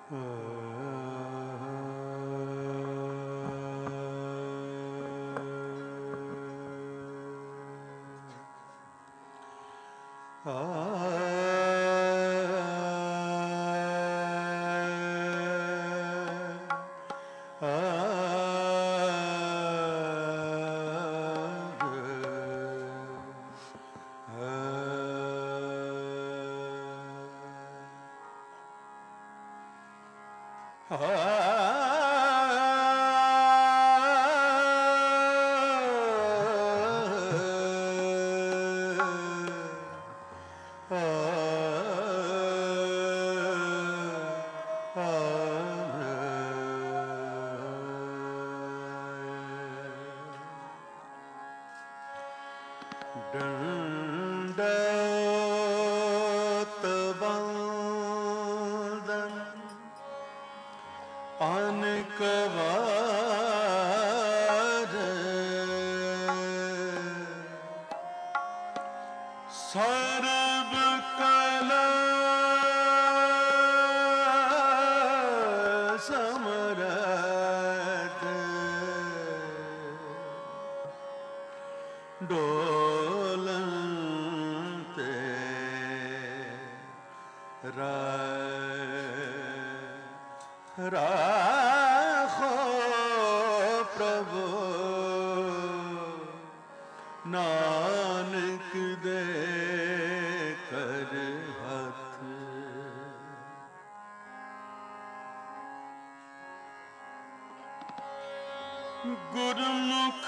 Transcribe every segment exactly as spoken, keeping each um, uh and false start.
गुरमुख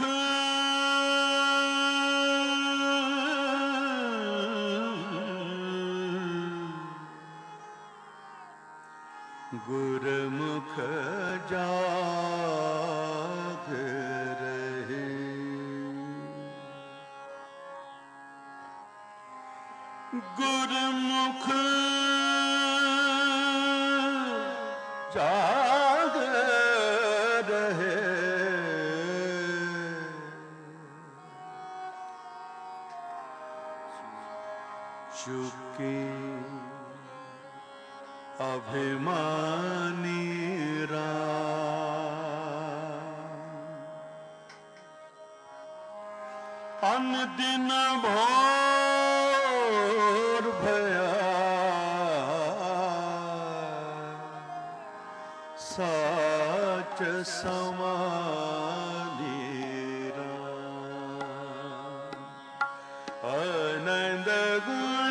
गुरमुख जाग रहे, गुरमुख जाग रहे, चुके अभिमानी राम, अनदिन भोर भया साच समानी राम, आनंद गुण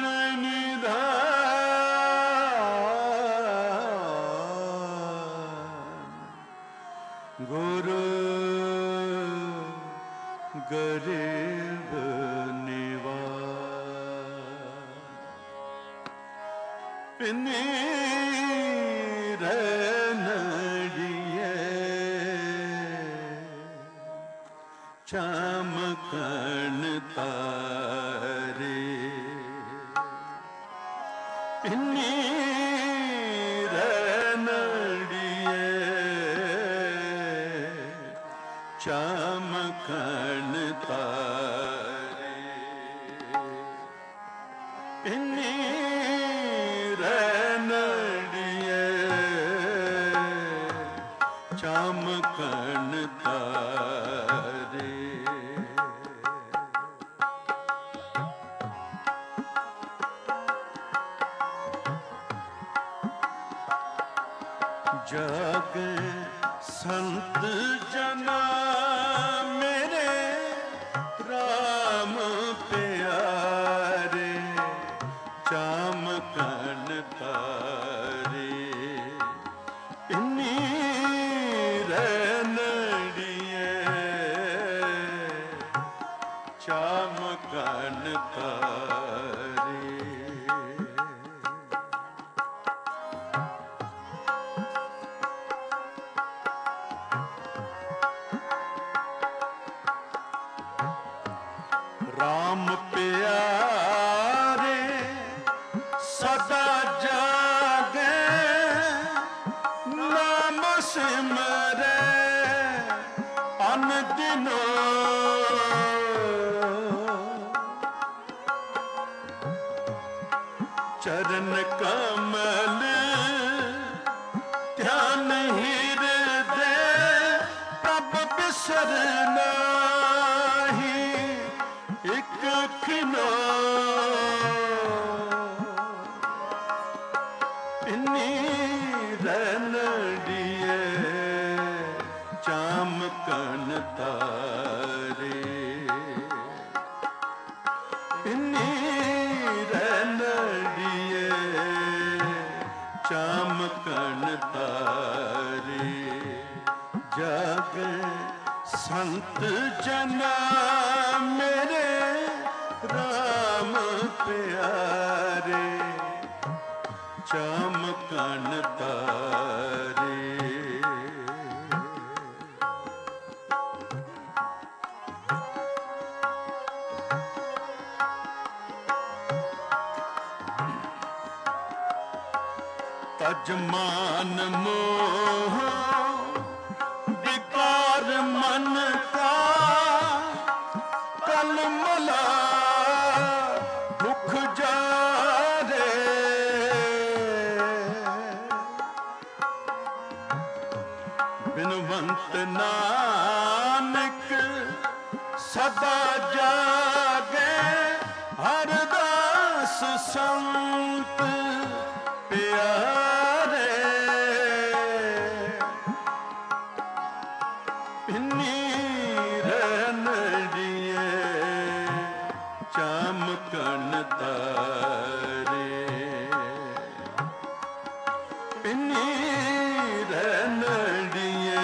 गुरु गरीब निवार, नीर नड़िए चमकन तारे, नीर नड़िए चमकन तारे, नीर नड़िए चमकन तारे, जग संत जना मेरे राम प्यारे, चमकन तारे, नीर नड़िए चमकन तारे, राम प्यारे सदा जाग नजर नाही एक खिनो इन्नी रनड़िए चामकन तारे इन्नी रनड़िए चामकन तारे जागे संत जना मेरे राम प्यारे चामकन तारे तजमान मोह विकार मन का कलमला दुख जारे बिनवंत नानक सदा जागे हरदास संत प्यारे इन्नी रनड़िए चामकन तारे इन्नी रनड़िए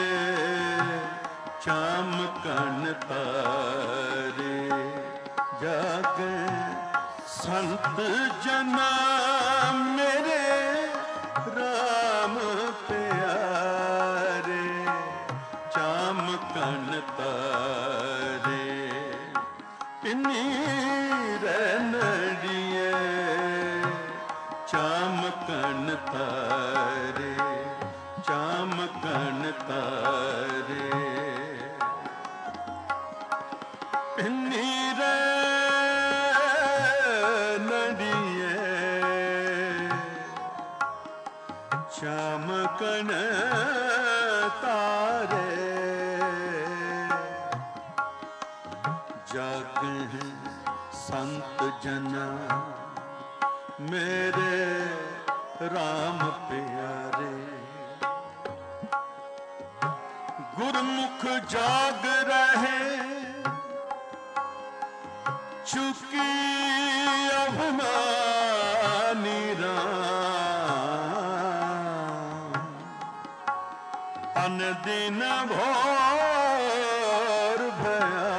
चामकन तारे जागे संत जना मेरे राम प्यारे चामकन तारे इन्नी रनड़िए चामकन तारे चामकन तारे इन्नी रनड़िए चामकन तारे जागे हैं संत जना मेरे राम प्यारे गुरमुख जाग रहे चुकी अभिमानी राम अन दिन भोर भया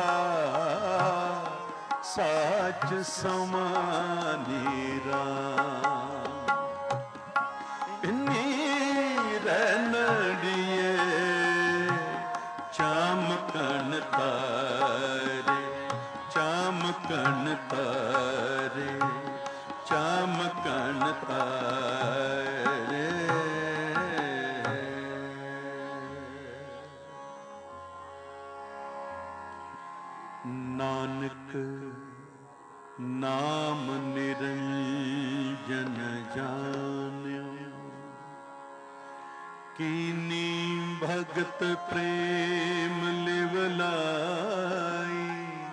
साच समानी राम इन्नी रनड़िए चामकन तारे चामकन तारे चामकन तारे नानक नाम निरंजन जान्यो कीनी भगत प्रेम लिवलाई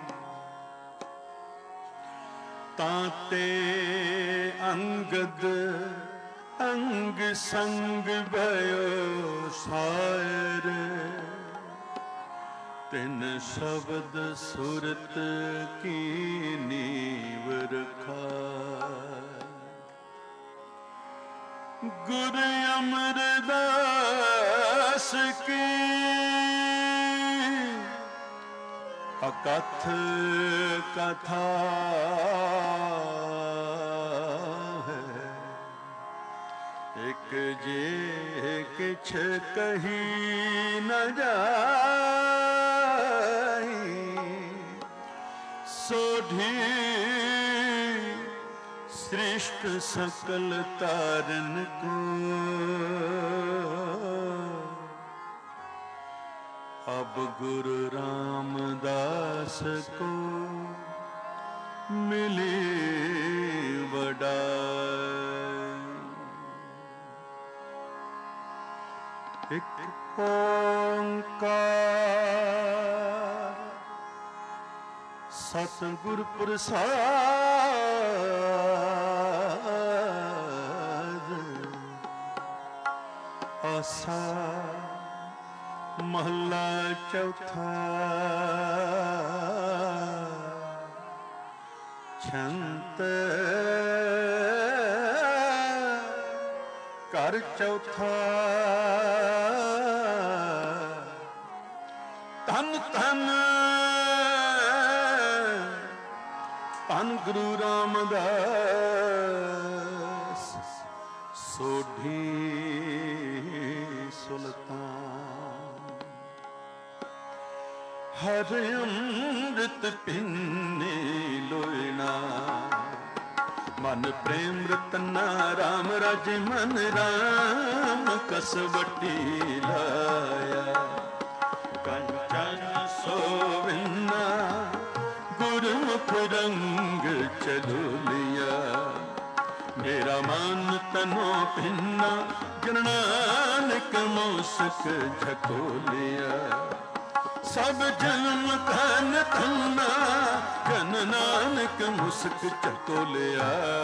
ताते अंगद अंग संग भयो सायर तिन शब्द सुरत की नीव रखाय गुरु अमरदास की अकथ कथा है एक जे किछ कही न जाई सोढ़ी सृष्ट सकल तारन को अब गुरु रामदास को मिली वडाई। ਇੱਕ ਓੰਕਾਰ ਸਤਿਗੁਰ ਪ੍ਰਸਾਦ। ਆਸਾ ਮਹੱਲਾ ਚੌਥਾ। ਛੰਤ ਘਰ ਚੌਥਾ। ਧੰਨ ਧੰਨ ਧੰਨ ਗੁਰੂ ਰਾਮਦਾਸ ਸੋਢੀ ਸੁਲਤਾਨ। ਹਰ ਅੰਮ੍ਰਿਤ ਪੀਨੇ ਲੋਇਣਾ ਮਨ ਪ੍ਰੇਮ ਰਤਨਾ ਰਾਮ ਰਾਜੇ ਮਨ ਰਾਮ ਕਸਵਟੀ ਲਾਇਆ। ਕੰਚਨ ਸੋਵਿਨਾ ਗੁਰਮੁਖ ਰੰਗ ਚਲੋ ਲਿਆ। ਮੇਰਾ ਮਨ ਤਨੋ ਪਿੰਨਾ ਜਨ ਨਾਨਕ ਮੋਸਕ ਝਕੋ ਲਿਆ। ਸਭ ਜਨਮ ਧਨ ਧੰਨਾ ਜਨ ਨਾਨਕ ਮੁਸਕ ਝਕੋ ਲਿਆ।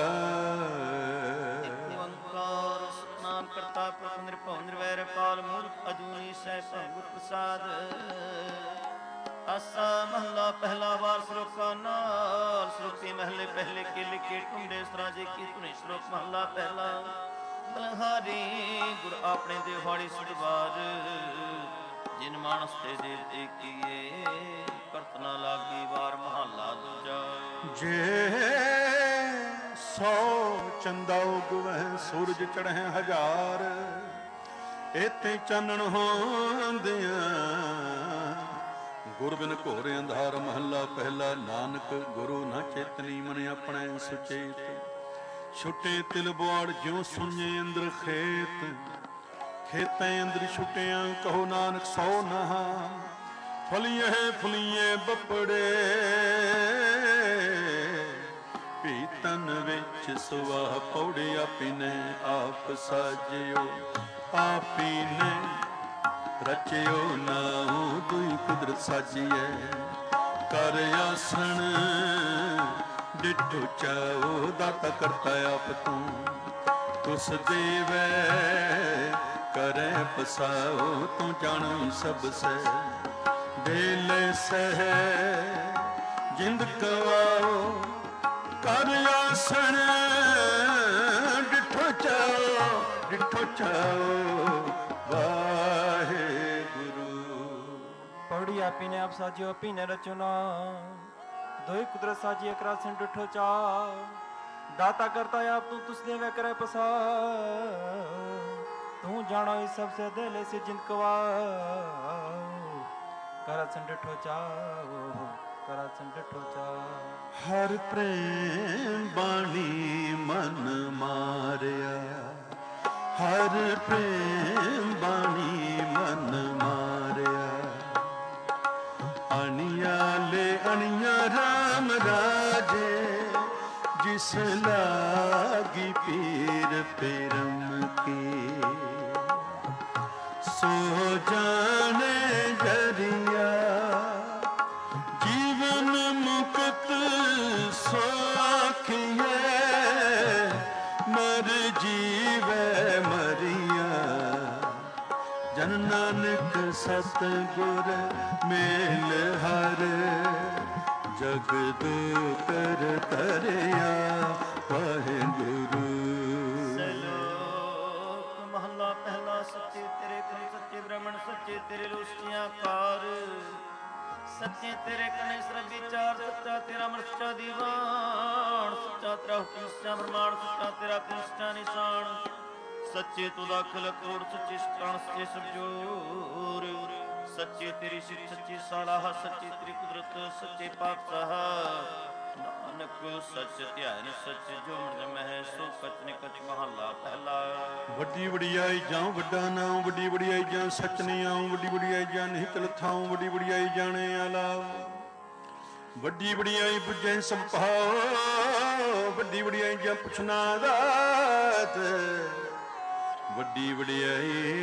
ਓੰਕਾਰ ਸਤਿਨਾਮ ਕਰਤਾ ਪੁਰਖ ਨਿਰਭਉ ਨਿਰਵੈਰ ਅਕਾਲ ਮੂਰਤ ਅਜੂਨੀ ਸੈਭੰ ਗੁਰ ਪ੍ਰਸਾਦ। ਆਸਾ ਮਹੱਲਾ ਪਹਿਲਾ। ਵਾਰ ਸ਼ਲੋਕਾਂ ਨਾਲ। ਸ਼ਲੋਕੀ ਮਹਲੇ ਪਹਿਲੇ ਕੇ ਲਿਖੇ ਟੁੰਡੇ ਸਰਾਜੇ ਕੀ ਧੁਨੀ। ਸ਼ਲੋਕ ਮਹੱਲਾ ਪਹਿਲਾ। ਬਲਹਾਰੀ ਗੁਰ ਆਪਣੇ ਦਿਹਾੜੀ ਸੁਧਵਾਰ। ਜਿਨ ਮਾਨਸ ਤੇ ਦੇਵਤੇ ਕੀਏ ਕਰਤ ਨਾ ਲਾਗੀ ਵਾਰ। ਮਹੱਲਾ ਦੂਜਾ। ਜੇ ਸੌ ਚੰਦਾ ਉਗਵਹਿ ਸੂਰਜ ਚੜ੍ਹੈ ਹਜ਼ਾਰ। ਇਥੇ ਚਾਨਣ ਹੋਂਦਿਆਂ ਗੁਰ ਬਿਨ ਘੋਰ ਅੰਧਾਰ। ਮਹੱਲਾ ਪਹਿਲਾ। ਨਾਨਕ ਗੁਰੂ ਨਾ ਚੇਤਨੀ ਮਨ ਆਪਣੇ ਸੁਚੇਤ। ਛੁਟੇ ਤਿਲ ਬੁਆੜ ਜਿਉ ਸੁਣੇ ਅੰਦਰ ਖੇਤ। ਖੇਤਾਂ ਅੰਦਰ ਛੁਟਿਆਂ ਕਹੋ ਨਾਨਕ ਸੋ ਨਹਾ। ਫਲੀਏ ਫਲੀਏ ਬੱਪੜੇ ਪੀਤਨ ਵਿੱਚ ਸੁਆਹ ਪੌੜੇ। ਆਪੀ ਨੇ ਆਪ ਸਾਜਿਓ ਆਪੀ ਨੇ ਰਚਿਓ ਨਾਉ ਦੁਈ ਕੁਦਰਤ ਸਾਜੀਐ। ਕਰ ਆਸਣ ਡਿਠੋ ਚਾਓ ਦਾਤਾ ਕਰਤਾ ਆਪ ਤੂੰ। ਤੁਸ ਦੇਵੈ ਕਰੈ ਪਸਾਓ ਤੂੰ ਜਾਣੋ ਸਭ ਸੈ। ਦਿਲ ਸਹਿ ਜਿੰਦ ਕਵਾਓ ਕਰ ਆਸਣ ਡਿਠੋ ਚਾਓ ਡਿਠੋ ਚਾਓ ਵਾਹਿਗੁਰੂ। ਪੌੜੀ ਆਪੀ ਨੇ ਆਪ ਸਾਜਿਓ ਆਪੀ ਨੇ ਰਚਨਾ। ਦੋਈ ਕੁਦਰਤ ਸਾਜੀ ਇਕ ਰਾਸਨ ਡਿਠੋ ਚਾ। ਦਾਤਾ ਕਰਤਾ ਆਪ ਤੂੰ ਤੁਸ ਦੇਵੇ ਕਰੇ ਪਸਾ। ਤੂੰ ਜਾਣੋ ਇਸ ਸਭ ਸੇ ਦਿਲ ਸੇ ਜਿੰਦ ਕਵਾਓ। ਕਰਸਨ ਡਿਠੋ ਚਾਓ ਕਰਸਨ ਡਿਠੋ ਚਾ। ਹਰ ਪ੍ਰੇਮ ਬਾਣੀ ਮਨ ਮਾਰਿਆ। ਹਰ ਪ੍ਰੇਮ ਬਾਣੀ ਮਨ ਮਾਰਿਆ। ਅਣਿਆਲੇ ਅਣਿਆ ਰਾਮ ਰਾਜੇ। ਜਿਸ ਲਾਗੀ ਪੀਰ ਪਰਮ ਕੀ। ਸੋ ਜਾਣੇ ਜਰੀਆ ਜੀਵਨ ਮੁਕਤ ਸਾਖੀਏ। ਮਰ ਜੀਵੈ ਮਰੀਆ। ਜਨ ਨਾਨਕ ਸਤਿਗੁਰ ਮੇਲ ਹਰ। ਜਗ ਦੁਕਰ ਤਰਿਆ ਵਾਹਿਗੁਰੂ। ਸਲੋਕ ਮਹੱਲਾ ਪਹਿਲਾ। ਸੱਚੇ ਤੇਰੇ ਕਨ ਸੱਚੇ ਬ੍ਰਹਮਣ ਸੱਚੇ ਤੇਰੇ ਲੋਸਟੀਆਂ ਕਾਰ। ਸੱਚੇ ਤੇਰੇ ਕਨੇ ਸਰਬ ਵਿਚਾਰ। ਸੱਚਾ ਤੇਰਾ ਅਮਰ ਸੱਚਾ ਦੀਵਾਨ। ਸੱਚਾ ਤੇਰਾ ਹੁਕਮ ਸੱਚਾ ਫਰਮਾਨ। ਸੱਚਾ ਤੇਰਾ ਹੁਕਮ ਸੱਚਾ ਨਿਸ਼ਾਨ। ਸੱਚੇ ਤੂੰ ਦਾਖਲ ਕੋੜ ਸੱਚੇ ਸਤਾਨ ਸੱਚੇ ਸਬਜੋਰ। ਸੱਚੇ ਤੇਰੀ ਸਿੱਖ ਸੱਚੀ ਸਾਲਾਹ। ਸੱਚੀ ਤੇਰੀ ਕੁਦਰਤ ਸੱਚੇ ਪਾਤਸ਼ਾਹ। ਨਾਨਕ ਸੱਚ ਧਿਆਨ ਸੱਚ ਜੋ ਮਨ ਮਹਿ ਸੋ ਕਚ ਨਿਕਚ। ਮਹੱਲਾ ਪਹਿਲਾ। ਵੱਡੀ ਵਡਿਆਈ ਜਾਂ ਵੱਡਾ ਨਾਮ। ਵੱਡੀ ਵਡਿਆਈ ਜਾਂ ਸੱਚ ਨਹੀਂ ਆਉ। ਵੱਡੀ ਵਡਿਆਈ ਜਾਂ ਨਹੀਂ ਚਲ ਥਾਉ। ਵੱਡੀ ਵਡਿਆਈ ਜਾਣੇ ਆਲਾਓ। ਵੱਡੀ ਵਡਿਆਈ ਪੁੱਜੈ ਸਭ ਭਾਉ। ਵੱਡੀ ਵਡਿਆਈ ਜਾਂ ਪੁੱਛਣਾ ਦਾਤ। ਵੱਡੀ ਵਡਿਆਈ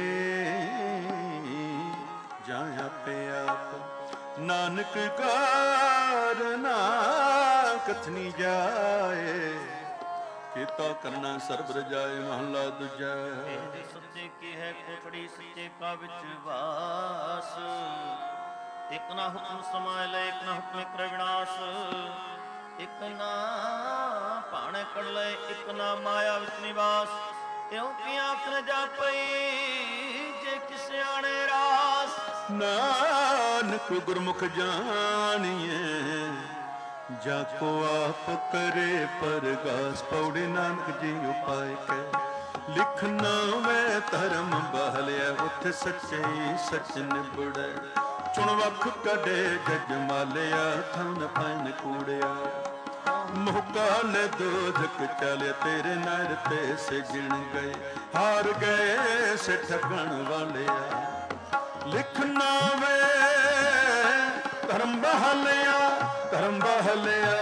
ਜਾਂ ਆਪੇ ਆਪ। ਨਾਨਕ ਕਾਰਨਾ ਕਥਨੀ ਜਾਏ, ਕੀਤਾ ਕਰਨਾ ਸਰਬ ਰਜਾਏ। ਮਹਲਾ ਦੂਜਾ। ਇਹਦੇ ਸੱਚੇ ਕੀ ਹੈ ਕੋਠੜੀ, ਸੱਚੇ ਕਾ ਵਿੱਚ ਵਾਸ। ਇਕ ਨਾ ਹੁਕਮ ਸਮਾਇ ਲੈ, ਇਕ ਨਾ ਹੁਕਮ ਕਰ ਵਿਨਾਸ਼। ਇਕ ਨਾ ਭਾਣੇ ਕੜ ਲੈ, ਇਕ ਨਾ ਮਾਇਆ ਵਿੱਚ ਨਿਵਾਸ। ਇਉਂ ਕੀ ਆਖ ਨ ਜਾਪਈ, ਜੇ ਕਿਸ ਆਣੇ ਰਾਸ। ਨਾਨਕ ਗੁਰਮੁਖ ਜਾਣੀਏ, ਜਾ ਕੋ ਆਪ ਕਰੇ ਪਰਗਾਸ। ਪੌੜੀ ਨਾਨਕ ਜੀ ਉਪਾਇ ਕੈ, ਲਿਖਣਾ ਮੈਂ ਧਰਮ ਬਹਲਿਆ। ਉਥੇ ਸੱਚੇ ਸੱਚ ਨਿਬੜੈ, ਚੁਣ ਵਖ ਕਢੇ ਜਗ ਮਾਲਿਆ। ਥਨ ਪੈਨ ਕੂੜਿਆ, ਮੁਹਕਾਲ ਦੋਜਕ ਚਲੇ। ਤੇਰੇ ਨਰ ਤੇ ਸਿਜਣ ਗਏ, ਹਾਰ ਗਏ ਸੇ ਠਗਣ ਵਾਲਿਆ। ਲਿਖਣਾ ਵੇ ਧਰਮ ਬਹਲਿਆ, ਧਰਮ ਬਹਲਿਆ।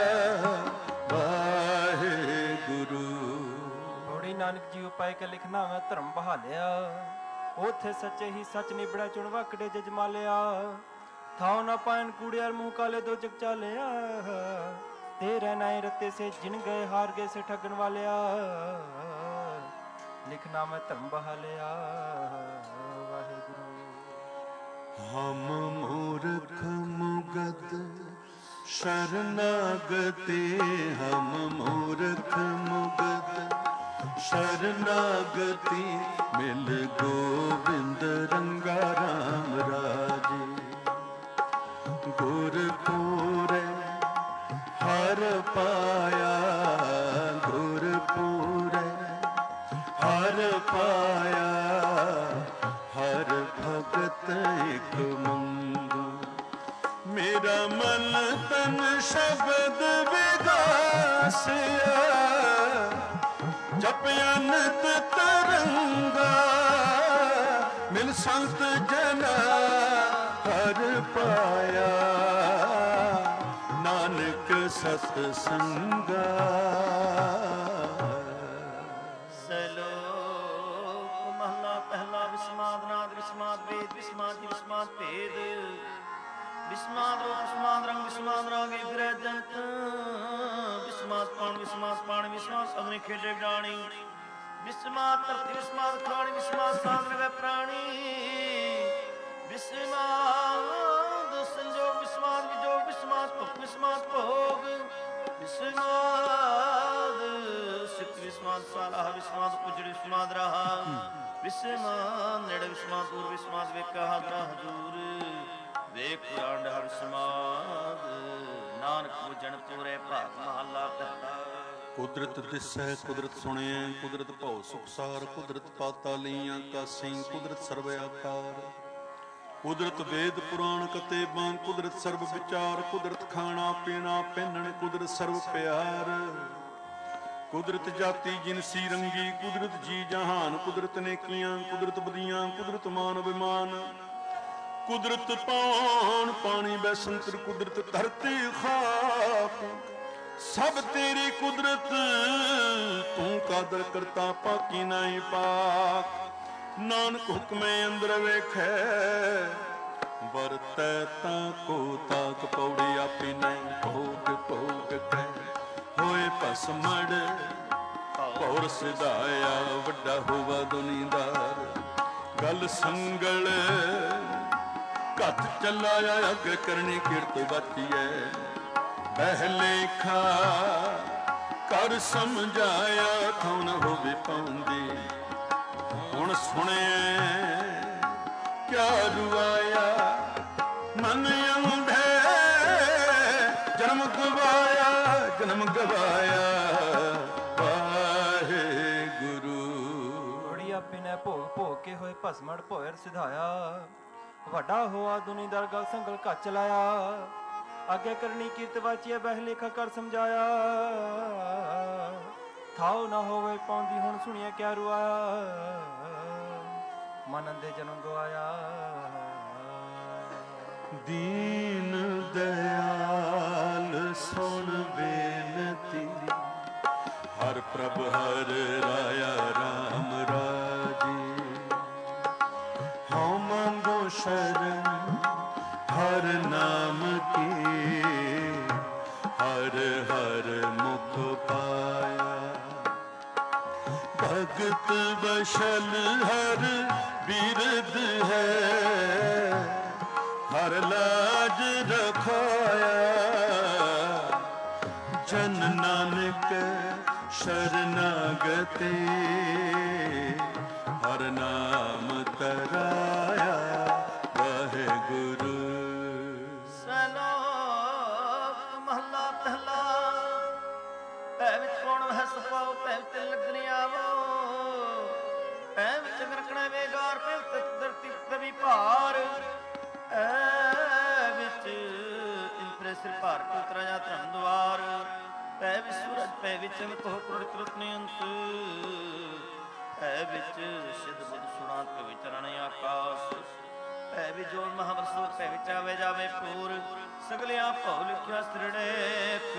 ਵਾਹਿਗੁਰੂ। ਪੌੜੀ ਨਾਨਕ ਜੀ ਉਪਾਇ ਕੇ ਲਿਖਣਾ ਮੈਂ ਧਰਮ ਬਹਾਲਿਆ। ਉਥੇ ਸੱਚੇ ਹੀ ਸੱਚ ਨਿਬੜਿਆ, ਚੁਣ ਵਕੜੇ ਜਜ ਮਾਲਿਆ। ਥਾਉ ਨਾ ਪਾਇਨ ਕੂੜਿਆਰ, ਮੂੰਹ ਕਾਲੇ ਦੋ ਜਗ ਚਾਲਿਆ। ਤੇਰੇ ਨਾਏ ਰਤੇ ਸੇ ਜਿਨ ਗਏ, ਹਾਰ ਗਏ ਸੇ ਠਗਣ ਵਾਲਿਆ। ਲਿਖਣਾ ਮੈਂ ਧਰਮ ਬਹਾਲਿਆ। ਵਾਹਿਗੁਰੂ। ਹਮ ਮੂਰਖ ਮੁਗਦ ਸ਼ਰਨਾਗਤੀ, ਹਮ ਮੂਰਖ ਮੁਗਦ ਸ਼ਰਨਾਗਤੀ। ਮਿਲ ਗੋਬਿੰਦ ਰੰਗਾ ਰਾਮ ਰਾਜੇ, ਗੁਰਪੂਰੇ ਹਰ ਪਾਇਆ। ਗੁਰਪੂਰੇ ਹਰ ਪਾਇਆ, ਹਰ ਭਗਤ ਇਕ ਮੰਗੂ। ਮੇਰਾ ਮਨ ਤਨ ਸ਼ਬਦ ਵਿਗਾਸਿਆ, ਜਪਿਆ ਨਿਤ ਤਰੰਗਾ। ਮਿਲ ਸੰਤ ਜਨਾ ਹਰ ਪਾਇਆ, ਨਾਨਕ ਸਤ ਸੰਗਾ। ਸਲੋਕ ਮਹਲਾ ਪਹਿਲਾ। ਵਿਸਮਾਦ ਨਾਦ, ਵਿਸਮਾਦ ਵੇਦ, ਵਿਸਮਾਦ ਜੀ, ਵਿਸਮਾਦ ਭੇਦ। ਵਿਸਮਾਦ ਰੂਪ, ਵਿਸਮਾਦ ਰੰਗ, ਵਿਸਮਾਦ ਰਾਗੇ ਫਿਰੈ ਜੰਤ। ਵਿਸਮਾਦ ਪਾਣ, ਵਿਸਮਾਦ ਪਾਣੀ, ਵਿਸਮਾਦ ਅਗਨੀ ਖੇਡੇ ਡਾਣੀ। ਵਿਸਮਾਦ ਧਰਤੀ, ਵਿਸਮਾਦ ਖਾਣੀ, ਵਿਸਮਾਦ ਸਾਧਨ ਵੈ ਪ੍ਰਾਣੀ। ਵਿਸਮਾਦ ਸੰਜੋਗ, ਵਿਸਮਾਦ ਵਿਜੋਗ, ਵਿਸਮਾਦ ਭੁਖ, ਵਿਸਮਾਦ ਭੋਗ। ਵਿਸਮਾਦ ਸਿੱਖ, ਵਿਸਮਾਦ ਸਾਲਾਹ, ਵਿਸਮਾਦ ਉਜੜ, ਵਿਸਮਾਦ ਰਹਾ। ਵਿਸਮਾਦ ਨੇੜੇ, ਵਿਸਮਾਦ ਦੂਰ, ਵਿਸਮਾਦ ਵੇਖਾ ਹਾਜ਼ਰਾ ਹਜ਼ੂਰ। ਵੇਖ ਪੁਰਾਣ ਹਰ ਸਮਾਦ, ਨਾਨਕ ਪੂਜਣ ਪੂਰੇ ਭਾਗ। ਮਹਲਾ ਪਹਿਲਾ। ਕੁਦਰਤ ਦਿਸੈ ਕੁਦਰਤ ਸੁਣਿਐ, ਕੁਦਰਤ ਭਉ ਸੁਖਸਾਰ। ਕੁਦਰਤ ਪਾਤਾਲੀਆਂ ਕਾਸੀ, ਕੁਦਰਤ ਸਰਬ ਆਕਾਰ। ਕੁਦਰਤ ਵੇਦ ਪੁਰਾਣ ਕਤੇਬਾਂ, ਕੁਦਰਤ ਸਰਬ ਵਿਚਾਰ। ਕੁਦਰਤ ਖਾਣਾ ਪੀਣਾ ਪਹਿਨਣ, ਕੁਦਰਤ ਸਰਬ ਪਿਆਰ। ਕੁਦਰਤ ਜਾਤੀ ਜਿਨਸੀ ਰੰਗੀ, ਕੁਦਰਤ ਜੀ ਜਹਾਨ। ਕੁਦਰਤ ਨੇਕੀਆਂ, ਕੁਦਰਤ ਬਦੀਆਂ, ਕੁਦਰਤ ਮਾਨ ਅਭਿਮਾਨ। ਕੁਦਰਤ ਪਾਣ ਪਾਣੀ ਬੈਸੰਤਰ, ਕੁਦਰਤ ਧਰਤੀ ਖਾਕ। ਸਭ ਤੇਰੀ ਕੁਦਰਤ, ਤੂੰ ਕਾਦਰ ਕਰਤਾ ਪਾਕੀ ਨਾਹੀ ਪਾਕ। ਨਾਨਕ ਹੁਕਮੇ ਅੰਦਰ ਵੇਖੈ, ਵਰਤੈ ਤਾਂ ਕੋ ਤਾਕ। ਪੌੜੀ ਆਪੀ ਨਹੀਂ ਭੋਗ ਭੋਗ ਕੈ, ਹੋਏ ਭਸਮੜ ਭੌਰ ਸਿਧਾਇਆ। ਵੱਡਾ ਹੋਵਾ ਦੁਨੀਦਾਰ, ਗਲ ਸੰਗਲ ਘੱਟ ਚਲਾਇਆ। ਅੱਗੇ ਕਰਨੀ ਕਿਰਤ ਬਾਤੀਐ, ਬਹਿ ਲੇਖਾ ਕਰ ਸਮਝਾਇਆ। ਥਾਉ ਨ ਹੋਵੇ ਪਾਉਂਦੀ, ਹੁਣ ਸੁਣਿਐ ਕਿਆ ਰੁਆਇਆ। ਮਨ ਅੰਧੇ ਜਨਮ ਗਵਾਇਆ, ਜਨਮ ਗਵਾਇਆ। ਵਾਹਿਗੁਰੂ। ਪੌੜੀ ਆਪੇ ਨੇ ਭੋਗ ਭੋਗ ਕੇ ਹੋਏ ਭਸਮੜ ਭੋਇਰ ਸਿਧਾਇਆ। ਵੱਡਾ ਹੋਆ ਦੁਨੀਦਾਰ, ਗਲ ਸੰਗਲ ਘੱਟ ਚਲਾਇਆ। ਅੱਗੇ ਕਰਨੀ ਕੀਰਤ ਵਾਚੀਐ, ਬਹਿ ਲੇਖਾ ਕਰ ਸਮਝਾਇਆ। ਥਾਉ ਨਾ ਹੋਵੇ ਪਾਉਂਦੀ, ਹੁਣ ਸੁਣੀਏ ਕਿਆ ਰੁਆਇਆ। ਮਨ ਅੰਧੇ ਜਨਮ ਗਵਾਇਆ। ਦੀਨ ਦਇਆਲ ਸੁਣ ਬੇਨਤੀ, ਹਰ ਪ੍ਰਭ ਹਰ ਰਾਇਆ ਰਾਮ ਰਾਜੇ। भगत बशल हर बिरद है, हर लाज रखाया। जन नानक शरणागते, हर नाम तराया वाहेगुरु। ਸਲੋਕ ਮਹਲਾ ਪਹਿਲਾ। ਭੈ ਵਿੱਚ ਕੌਣ ਵਹਿ ਸਪਾਉ, ਭੈ ਵਿੱਚ ਲੱਗਣੀ ਆਵੋ। ਭੈ ਵਿੱਚ ਗਰਕਣਾ ਵੇਗਾਰ, ਭੈ ਵਿੱਚ ਧਰਤੀ ਤਵੀ ਭਾਰ। ਐ ਵਿੱਚ ਇੰਪਰੇ ਸਿਰ ਭਾਰ ਕੋ ਉਤਰਾਇਆ ਧਰਮ ਦੁਆਰ। ਭੈ ਵਿੱਚ ਸੂਰਜ, ਭੈ ਵਿੱਚ ਅੰਤ ਹੋ ਕਰੁੜ ਕਰੁਤ ਨੇ ਅੰਤ। ਭੈ ਵਿੱਚ ਸਿਧ ਬੁੱਧ ਸੁਣਾ ਕੇ ਵਿਚਰਣ ਆਕਾਸ਼। ਭੈ ਵਿੱਚ ਜੋਤ ਮਹਾਵਰਸੋ, ਭੈ ਵਿੱਚ ਆਵੇ ਜਾਵੇ ਪੂਰ। ਸਗਲਿਆਂ ਭਉ ਲਿਖਿਆ ਸਿਰੜੇਕ।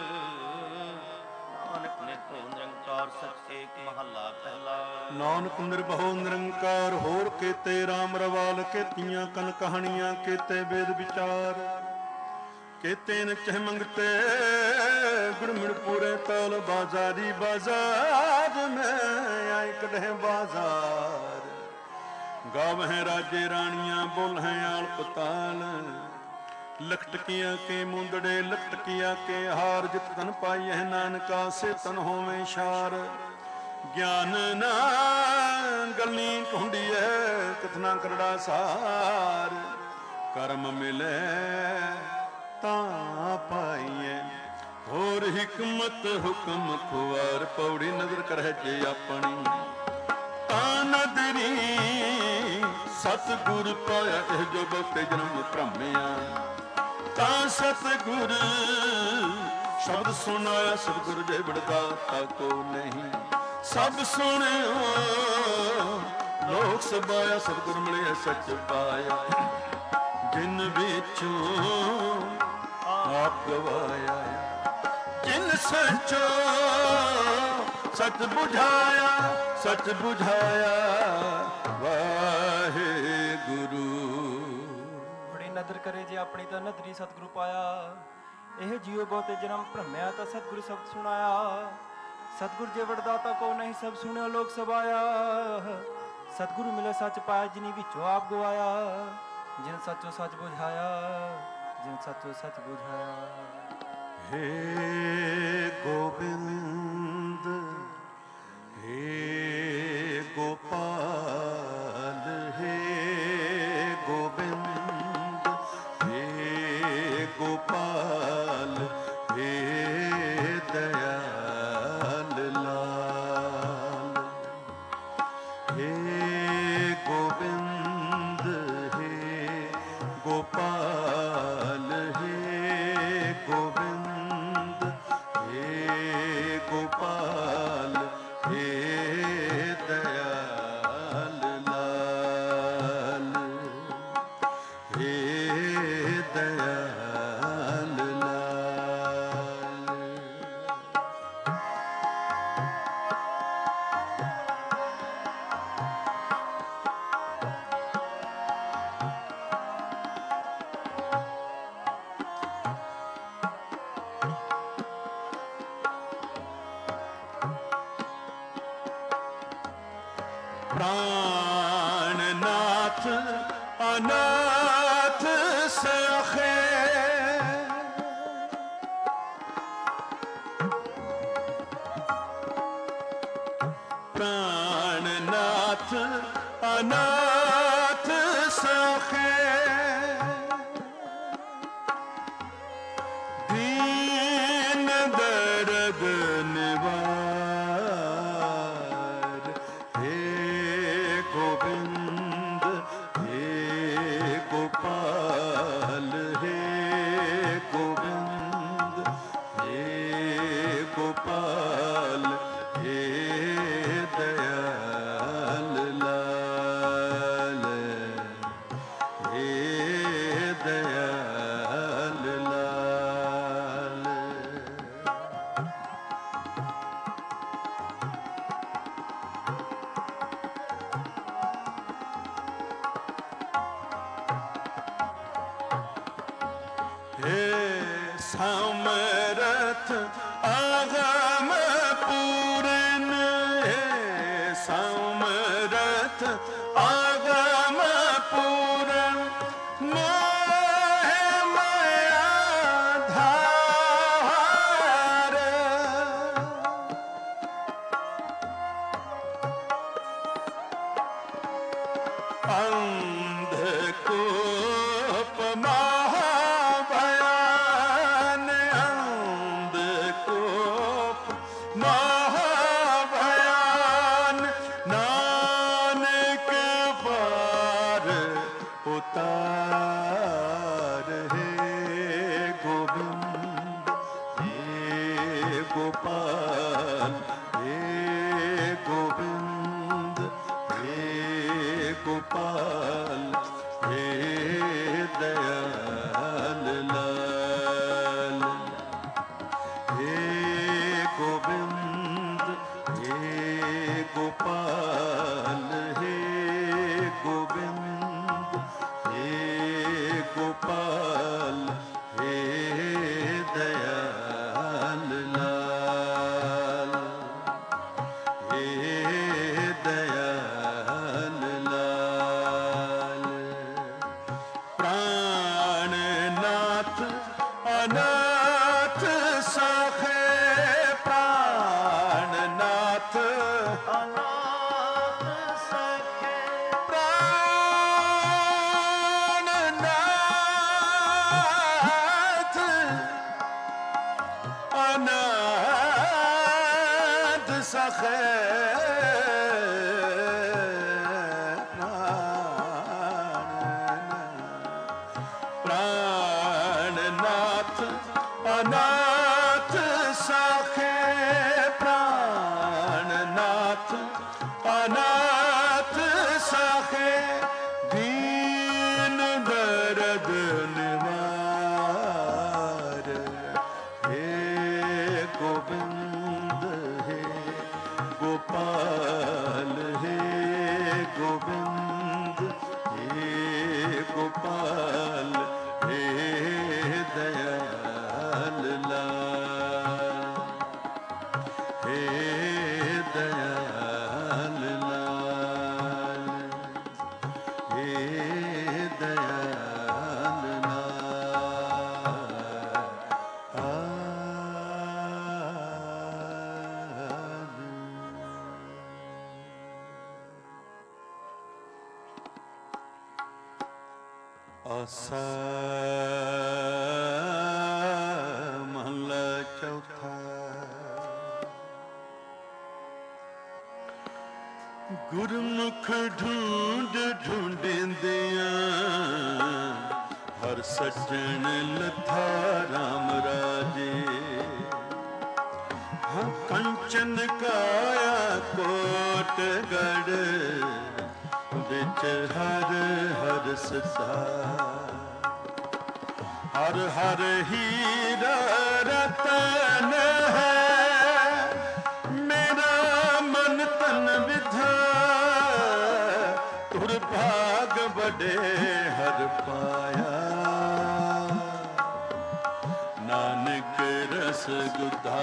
ਨਾਨਕ ਨਿਰਭਉ ਨਿਰੰਕਾਰ ਸਚ ਏਕ ਮਹੱਲਾ ਪਹਿਲਾ। ਨਾਨਕ ਨਿਰਭਉ ਨਿਰੰਕਾਰ, ਹੋਰ ਕੇਤੇ ਰਾਮ ਰਵਾਲ। ਕੇਤੀਆਂ ਕਨ ਕਹਾਣੀਆਂ, ਕੇਤੇ ਵੇਦ ਵਿਚਾਰ। ਕੇਤੇ ਨ ਚਹ ਮੰਗਤੇ, ਗੁਰਮਿੜ ਪੂਰੇ ਤਲ। ਬਾਜ਼ਾਰੀ ਬਾਜ਼ਾਰ ਮੈਂ ਆਇ ਕਢੇ ਬਾਜ਼ਾਰ। ਗਾਵਹਿ ਰਾਜੇ ਰਾਣੀਆਂ, ਬੋਲਹਿ ਆਲ ਪਤਾਲ। ਲਖਟਕੀਆਂ ਕੇ ਮੁੰਦੜੇ, ਲਖਟਕੀਆਂ ਕੇ ਹਾਰ। ਜਿਤ ਤਨ ਪਾਈਐ ਨਾਨਕਾ, ਸੇ ਤਨ ਹੋਵੇਂ ਸ਼ਾਰ। ਗਿਆਨ ਨਾ ਗਲਨੀ ਢੂੰਡੀਐ, ਕਥਨਾ ਕਰੜਾ ਸਾਰ। ਕਰਮ ਮਿਲੇ ਤਾਂ ਪਾਈਐ, ਹੋਰ ਹਿਕਮਤ ਹੁਕਮ ਖੁਆਰ। ਪੌੜੀ ਨਜ਼ਰ ਕਰਹਿ ਜੇ ਆਪਣੀ, ਤਾਂ ਨਦਰੀ ਸਤਿਗੁਰ ਪਾਇਆ। ਇਹ ਜੋ ਬਹੁਤੇ ਜਨਮ ਭ੍ਰਮਿਆ, ਤਾਂ ਸਤਿਗੁਰ ਸ਼ਬਦ ਸੁਣਾਇਆ। ਸਤਿਗੁਰ ਜੇ ਬਿੜਦਾਤਾ ਕੋ ਨਹੀਂ, ਸਭ ਸੁਣਿਓ ਲੋਕ ਸਬਾਇਆ। ਸਤਿਗੁਰ ਮਿਲਿਆ ਸੱਚ ਪਾਇਆ, ਜਿਨ ਵਿੱਚੋਂ ਆਪ ਗਵਾਇਆ। ਜਿਨ ਸੱਚੋ ਸੱਚ ਬੁਝਾਇਆ, ਸੱਚ ਬੁਝਾਇਆ ਵਾਹਿਗੁਰੂ। ਬੜੀ ਨਦਰ ਕਰੇ ਜੇ ਆਪਣੀ ਤਾਂ ਨਦਰੀ ਸਤਿਗੁਰੂ ਪਾਇਆ। ਇਹ ਜੀਉ ਬਹੁਤੇ ਜਨਮ ਭ੍ਰਮਿਆ, ਤਾਂ ਸਤਿਗੁਰੂ ਸ਼ਬਦ ਸੁਣਾਇਆ। ਸਤਿਗੁਰ ਜੇ ਵਡਦਾਤਾ ਕੋ ਨਹੀਂ, ਸਭ ਸੁਣਿਓ ਲੋਕ ਸਬਾਇਆ। ਸਤਿਗੁਰੂ ਮਿਲੇ ਸੱਚ ਪਾਇਆ, ਜਿਨੀ ਵਿੱਚੋਂ ਆਪ ਗਵਾਇਆ। ਜਿਨ ਸੱਚੋ ਸੱਚ ਬੁਝਾਇਆ, ਜਿਨ ਸੱਚੋ ਸੱਚ ਬੁਝਾਇਆ। हे गोविंद हे गोपाल, हे गोविंद हे गोपाल, हे दयाल लाल। हे गोविंद हे गोपाल, हे गोविंद हे गोपाल, हे दयाल लाल, हे दयाल लाल। प्राणनाथ अनाथ सखे, प्राणनाथ अनाथ सखे। दीन दर्द निवार, हे गोविंद हे गोपाल, हे गोविंद हे गोपाल, हे दयाल लाल, हे दयाल लाल। हे समरथ आगम पूरन, हे ਨਾਥ ਆਗਮ ਪੂਰਨ ਮੋਹਿ ਮਾਇਆ ਧਾਰ ਅੰਧ ਕੋਪ ਮਹਾਭਯਾਨ ਅੰਧ ਕੋਪ ਮਹਾਭਯਾਨ ਨਾਨਕ ਪਾਰ ਉਤਾਰ ਹੈ ਗੋਬਿੰਦ हे ਗੋਪਾਲ हे ਗੋਬਿੰਦ हे ਗੋਪਾਲ हे ਦਇਆਲ ਲਾਲ हे ਗੋਬਿੰਦ हे ਗੋਪਾਲ हे ਗੋਬਿੰਦ हे ਗੋਪਾਲ हे ਦਇਆਲ ਲਾਲ हे ਦਇਆਲ ਲਾਲ ਪ੍ਰਾਣਨਾਥ ਅਨਾਥ ਸਾਖੇ ਪ੍ਰਾਣਨਾਥ ਅਨਾਥ ਸਖੇ ਪ੍ਰਾਣਨਾਥ ਅਨਾਥ ਸਖੇ ਪ੍ਰਾਣਨਾਥ ਅਨਾਥ ਸਾਖੇ ਪ੍ਰਾਣਨਾਥ ਅਨਾਥ ਸਾਖੇ ਦੀਨ ਦਰਦ ਨਿਵਾਰ हे ਗੋਬਿੰਦ हे ਗੋਪਾਲ हे ਗੋਬਿੰਦ हे ਗੋਪਾਲ हे ਦਇਆਲ ਲਾਲ हे ਦਇਆਲ ਲਾਲ हे ਦਇਆਲ ਆਸਾ ਮਹਲਾ ਚੌਥਾ। ਗੁਰਮੁਖ ਢੂੰਡ ਢੂੰਡਿੰਦਿਆਂ ਹਰ ਸੱਜਣ ਲੱਥਾ ਰਾਮ ਰਾਜੇ ਹਾਂ ਕੰਚਨ ਕਾਇਆ ਕੋਟਗੜ ਵਿੱਚ ਹਰ ਹਰ ਸਦਾ ਹਰ ਹਰ ਹੀਰਾ ਰਤਨ ਹੈ ਮੇਰਾ ਮਨ ਤਨ ਵਿਧਾ ਤੁਰ ਭਾਗ ਬੜੇ ਹਰ ਪਾਇਆ ਨਾਨਕ ਰਸ ਗੁਧਾ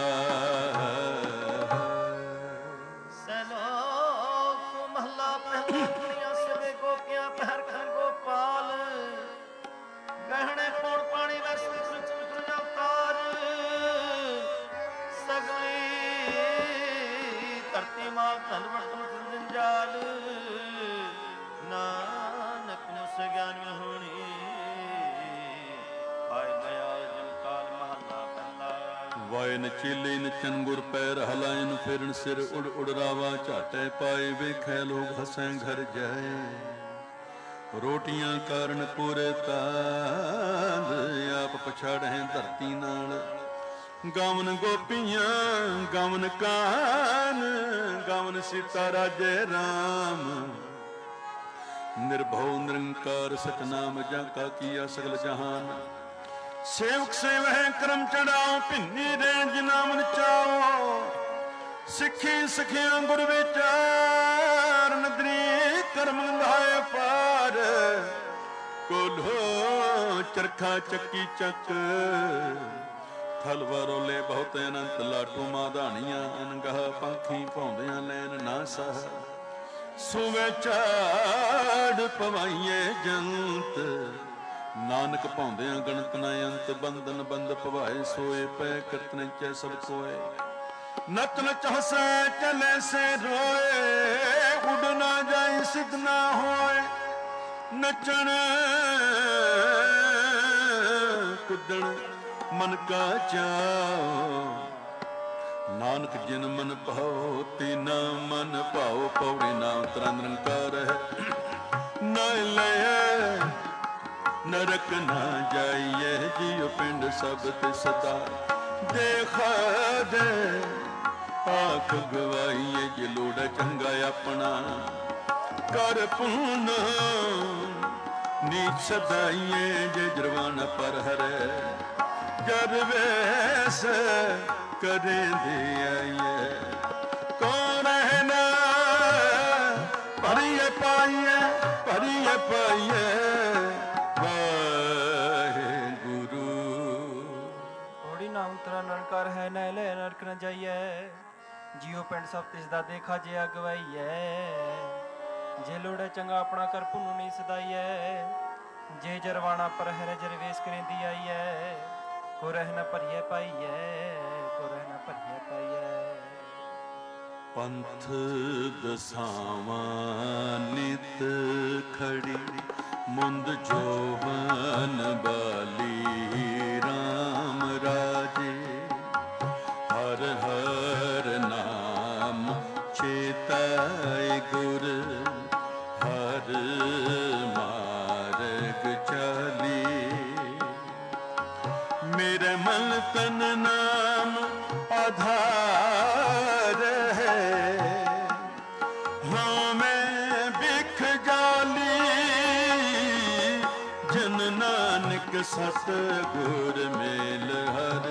ਗਹਿਣੇ ਪੌਣ ਪਾਣੀ ਵਸ ਸੁਚ ਅਵਤਾਰ ਸਗਲੀ ਧਰਤੀ ਮਾਲ ਧਨ ਵਰਤਨ ਜੰਜਾਲ ਨਾਨਕ ਮੁਸ ਗਿਆਨ ਹੋਣੀ ਆਇ ਦਇਆ ਜਨ ਕਾਲ ਮਹੱਲਾ ਪਹਿਲਾ। ਵਾਇਨ ਚੀਲੇ ਨਚਨ ਗੁਰ ਪੈਰ ਹਲਾਇਨ ਫਿਰਨ ਸਿਰ ਉੜ ਉੜ ਰਾਵਾ ਝਾਟੇ ਪਾਏ ਵੇਖੈ ਲੋਕ ਹਸੈ ਘਰ ਜਾਏ ਰੋਟੀਆਂ ਕਾਰਨ ਪੁਰ ਤਾਂਦ ਆਪ ਪਛਾੜਹਿ ਧਰਤੀ ਨਾਲ ਗਾਵਨ ਗੋਪੀਆਂ ਗਾਵਨ ਕਾਨ ਗਾਵਨ ਸੀਤਾ ਰਾਜੇ ਰਾਮ ਨਿਰਭਉ ਨਿਰੰਕਾਰ ਸਤਨਾਮ ਜਾਂ ਕਾ ਕੀਆ ਸਗਲ ਜਹਾਨ ਸੇਵਕ ਸੇਵਹਿ ਕਰਮ ਚੜਾਓ ਭਿੰਨੀ ਰੇਂਜ ਨਾਮ ਨਚਾਓ ਸਿੱਖੀ ਸਖਿਆ ਗੁਰ ਵਿਚਾਰ ਨਦਰੀ ਕਰਮ ਗੰਧਾਏ ਪਾਰ ਕੋਲੋ ਚਰਖਾ ਚੱਕੀ ਚੱਕ ਥਲਵਾ ਰੋਲੇ ਬਹੁਤ ਅਨੰਤ ਲਾਟੂ ਮਾਧਾਣੀਆਂ ਅਨਗਹ ਪੰਖੀ ਭੌਂਦਿਆਂ ਲੈਨ ਨਾ ਸਹ ਸੁਵੇ ਝਾੜ ਪਵਾਈਏ ਜੰਤ, ਨਾਨਕ ਭਾਉਂਦਿਆਂ ਗਣਤ ਨਾ ਅੰਤ, ਬੰਧਨ ਬੰਦ ਪਵਾਏ ਸੋਏ ਪੈ ਕਰਤਨ ਚੈ ਸਭ ਕੋਏ। ਨਚ ਨਚ ਹਸੈ ਚਲੇ ਸੇ ਰੋਏ, ਉਡ ਨਾ ਜਾਈ ਸਿਧ ਨਾ ਹੋਏ। ਨਚਣ ਕੁੱਦਣ ਮਨ ਕਾ ਚਾਓ, ਨਾਨਕ ਜਿਨ ਮਨ ਭਾਉ ਤਿਨਾ ਮਨ ਭਾਉ। ਪੌੜੀ ਨਾਮ ਤਰਾ ਨਿਰੰਕਾਰ ਹੈ, ਨਾ ਲਏ ਨਰਕ ਨਾ ਜਾਈਏ। ਜੀਉ ਪਿੰਡ ਸਭ ਤੇ ਸਦਾ ਦੇਖਾ ਦੇ, ਆਖ ਗਵਾਈਏ। ਜੇ ਲੋੜਾ ਚੰਗਾ ਆਪਣਾ ਕਰ ਪੁੰਨ, ਨੀਚ ਸਦਾਈਏ। ਜੇ ਜਰਵਾਨ ਪਰ ਹਰੇ ਜਰਵੇਸ ਕਰੇ ਦੇ ਆਈਏ। ਕੌਣ ਹੈ ਨਾ ਭਰੀਏ ਪਾਈਏ, ਭਰੀਏ ਪਾਈਏ ਵਾਹਿਗੁਰੂ। ਹੋੜੀ ਨਾਮ ਤੇਰਾ ਨਿਰੰਕਾਰ ਹੈ, ਨੈ ਲੈ ਨਰਕ ਨ ਜਾਈਐ। ਜੀਉ ਪਿੰਡ ਸਭ ਤਿਸ ਦਾ ਦੇਖਾ ਜੇ ਅਗਵਾਈਐ। ਜੇ ਲੋੜਾ ਚੰਗਾ ਆਪਣਾ ਕਰ ਪੁੰਨ ਨੀ ਸਦਾਈਐ। ਜੇ ਜਰਵਾਣਾ ਪਰ ਹਰੇ ਜਰਵੇਸ ਕਰੇਂਦੀ ਆਈਐ। ਕੋ ਰਹਿ ਨ ਭਰੀਏ ਪਾਈਐ, ਕੋ ਰਹਿ ਨ ਭਰੀਏ ਪਾਈਐ। ਪੰਥ ਦਸਾਵਾਂ ਨਿਤ ਖੜੀ, ਮੁੰਦ ਜੋਬਨ ਬਾਲੀ ਰਾਮ ਰਾਜੇ। ਹਰ ਹਰ ਨਾਮ ਚੇਤਾਏ ਗੁਰ, ਹਰ ਮਾਰਗ ਚਾਲੀ। ਮੇਰੇ ਮਨ ਤਨ ਨਾਮ ਆਧਾਰ ਹੈ, ਹਾਂ ਮੈਂ ਬਿਖ ਜਾਲੀ। ਜਨ ਨਾਨਕ ਸਤ ਗੁਰ ਮੇਲ ਹਰ,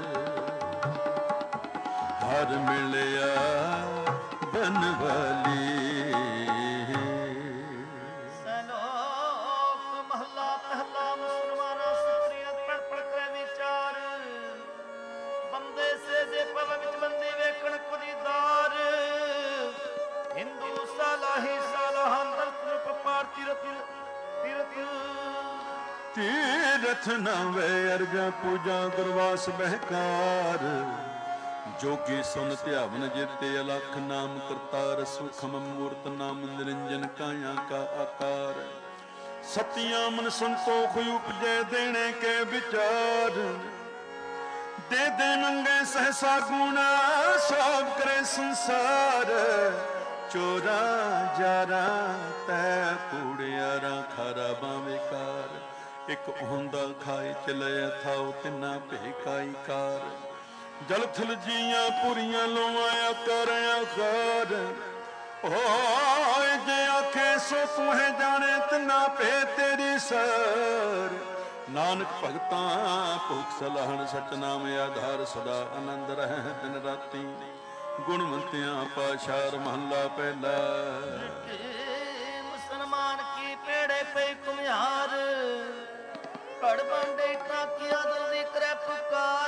ਹਰ ਮਿਲਿਆ ਬਨਵਾਲੀ। ਸਲੋਕ ਮਹਲਾ ਪਹਿਲਾ। ਮੁਸਲਮਾਨਾ ਸਿਤਰੀਅਤ ਪੜ ਪੜ ਕੇ ਵਿਚਾਰ, ਬੰਦੇ ਸੇ ਜੇ ਪਵ ਵਿੱਚ ਬੰਦੀ ਵੇਖਣ ਕੁਦੀਦਾਰ। ਹਿੰਦੂ ਸਾਲਾਹੀ ਸਾਲਾਹਾਂ ਦਰਤ ਰੂਪ ਪਾਰ ਤੀਰਥ ਤੀਰਥ। ਤੀਰਥ ਨਾ ਵੇ ਅਰਜਾ ਪੂਜਾ ਗੁਰਵਾਸ ਬਹਿਕਾਰ। ਜੋਗੀ ਸੁਨ ਧਿਆਵਨ ਜੀਤੇ ਅਲਖ ਨਾਮ ਕਰਤਾਰ। ਸੁਖਮ ਮੂਰਤ ਨਾਮ ਨਿਰੰਜਨ ਕਾਇਆ ਕਾ ਆਕਾਰ। ਸਤਿਆਂ ਮਨ ਸੰਤੋਖ ਉਪਜੈ ਦੇਣੇ ਕੇ ਵਿਚਾਰ। ਦੇ ਦੇ ਮੰਗੇ ਸਹਸਾ ਗੁਣਾ, ਸਭ ਕਰੇ ਸੰਸਾਰ। ਚੋਰਾ ਜਾਰਾ ਤੈ ਕੂੜਿਆਰਾ, ਖਾਰਾ ਬਾਵੇਂ ਕਾਰ। ਇੱਕ ਹੁੰਦਾ ਖਾਏ ਚਲੇ ਥਾਉ, ਤਿੰਨਾ ਭੇਕਾਈ ਕਾਰ। ਜਲ ਥਲ ਜੀਆਂ ਪੁਰੀਆਂ ਲੋਆਂ ਕਰ ਆਕਾਰ। ਹੋਏ ਜੇ ਆਖੇ ਸੋ ਤੂੰ ਹੈ ਜਾਣੇ, ਤਿੰਨਾ ਭੇ ਤੇਰੀ ਸਰ। ਨਾਨਕ ਭਗਤਾਂ ਭੁਖ ਸਲਾਹਣ, ਸਚਨਾਮ ਆਧਾਰ। ਸਦਾ ਆਨੰਦ ਰਹਿ ਦਿਨ ਰਾਤੀ, ਗੁਣਵੰਤਿਆਂ ਪਾਸ਼ਾਰ ਮਹੱਲਾ ਪਹਿਲਾ। ਮੁਸਲਮਾਨ ਕੀ ਪੇੜੇ ਪਈ ਕੁਮਿਆਰ, ਘੜ ਬਾਂਡੇ ਟਾਕੀਆਂ ਜਲਦੀ ਕਰੇ ਪੁਕਾਰ।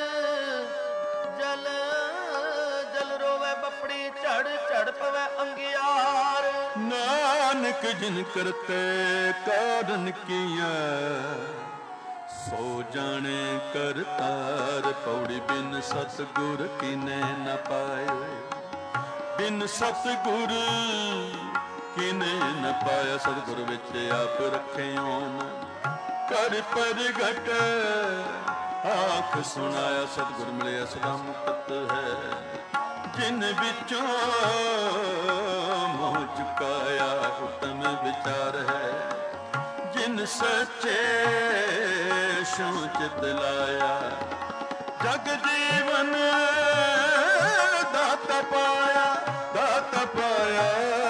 ਜਲ ਜਲ ਰੋਵੇ ਬਪੜੀ, ਝੜ ਝੜ ਪਵੇ ਅੰਗਿਆਰ। ਨਾਨਕ ਜਿਨ ਕਰਤੇ ਕਾਰਨ ਕੀਆ, ਸੋ ਜਾਣੇ ਕਰਤਾਰ। ਪੌੜੀ ਬਿਨ ਸਤਿਗੁਰ ਕੀਨੇ ਨ ਪਾਏ, ਬਿਨ ਸਤਿਗੁਰ ਕੀਨੇ ਨ ਪਾਇਆ। ਸਤਿਗੁਰ ਵਿੱਚ ਆਪ ਰੱਖਿਓ ਕਰ ਪ੍ਰਗਟ, ਆਖ ਸੁਣਾਇਆ। ਸਤਿਗੁਰ ਮਿਲਿਆ ਸਦਾ ਮੁਕਤ ਹੈ, ਜਿਨ ਵਿੱਚੋਂ ਮੋਹ ਚੁਕਾਇਆ। ਉਤਮ ਵਿਚਾਰ ਹੈ, ਜਿਨ ਸੱਚੇ ਸੋ ਚਿਤ ਲਾਇਆ। ਜਗ ਜੀਵਨ ਦਾਤਾ ਪਾਇਆ, ਦਾਤਾ ਪਾਇਆ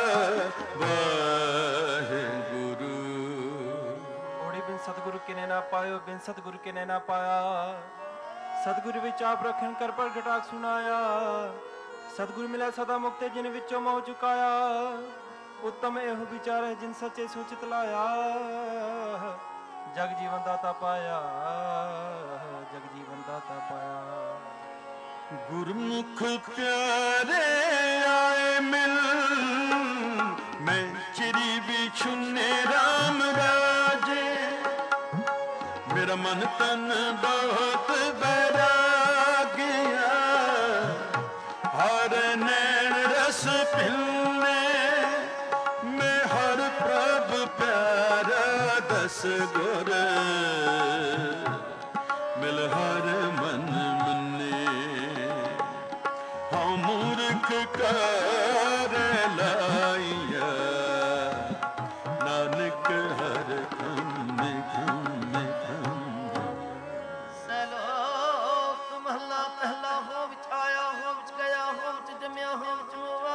ਵਾਹਿਗੁਰੂ। ਹੋੜੀ ਬਿਨ ਸਤਿਗੁਰੂ ਕਿਨੇ ਨਾ ਪਾਇਓ, ਬਿਨ ਸਤਿਗੁਰੂ ਕਿਨੇ ਨਾ ਪਾਇਆ। ਸਤਿਗੁਰੂ ਵਿੱਚ ਆਪ ਰੱਖਣ ਕਰ ਪ੍ਰਗਟਾਕ ਸੁਣਾਇਆ। ਸਤਿਗੁਰੂ ਮਿਲਿਆ ਸਦਾ ਮੁਕਤੇ, ਜਿਨ ਵਿੱਚੋਂ ਮੋਹ ਚੁਕਾਇਆ। ਉੱਤਮ ਇਹੋ ਵਿਚਾਰ ਹੈ, ਜਿਨ ਸੱਚੇ ਸੋਚਿਤ ਲਾਇਆ। ਜਗ ਜੀਵਨ ਦਾਤਾ ਪਾਇਆ, ਜਗ ਜੀਵਨ ਦਾਤਾ ਪਾਇਆ। ਗੁਰਮੁਖ ਪਿਆਰੇ ਆਏ ਮਿਲ, मैं चिरी बिछुने राम राजे, मेरा मन तन बहुत बैरागिया, हर नैन रस पिलने में हर प्रभ प्यारा दस गुर, मिल हर मन मने, हाँ मूर्ख कर लाइया, नानक हर खम खम खम। सलोक महला पहला हो विच आया, हो विच गया, हो विच जम्या, हो विच मोवा,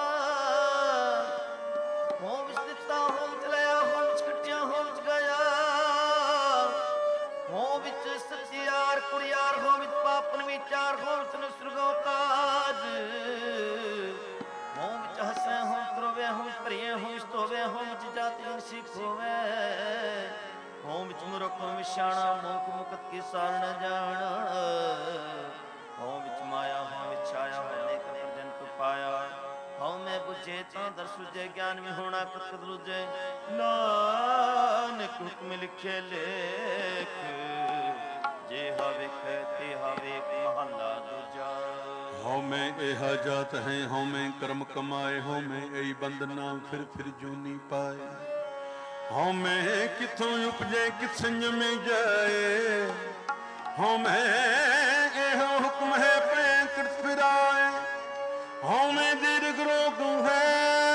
हो विच दिता, हो विच लिया, हो विच कटिया, हो विच गया, हो विच सचियार कुड़ियार, हो विच पापन विचार, हो विच नसुरगो ताज, हो विच हसे, हो विच रोवे, हो विच भरिए, हो विच धोवे, हो विच जाति सिख होवे, हो विच मूर्ख, हो विच सियाणा, मूक मुकत की सार न जाना, हो विच माया, हो विच छाया, हो नेक जंतु पाया, हो मैं बुझे तो दर सुझे, ज्ञान में होना कत कत रुझे, नानक हुक्म लिखे लेख, जे हवे कहते हवे महला दूजा। हਉ मैं एहा जात है, हਉ मैं कर्म कमाए, हਉ मैं यही बंदना फिर फिर जूनी पाए, हਉ मैं किथों उपजे कित संजम जाए, हਉ मैं एहो हुक्म है पैंकृत फिराए, हਉ मैं दीर्घ रोग है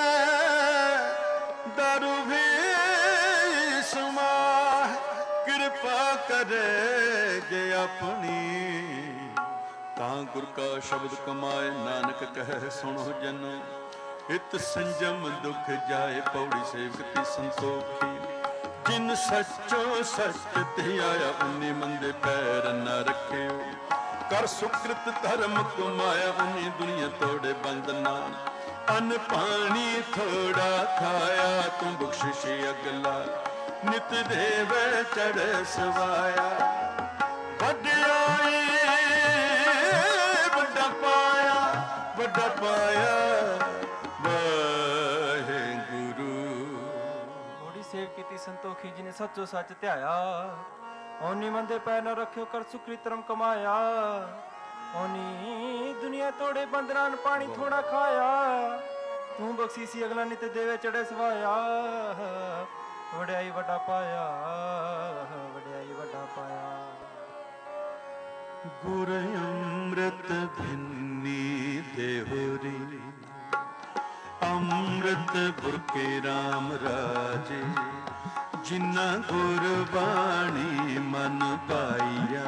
दारू भी समाह, कृपा करे जे अपनी, तां गुर का शब्द कमाए, नानक कहे सुनो जनो, इत संजम दुख जाए, पौड़ी सेवकती संतोखी, जिन सचो सच ते आया, उन्नी मंदे पैर न रखियो, कर सुकृत धर्म कमाया, उन्नी दुनिया तोड़े बंदना, अन्न पानी थोड़ा खाया, तू बख्शिश अगला, नित देव चढ़ सवाया, वड्याई वड्डा पाया, वड्डा पाया वाहेगुरु। घोड़ी सेव कीती संतोखी, जिने सचो सच ध्याया, ओनी मंदे पैर न रखियो, कर सुकृत धर्म कमाया, ओनी दुनिया तोड़े बंदना, पानी थोड़ा खाया, तू बख्शीसी अगला, नित देवे चढ़े सवाया, वड्याई वड्डा पाया, वड्याई वड्डा पाया। गुर अमृत भिन्नी देहुरी, अमृत बुरके राम राजे, जिन्ना गुर बाणी मन पाइया,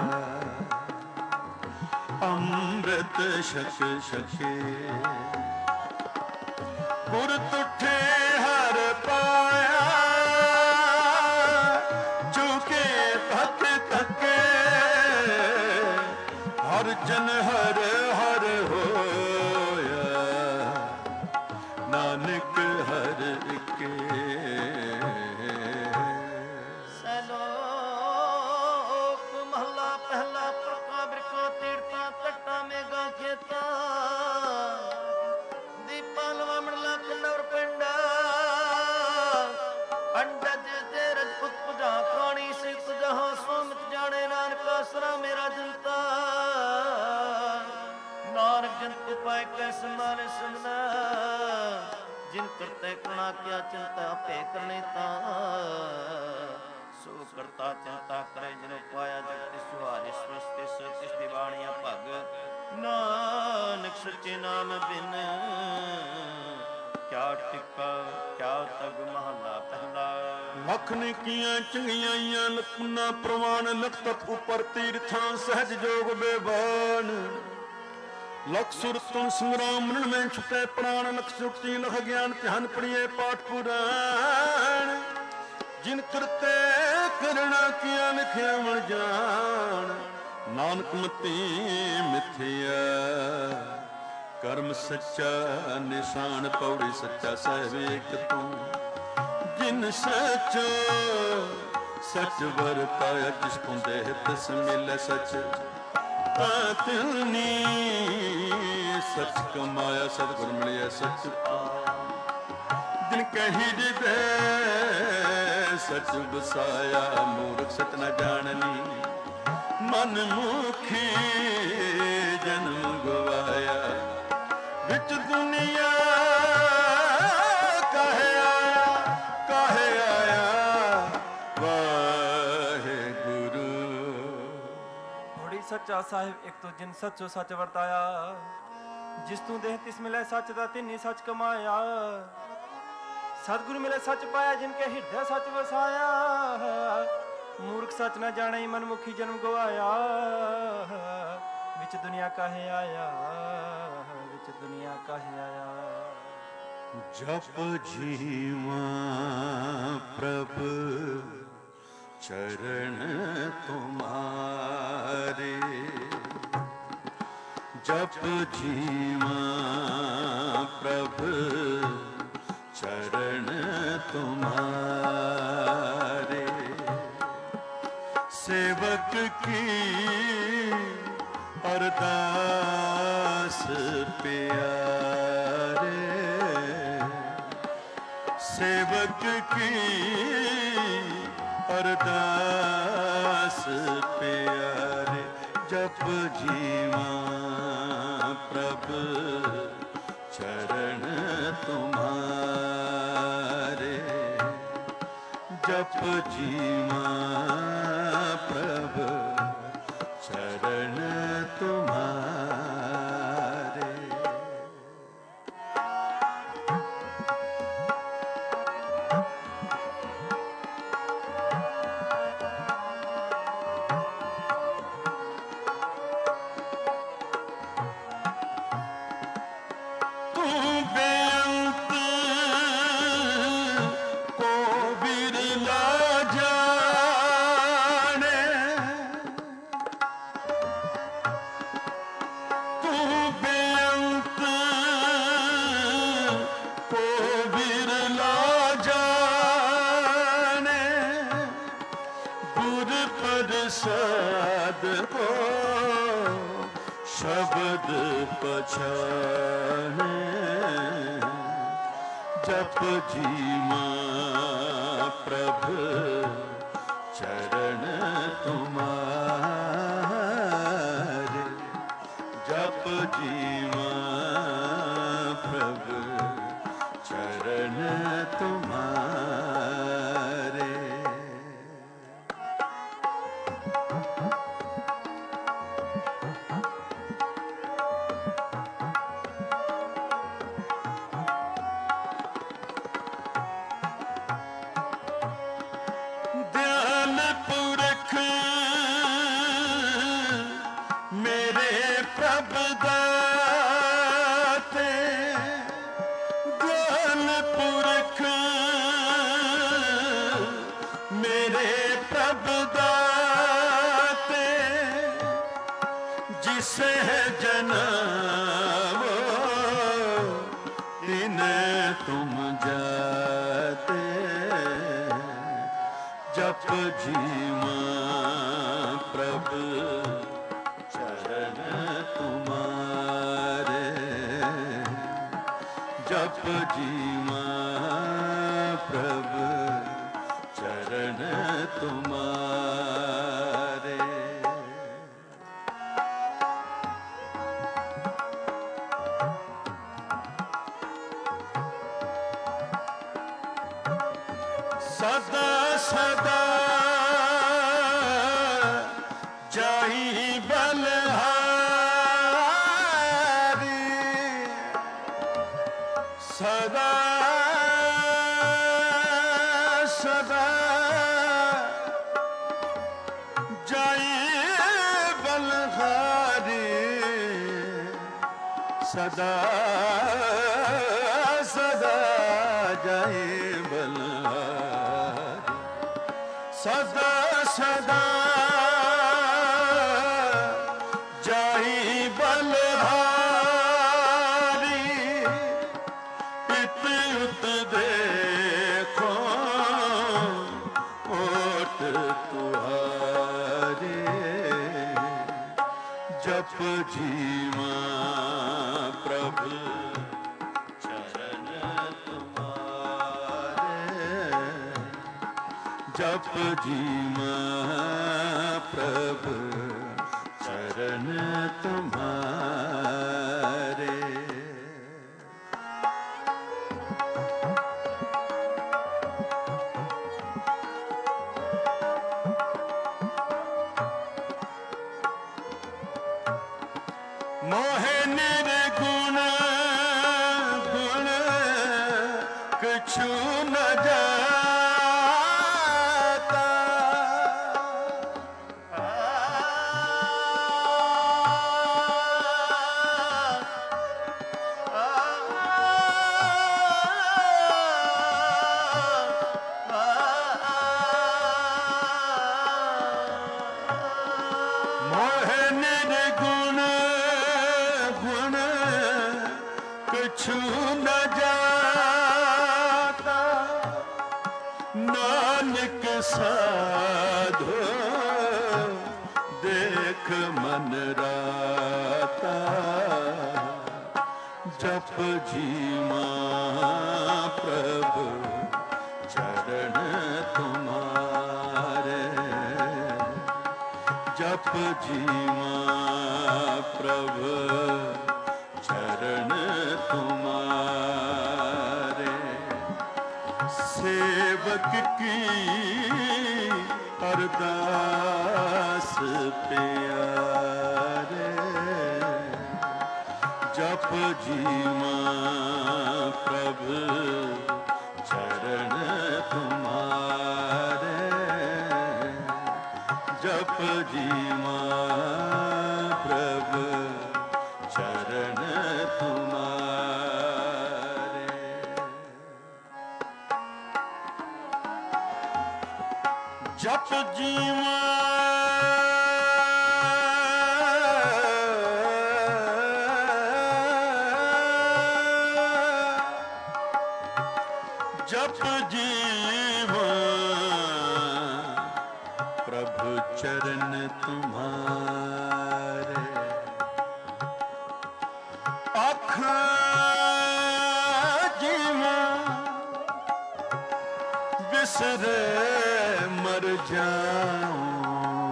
अमृत शक शके, गुर तुठे हर पाया, चुके तक तके, हर जन हर हर होया, नानक हर के। सलोक महला पहला प्रका बिरका तीर्था तट्टा मेगा खेता, दीपा लवा मंडला कंडवर पिंडा, अंडज ते रजपुत पुजा खानी सिख जहां सोमित जाने, नानक आसरा मेरा जनता, नानक जंतु पाए कैसे माने सुनना, जिन करते करुणा क्या चिंता पे करने ता, सो करता चिंता करे जिन पाया, जगत सुहारे स्वस्ति सतिश दिवाणिया भग, नानक सच्चे नाम बिन क्या टिका क्या तग महला पहला। लख ने किया चंगियाइयां लखना प्रवान, लख तप उपर तीर्थां सहज जोग बेबान, लख सुर तुम संग्राम मरण में छुटे प्राण, लख सुक्ति लख ज्ञान ध्यान पढ़िए पाठ पुराण, जिन करते करना किया लिखे मर जान, नानक मती मिथ्या कर्म सच्चा निशान, पौड़ी सच्चा सहवेक तू, जिन सचो सच वरताया, जिसको देह तिस मिले सच, तिलनी सच कमाया, सतगुर मिलिया सच, जिन ਕਹੀ ਦਿਦੇ ਸਚ ਵਸਾਇਆ ਮੂਰਖ ਸਚ ਨ ਜਾਣਨੀ ਮਨ ਮੁਖੀ ਜਨਮ ਗਵਾਇਆ ਵਿੱਚ ਦੁਨੀਆ ਕਾਹੇ ਆਇਆ ਕਾਹੇ ਆਇਆ ਵਾਹਿਗੁਰੂ। ਹੋੜੀ ਸੱਚਾ ਸਾਹਿਬ ਇੱਕ ਤੋਂ ਜਿਨ ਸੱਚੋ ਸੱਚ ਵਰਤਾਇਆ ਜਿਸ ਤੂੰ ਦੇਹ ਤਿਸ ਮਿਲੇ ਸੱਚ ਦਾ ਤਿੰਨੀ ਸੱਚ ਕਮਾਇਆ ਸਤਿਗੁਰੂ ਮਿਲੇ ਸੱਚ ਪਾਇਆ ਜਿਨ ਕੇ ਹਿਰਦੈ ਸੱਚ ਵਸਾਇਆ ਮੂਰਖ ਸੱਚ ਨਾ ਜਾਣੇ ਮਨਮੁਖੀ ਜਨਮ ਗਵਾਇਆ ਵਿੱਚ ਦੁਨੀਆ ਕਾਹੇ ਆਇਆ ਵਿੱਚ ਦੁਨੀਆ ਕਾਹੇ ਆਇਆ। ਜਪ ਜੀਵਾਂ ਪ੍ਰਭ ਚਰਨ ਤੁਮਾਰੇ ਜਪ ਜੀਵਾਂ ਪ੍ਰਭ ਚਰਨ ਤੁਮਾਰੇ ਸੇਵਕ ਕੀ ਅਰਦਾਸ ਪਿਆਰੇ ਸੇਵਕ ਕੀ ਅਰਦਾਸ ਪਿਆਰੇ ਜਪ ਜੀਵਾਂ ਪ੍ਰਭ ਚਰਨ ਤੁਮਾਰੇ ਜਪ ਜੀਵਾਂ ਪ੍ਰਭ ਚਰਨ ਤੁਮਾਰੇ। ਸ਼ਬਦ ਪਛਾਣੇ ਜਪ ਜੀਵਾਂ ਪ੍ਰਭ ਚਰਨ ਤੁਮਾਰੇ ਜਪ ਜੀਵਾਂ ਪ੍ਰਭ ਚਰਨ ਤੁਮਾਰੇ। ਜਪ ਜੀਵਾਂ ਪ੍ਰਭ ਚਰਨ ਤੁਮਾਰੇ ਜਪ ਜੀਵਾਂ ਪ੍ਰਭ ਚਰਨ ਤੁਮਾਰੇ। ਸਦਾ ਸਦਾ ਜਾਈ ਬਲਹਾਰੀ ਸਦਾ ਸਦਾ ਜਾਈ ਬਲਹਾਰੀ ਸਦਾ ਸਦਾ ਜਾਈ ਬਲਹਾਰੀ ਸਦਾ ਸਦਾ ਜਾਈ ਬਲਹਾਰੀ ਇਤ ਉਤ ਦੇਖੋ ਓਟ ਤੁਹਾਰੇ ਜਪ ਜੀਵਾਂ ਪ੍ਰਭ ਚਰਨ ਤੁਮਾਰੇ जप जीवा प्रभु चरण तुम्हारे। मोहे निर्गुण गुण कछु न जाता, मोहे निर्गुण गुण कछु न जाता, नानक साधो देख मन राता। जप जीवा प्रभु चरण तुम्हारे। जप जीवा प्रभु चरण तुम्हारे। सेवक की अरदास प्यारे। जप जीवा प्रभु चरण तुम्हारे। जप जीवा प्रभु चरण तुम्हारे। जप जीवा जप जीवा प्रभु चरण तुम्हारे। आखा जीवा बिसरे मर जाऊं,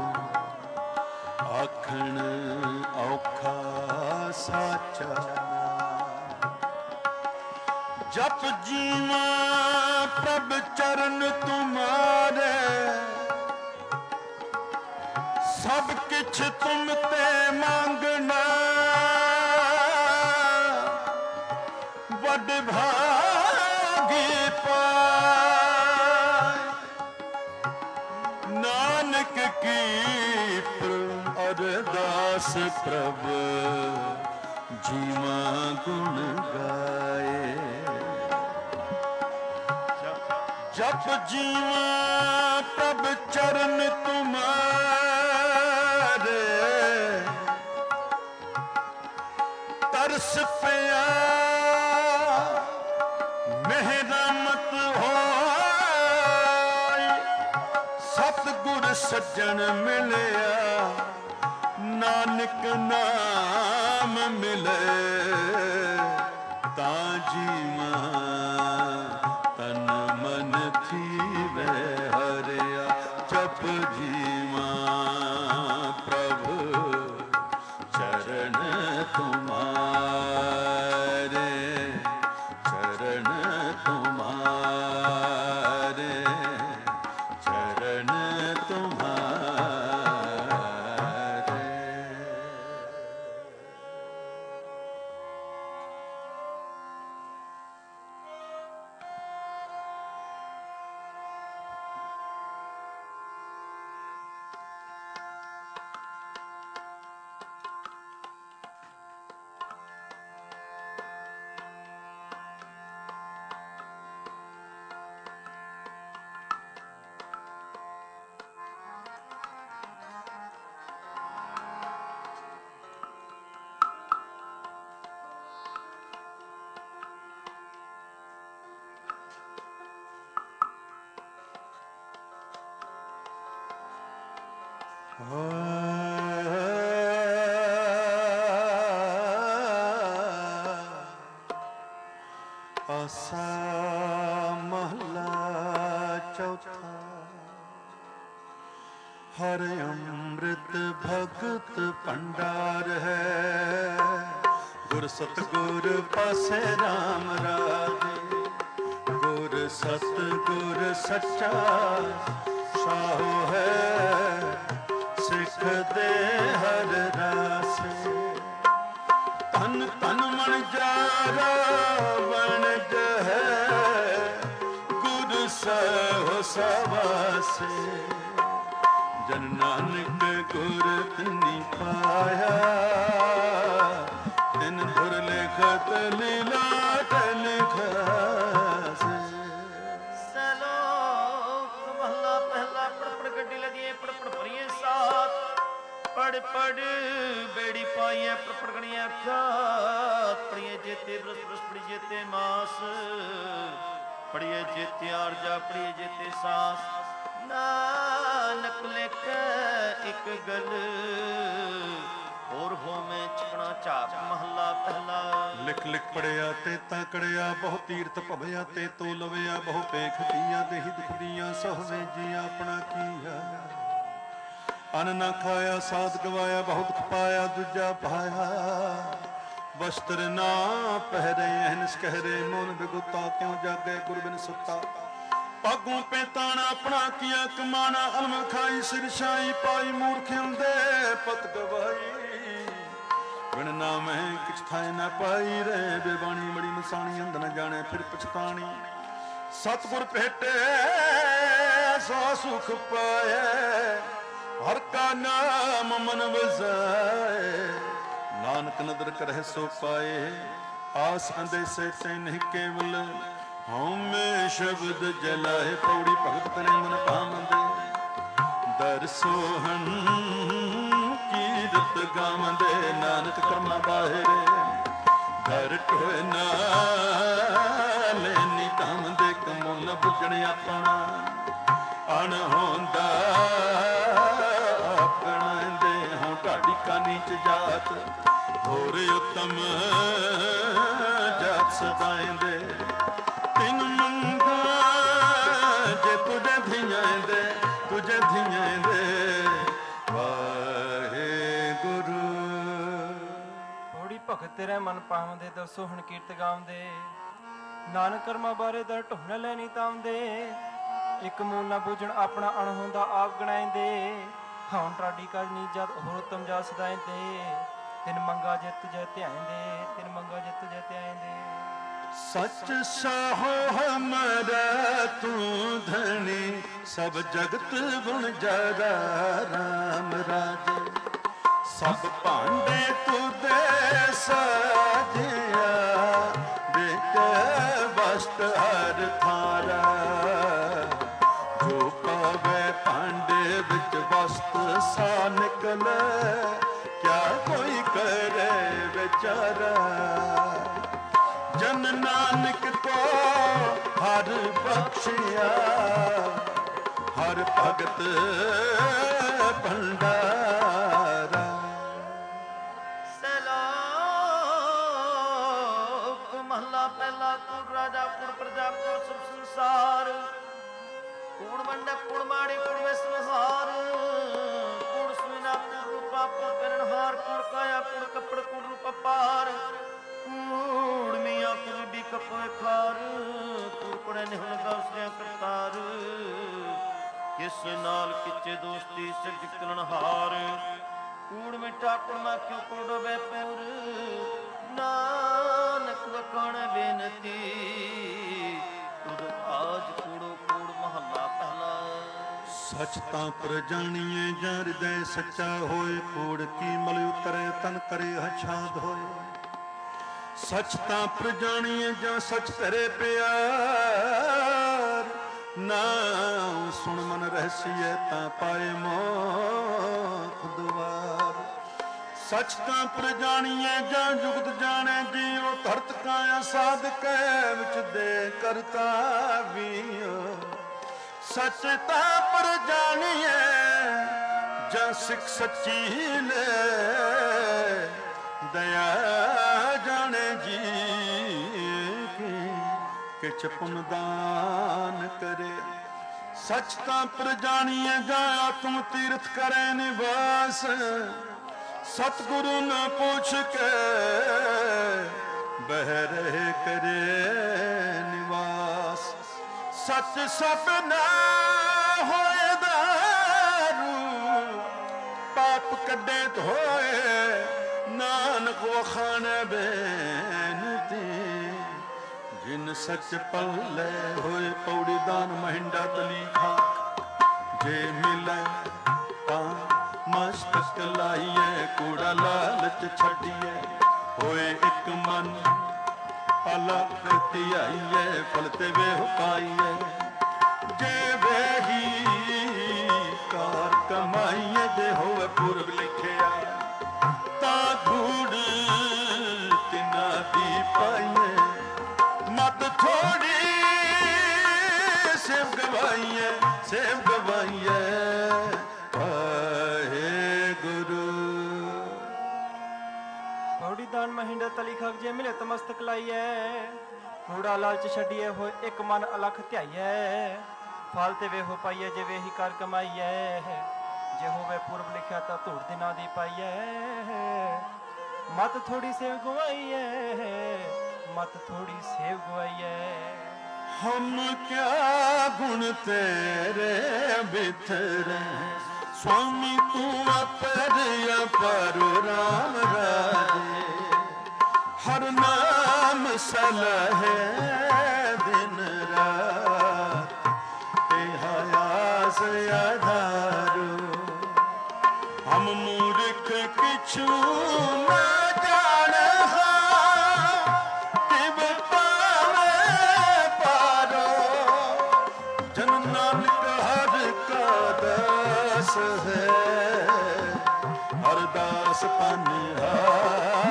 आखण औखा साचा। जप जीवा प्रभ चरण तुम्हारे। सब किछ तुम ते मांगना, वड भागी पाए। नानक की अरदास प्रभु जीवा गुण गाए। जप जीवा प्रभ चरण तुम्हारे। तरस पिया मेहरमत हो, सतगुर सज्जन मिलया। नानक नाम मिले ता जीवा तन मन थीवे हरिया। जप जीवा प्रभु चरण तुम्हारे। चरण तुम्हारे। चरण तुम्हारे। आसा महला चौथा। ਹਰ ਅੰਮ੍ਰਿਤ ਭਗਤ ਭੰਡਾਰ ਹੈ, ਗੁਰ ਸਤਿਗੁਰ ਪਾਸੇ ਰਾਮ ਰਾਜੇ। ਗੁਰ ਸਤਿਗੁਰ ਸੱਚਾ ਸਾਹੋ ਹੈ, ਸਿੱਖ ਦੇ ਹਰ ਰਾਸੇ। ਧਨ ਧਨ ਮਨ ਜਾਰਾ ਵਣਜ ਹੈ, ਗੁਰ ਸਹਿ ਸਵਾਸੇ। ਜਨ ਨਾਨਕ ਗੁਰ ਤਿਨੀ ਪਾਇਆ, ਤਿਨ ਧੁਰ ਲਿਖਤ ਲੀਲਾਟ ਲਿਖਾਸੇ। ਸਲੋਕ ਮਹਲਾ ਪਹਿਲਾ। ਪੜ ਪੜ ਗੱਡੀ ਲਦੀਏ, ਪੜ ਪੜ ਭਰੀਏ ਸਾਥ। ਪੜ ਪੜ ਬੇੜੀ ਪਾਈਏ, ਪੜ ਪੜ ਗਣੀਆਂ ਅੱਖਾਂ। ਪੜੀਏ ਜੇਤੇ ਬਰਸ ਬਰਸ, ਪੜੀ ਜੇਤੇ ਮਾਸ। ਪੜੀਏ ਜੇਤੇ ਆਰਜਾ, ਪੜੀਏ ਜੇਤੇ ਸਾਸ। ਨਾਨਕ ਲਿਖ ਇੱਕ ਗੱਲ, ਹੋਰ ਹੋਵੇਂ ਚਕਣਾ ਝਾਕ। ਮਹਲਾ ਪਹਿਲਾ। ਲਿਖ ਲਿਖ ਪੜਿਆ ਤੇ ਤਾਂ ਕੜਿਆ, ਬਹੁ ਤੀਰਥ ਭਵਿਆ ਤੇ ਤੋ ਲਵਿਆ। ਬਹੁ ਪੇਖ ਕੀਆ ਦੇਹੀ ਦੁਖ ਦੀਆਂ, ਸਹਵੇ ਜੀ ਆਪਣਾ ਕੀਆ। ਅਨ ਨਾ ਖਾਇਆ ਸਾਧ ਗਵਾਇਆ, ਬਹੁਤ ਦੁਖ ਪਾਇਆ ਦੂਜਾ ਪਾਇਆ। ਵਸਤਰ ਨਾ ਪਹਿਰੇ ਅਹਨਸ ਕਹਿਰੇ, ਮੋਨ ਬਿਗੁਤਾ ਕਿਉ ਜਾਗੇ ਗੁਰ ਬਿਨ ਸੁੱਤਾ। ਪਾਗੋਂ ਪੈਤਾਣਾ ਆਪਣਾ ਕੀਆ ਕਮਾਣਾ, ਅਲਮ ਖਾਈ ਸਿਰ ਛਾਈ ਪਾਈ। ਮੂਰਖਿਆਂ ਦੇ ਪਤ ਗਵਾਈ, ਬਿਨ ਨਾਮੈ ਕਿਛ ਥਾਇ ਨਾ ਪਾਈ। ਰਹਿ ਬੇਬਾਣੀ ਬੜੀ ਮਸਾਣੀ, ਅੰਧ ਨ ਜਾਣੇ ਫਿਰ ਪਛਤਾਣੀ। ਸਤਿਗੁਰ ਭੇਟੇ ਸੋ ਸੁਖ ਪਾਏ, ਹਰ ਕਾ ਨਾਮ ਮਨ ਵਸਾਏ। ਨਾਨਕ ਨਦਰ ਕਰਹਿ ਸੋ ਪਾਏ, ਆਸ ਅੰਦੇਸੇ ਤੈ ਨਹੀਂ ਕੇਵਲ। ਹਉਮੈ ਸ਼ਬਦ ਜਲਾਏ, ਪੌੜੀ ਭਗਤ ਤਨੇ ਮਨ ਭਾਵੰਦੇ। ਦਰ ਸੋਹਣ ਕੀਰਤ ਗਾਵੰਦੇ, ਨਾਨਕ ਕਰਮਾ ਬਾਹਿਰੇ। ਦਰ ਟੋਏ ਨਾਲੇ ਨੀ ਧਾਵੰਦੇ, ਕਮੋ ਨ ਬੁਝਣ ਆਪਣਾ। ਅਣ ਹੁੰਦਾ ਆਪਣਾ ਦੇ, ਹੋਂ ਢਾਡੀ ਕਾ ਨੀਚ ਜਾਤ। ਹੋਰ ਉਤਮ ਜਾਤ ਸਦਾਇਂਦੇ। ਤਿਨ ਮੰਗਾ ਜੇ ਤੁਝੇ ਧੀਆਂ ਦੇ, ਤੁਝੇ ਧੀਆਂ ਦੇ। ਵਾਹਿਗੁਰੂ। ਹੋੜੀ ਭਗਤ ਤੇਰੇ ਮਨ ਪਾਉਂਦੇ, ਦਸੋ ਹੁਣ ਕੀਰਤ ਗਾਉਂਦੇ। ਨਾਨਕ ਕਰਮਾਂ ਬਾਰੇ ਦਰ ਢੁੰਨ ਲੈਣੀ ਤਾਉਂਦੇ। ਇੱਕ ਮੂਲ ਨਾ ਬੂਝਣ ਆਪਣਾ ਅਣਹੋਂਦਾ ਆਪ ਗਣਾਇਂਦੇ। ਹਉਣ ਟਾਡੀ ਕਾ ਨੀ ਜਦ ਹੋਰ ਤਮ ਜਾ ਸਦਾਇਂਦੇ। ਤਿਨ ਮੰਗਾ ਜੇ ਤੁਝੇ ਧਿਆਇਂਦੇ, ਤਿਨ ਮੰਗਾ ਜੇ ਤੁਝੇ ਧਿਆਇਂਦੇ। ਸਚ ਸਾਹੋ ਹਮਾਰਾ ਤੂੰ ਧਣੀ, ਸਭ ਜਗਤ ਬੁਣ ਜਰਾ ਰਾਮ ਰਾਜੇ। ਸਭ ਭਾਂਡੇ ਤੁਦੇ ਸਾਜਿਆ, ਬਿਕ ਵਸਤ ਹਰ ਥਾਰਾ। ਜੋ ਪਾਵੇ ਭਾਂਡੇ ਵਿੱਚ ਵਸਤ ਸਾ ਨਿਕਲੇ, ਕਿਆ ਕੋਈ ਕਰੇ ਵਿਚਾਰਾ। ਜਨ ਨਾਨਕ ਕੋ ਹਰ ਬਖਸ਼ਿਆ, ਹਰ ਭਗਤ ਭੰਡਾਰਾ। ਸਲੋਕ ਮਹਲਾ ਪਹਿਲਾ। ਕੂੜ ਰਾਜਾ ਕੂੜ ਪ੍ਰਜਾ ਕੂੜ ਸਭ ਸੰਸਾਰ। ਕੂੜ ਮੰਡਪ ਕੂੜ ਮਾੜੀ ਕੂੜ ਵਿਸਨਹਾਰ। ਕੂੜ ਸੁਨਾ ਕੂੜ ਰੂਪਾ ਕੂੜ ਪਹਿਨਹਾਰ। ਕੂੜ ਕਾਇਆ ਕੂੜ ਕੱਪੜ ਕੂੜ ਰੂਪਾ ਪਾਰ। ਕੂੜ ਮੀਆਂ ਕੂੜ ਵੀ ਕਪੋਏ ਖਾਰ। ਕੂੜ ਕੁੜੇ ਨਿਹੁ ਲਗਾ ਉਸਨੇ ਕਰਤਾਰ। ਕਿਸ ਨਾਲ ਕਿਚੇ ਦੋਸਤੀ ਸਿਰਜ ਕਲਨਹਾਰ। ਕੂੜ ਮਿੱਠਾ ਕੁੜਮਾ ਕਿਉ ਕੂੜ ਡੋਬੇ ਪੂਰ। ਨਾਨਕ ਵਖਾਣ ਬੇਨਤੀ, ਤੁਧ ਆਜ ਕੂੜੋ ਕੂੜ। ਮਹੱਲਾ ਪਹਿਲਾ। ਸਚ ਤਾਂ ਪਰ ਜਾਣੀਏ ਜਾਂ ਹਿਰਦੈ ਸੱਚਾ ਹੋਏ। ਕੂੜ ਕੀ ਮਲ ਉਤਰੇ ਤਨ ਕਰੇ ਹਛਾਦ ਹੋਏ। ਸਚ ਤਾਂ ਪਰ ਜਾਣੀਏ ਜਾਂ ਸਚ ਧਰੇ ਪਿਆਰ। ਨਾਮ ਸੁਣ ਮਨ ਰਹਿਸੀਏ ਤਾਂ ਪਾਏ ਮੋਖ ਦੁਆਰ। ਸਚ ਤਾਂ ਪਰ ਜਾਣੀਏ ਜਾਂ ਜੁਗਤ ਜਾਣੇ ਜੀਉ। ਧਰਤ ਕਾਇਆ ਸਾਧਕੈ ਵਿੱਚ ਦੇ ਕਰਤਾ ਵੀਉ। ਸਚ ਤਾਂ ਪਰ ਜਾਣੀਏ ਜਾਂ ਸਿੱਖ ਸੱਚੀ ਲੈ। ਦਇਆ ਜਾਣੇ ਜੀ ਕੀ, ਕਿਛ ਪੁਨ ਦਾਨ ਕਰੇ। सच तां पर जानिएगा तुम तीर्थ करे निवास सतगुरु न पूछ के बह रहे करे निवास सच सपना होए दारू पाप कड्डे धोए नानक वखाने बेनती जिन सच पल्ले होए पौड़ी दान महिंडा तली खा जे मिले तां मस्तक लाइए कूड़ा लालच छड़िए होए एक मन अलग तियाइए फलते वे पाइए जे वेही कार कमाइए जे होए पूर्व लिखिया ता धूड़ तिना दी पाइए मत थोड़ी सेव गवाइए सेव गवाइए दान महिंडा तली खग जे मिले तमस्तक लाइए कूड़ा लालच छड़िए हो एक मन अलख ध्याइए फालते वे हो पाइए जे वे ही कर कमाइए जे होवे पूर्व लिखा तो धूड़ दिना दी पाइए मत थोड़ी सेव गवाइए मत थोड़ी सेव गवाइए हम क्या गुण तेरे बिथरे स्वामी तू अपर अपर राम राजे हर नाम सलहे दिन रात आयास आधारो हम मूर्ख किछु न जान तिब पावे पारो जन नानक हर का दास है हर दास पनिहार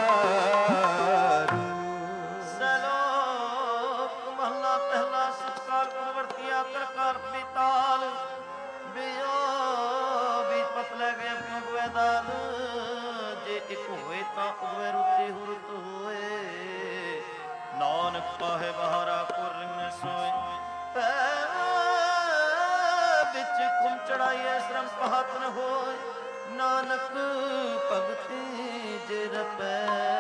जे एक होए तां उवे रुते हुरत होए नानक पाहे बहारा पुर में सोए पै बिच कुम चढ़ाइए श्रम पहत न होए नानक भगति जे रपै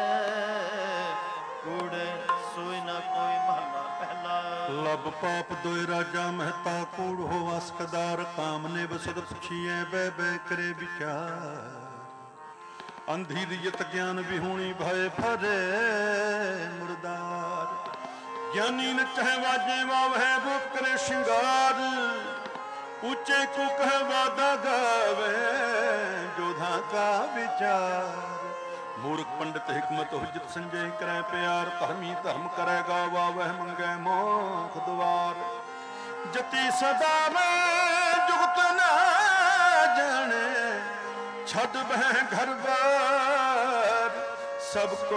कूड़े सोए न कोई महला पहला लब पाप दोय राजा महता कूड़ हो वास्कदार कामने बसद पुछिए बह बह करे विचार अंधी रियत ज्ञान विहूणी भय फरे मुर्दार ज्ञानी न चाहे वाजे वावै रूप करे श्रृंगार ऊंचे को कह वादा गावे जोधा का विचार मूर्ख पंडित हिकमत हुज्जत संजय करे प्यार धर्मी धर्म करेगा वावह मंगे मोख द्वार जति सदा में जुगत ना जाने छठ बह घर बार सबको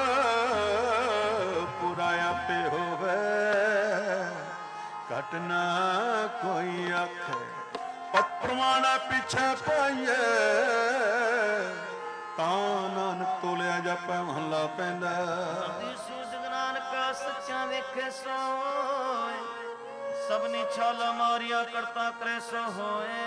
पुराया पे होवे कटना कोई आख पत प्रमाणा पीछे पाइए ਤਾਂ ਨਾਨਕ ਤੋਲਿਆ ਜਾਪੈ ਮਹੱਲਾ ਪੈਂਦਾ ਸੂਦ ਨਾਨਕ ਸੱਚਾ ਵੇਖੇ ਸੋਏ ਸਭਨੀ ਛਾਲਾ ਮਾਰਿਆ ਕਰਤਾ ਕਰੇ ਸੋ ਹੋਏ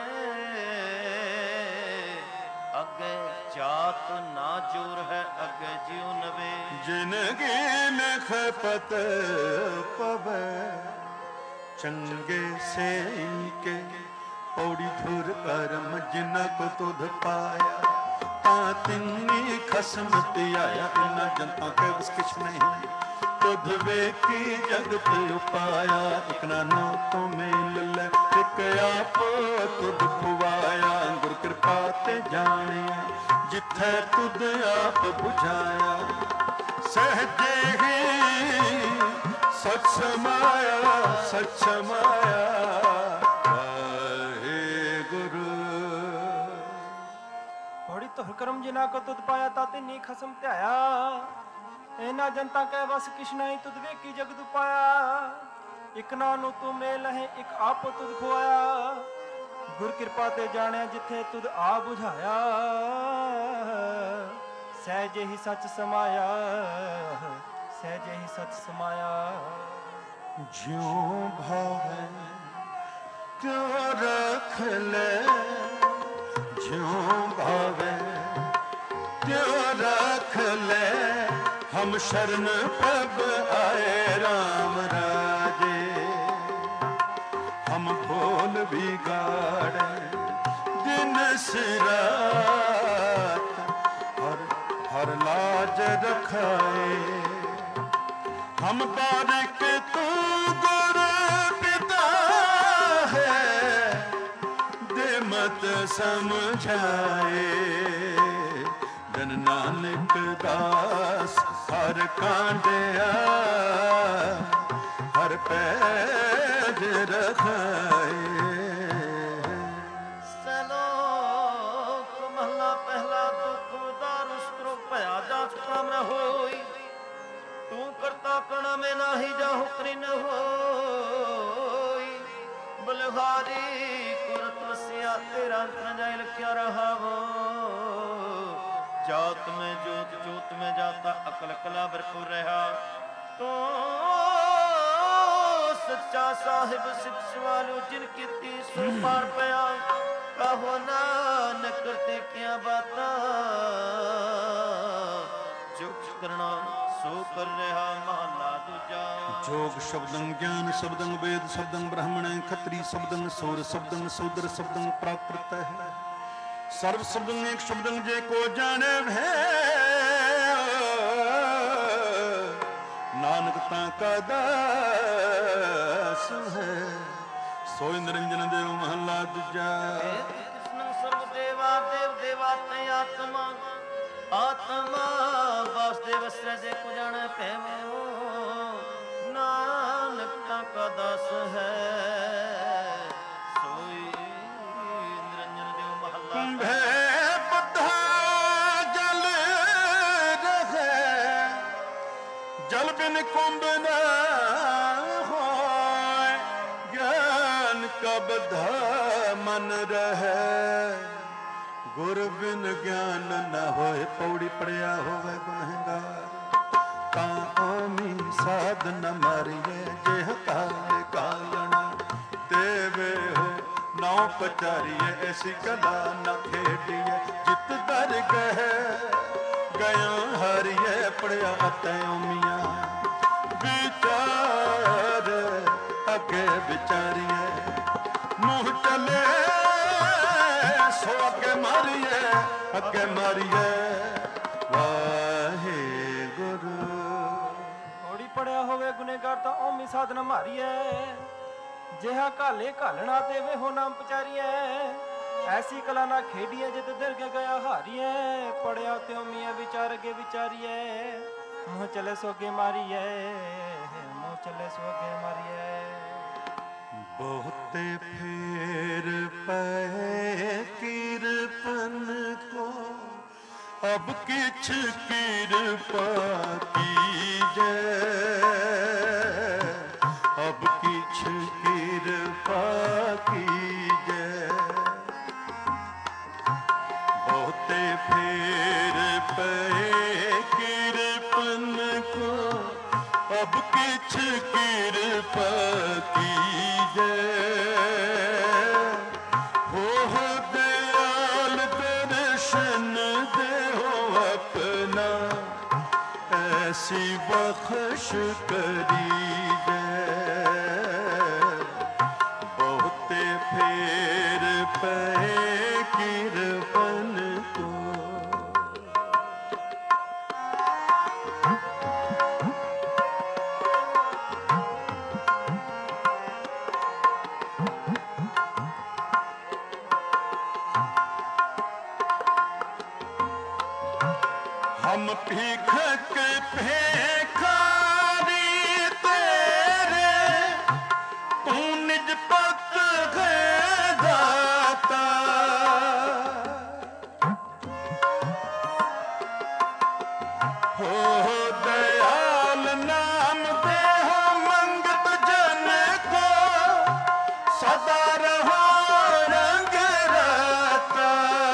ਅੱਗੇ ਜਾਤ ਨਾ ਜੋਰ ਹੈ ਅੱਗੇ ਜਿਉ ਨਵੇ ਜਿਨਗੀ ਲਿਖ ਪਤ ਪਵੇ ਚੰਗੇ ਸੇ ਕੇ ਪੌੜੀ ਧੁਰ ਕਰਮ ਜਿਨਾ ਕੋ ਤੁਧ ਪਾਇਆ ਤਾਂ ਤਿੰਨੀ ਖਸਮ ਧਿਆਇਆ ਇਨਾ ਜਨਤਾ ਕੇ ਬਸ ਕਿਛ ਨਹੀਂ ਤੁਧ ਵੇਖੀ ਜਗਤ ਉਪਾਇਆ ਇਕ ਨਾਨੋ ਤੋਂ ਮੇਲ ਲੈ ਇਕ ਆਪ ਤੁਧ ਖੁਵਾਇਆ ਗੁਰ ਕਿਰਪਾ ਤੇ ਜਾਣਿਆ ਜਿੱਥੇ ਤੁਧ ਆਪ ਬੁਝਾਇਆ ਸਹਜੇ ਹੀ ਸਚ ਸਮਾਇਆ ਸਚ ਸਮਾਇਆ ਤੁਰ ਕਰਮ ਜਿਨਾ ਕੋ ਤੁਧ ਪਾਇਆ ਤਾ ਤਿੰਨੀ ਖਸਮ ਧਿਆਇਆ ਇਹਨਾਂ ਜਨਤਾ ਕੈ ਵਸ ਕਿਛ ਨਹੀਂ ਤੁਧ ਵੇਖੀ ਜਗਤ ਪਾਇਆ ਇਕ ਨਾਨੋ ਤੂੰ ਮੇਲ ਹੈ ਇਕ ਆਪ ਤੁਧ ਖੁਆਇਆ ਗੁਰ ਕਿਰਪਾ ਤੇ ਜਾਣਿਆ ਜਿੱਥੇ ਤੁਧ ਆ ਬੁਝਾਇਆ ਸਹਿਜੇ ਹੀ ਸੱਚ ਸਮਾਇਆ ਸਹਿਜੇ ਹੀ ਸੱਚ ਸਮਾਇਆ ਜਿਉ ਭਾਵੈ ਤਿਉ राख ले ज्यों भावे त्यों राख ले। हम शरण प्रभ आए राम राजे, हम भोल बिगाड़े दिन सिरात, हर हर लाज रखाए। हम बारिक तू गुर पिता है, दे मत समझाए। जन नानक दास हर कांडिया, हर पैज रखाए। सलोक महला पहला दुख उदार उस्तरो भया जाच काम न होई। तू करता कण में नाही जाहु कृन होई। बलहारी कुरत वसिया तेरा न जाय लख्या रहा वो। जात में जोत जोत में जाता अकल कला भरपूर रहा। तो सच्चा साहिब सिख सवालो जिन कीती सो पार पया। कहो नानक करते क्या बाता, जो करना सो कर रहा महला दूजा। जोग शब्दं ज्ञान शब्दं वेद शब्दं ब्राह्मण खत्री शब्दं सौर शब्दं सौदर शब्दं प्राकृत है। सर्व शब्दं एक शब्दं जे को जाने है। नानक ताका दास है, सोई निरंजन देव महला दूजा। कृष्ण सर्व देवा देव देवात्म आत्मा, आत्मा वासुदेव जे को जाने पैमो। नानक ताका दास है, सोई निरंजन देव महला। कुंभे बद्धा जल रहे, जल बिन कुंभ न होय। ज्ञान का बद्धा मन रहे, गुर बिन ज्ञान न होए। पौड़ी पड़िया होवे गुनहगार, तामी साध न मारिए। जेह काले कालना देवे हो नौ पचारिए। ऐसी कला न खेडिए, जित दर गह गया हारिए। पड़िया अतोमिया विचार अगे विचारिए। मुँह चले सो अगे मारिए, अगे मारिए। वाहे गुरु ਥੋੜੀ ਪੜਿਆ ਹੋਵੇ ਗੁਨੇਗਾਰ ਤਾਂ ਓਮੀ ਸਾਧਨ ਮਾਰੀਐ। ਜਿਹਾ ਘਾਲੇ ਘਾਲਣਾ ਤੇ ਵੇਹੋ ਨਾਮ ਪਚਾਰੀਐ। ਐਸੀ ਕਲਾ ਨਾ ਖੇਡੀਐ, ਜਿਤ ਦਿਰਗ ਗਿਆ ਹਾਰੀਐ। ਪੜਿਆ ਤੇ ਓਮੀਐ ਵਿਚਾਰ ਅਗੇ ਵਿਚਾਰੀਐ। ਮੂੰਹ ਚਲੇ ਸੋ ਅੱਗੇ ਮਾਰੀਐ, ਮੂੰਹ ਚਲੇ ਸੋ ਅੱਗੇ ਮਾਰੀਐ। बहुते फेर पए किरपन को, अब किछ किरपा कीजै। अब किछ किरपा कीजै। बहुते फेर पए किरपन को, अब किछ किरपा कीजै। हो दयाल दर्शन देहो अपना, ऐसी बख्श करीजै। बहुते फेर पए किरपन को। हम भीख के भेखारी तेरे, तू निज पत है दाता। हो दयाल नाम दे हो मंगत जन को, सदा रहो रंग राता।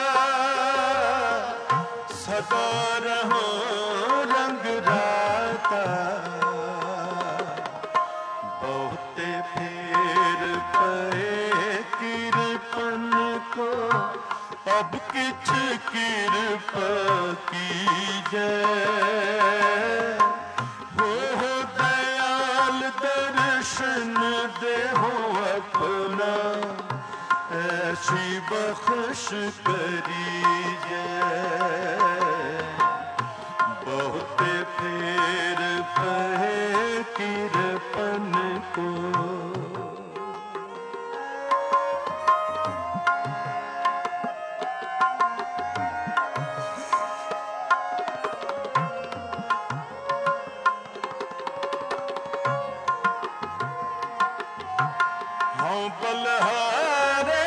सदा रहो रंग राता। बहुते फेर पए किरपन किछ कृपा कीजै। हो दयाल दर्शन देहो अपना, ऐसी बख्श करीजै। बहुत फेर पहे किरपन को, हाँ बलहारे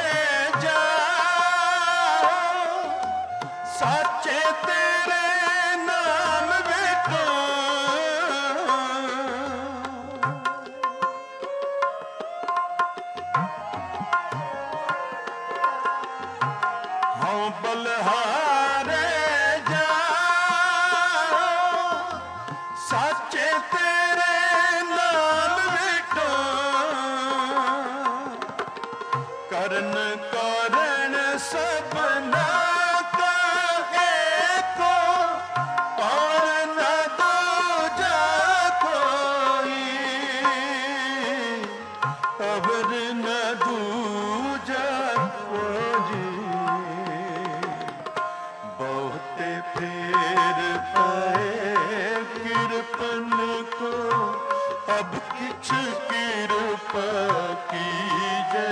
जाओ साचे तेरे नाम बेटो। हाँ बलहारे जाओ साचे तेरे नाम बेटो। करन कारण सबना का एको, और न दूजा कोई, अवर न दूजा कोई। बहुते फेर पाए कृपन को, अब किछ कृपा कीजै।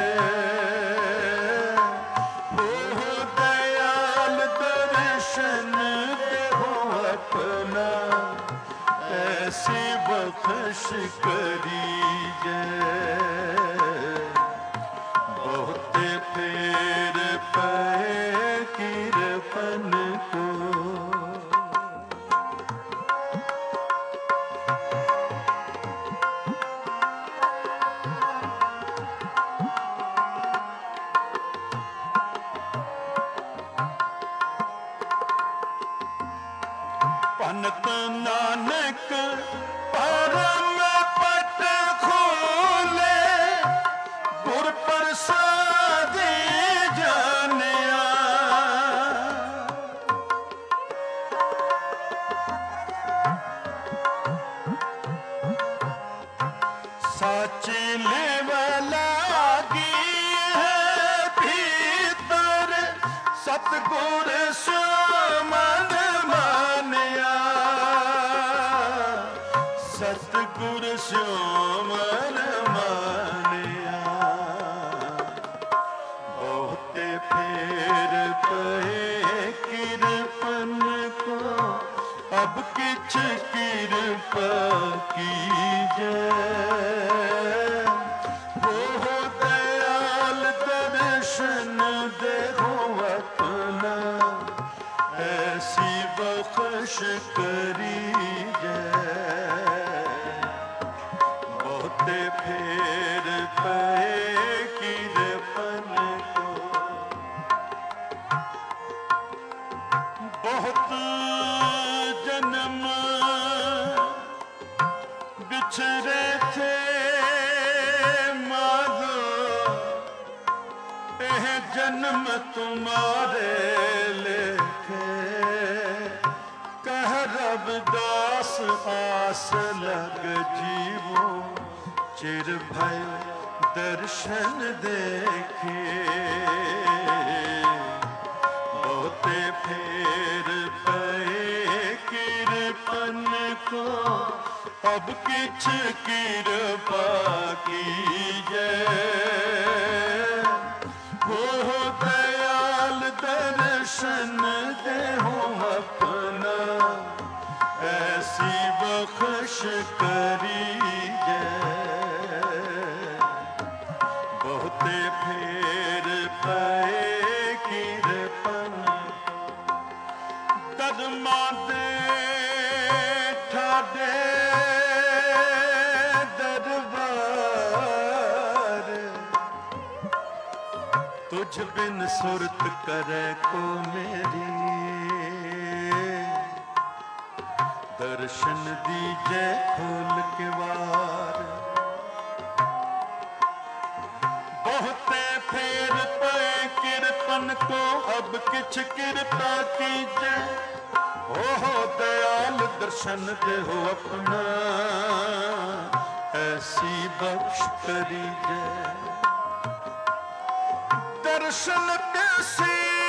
हो दयाल दर्शन देहो अपना, ऐसी बख्श करीजै। बहुते फेर पाए कृपन को, पनत नानक परम पट खोले, गुर प्रसादी जानिया। साची लेवला गी है भीतर, सतगुर सुमन मानिया। सतगुर सुमन मानिया। बहुते फेर पहे कृपन को, अब किछ कृपा कीजै। हो दयाल दर्शन देहो अपना, ऐसी बख्श करीजै। बहुते फेर पहे कृपन को, बहुत जन्म बिछड़े थे माधो, यह जन्म तुम्हारे लेखे। कह रविदास आस लग जीवो, चिर भय दर्शन देखे। बहुते फेर पहे कृपन को, अब किछ कृपा कीजै। हो दयाल दर्शन देहो अपना, ऐसी बख्श करीजै। बहुते फेर पहे कृपन, दरमा दे ठाडे दरबार, तुझ बिन सुरत करे को मेरी। दर्शन दीजे खोल के वार, बहुते फेर पे कृपन को, को अब किछ कृपा कीजे, हो दयाल दर्शन देहो अपना, ऐसी बख्श करीजे। दर्शन प्यासी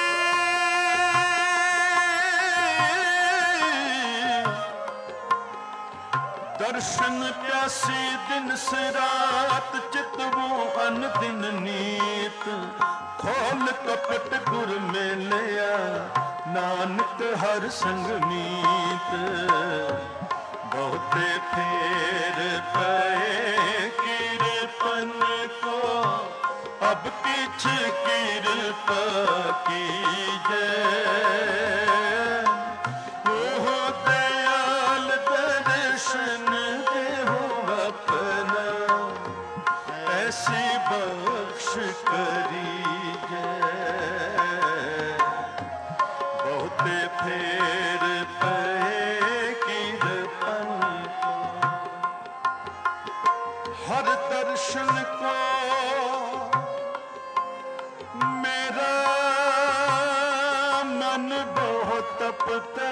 दर्शन प्यासी दिन से रात, चितवो अन दिन नीत। खोल कपट गुर में लिया, नानक हर संग मीत। बहुते फेर पे कीर्तन को, अब किछ कृपा कीजे। ओहो दयाल दर्शन देहो अपना, ऐसी बख्श करीजे। बहुते फेर पे कीर्तन को, हर दर्शन को मेरा मन बहुत तपते।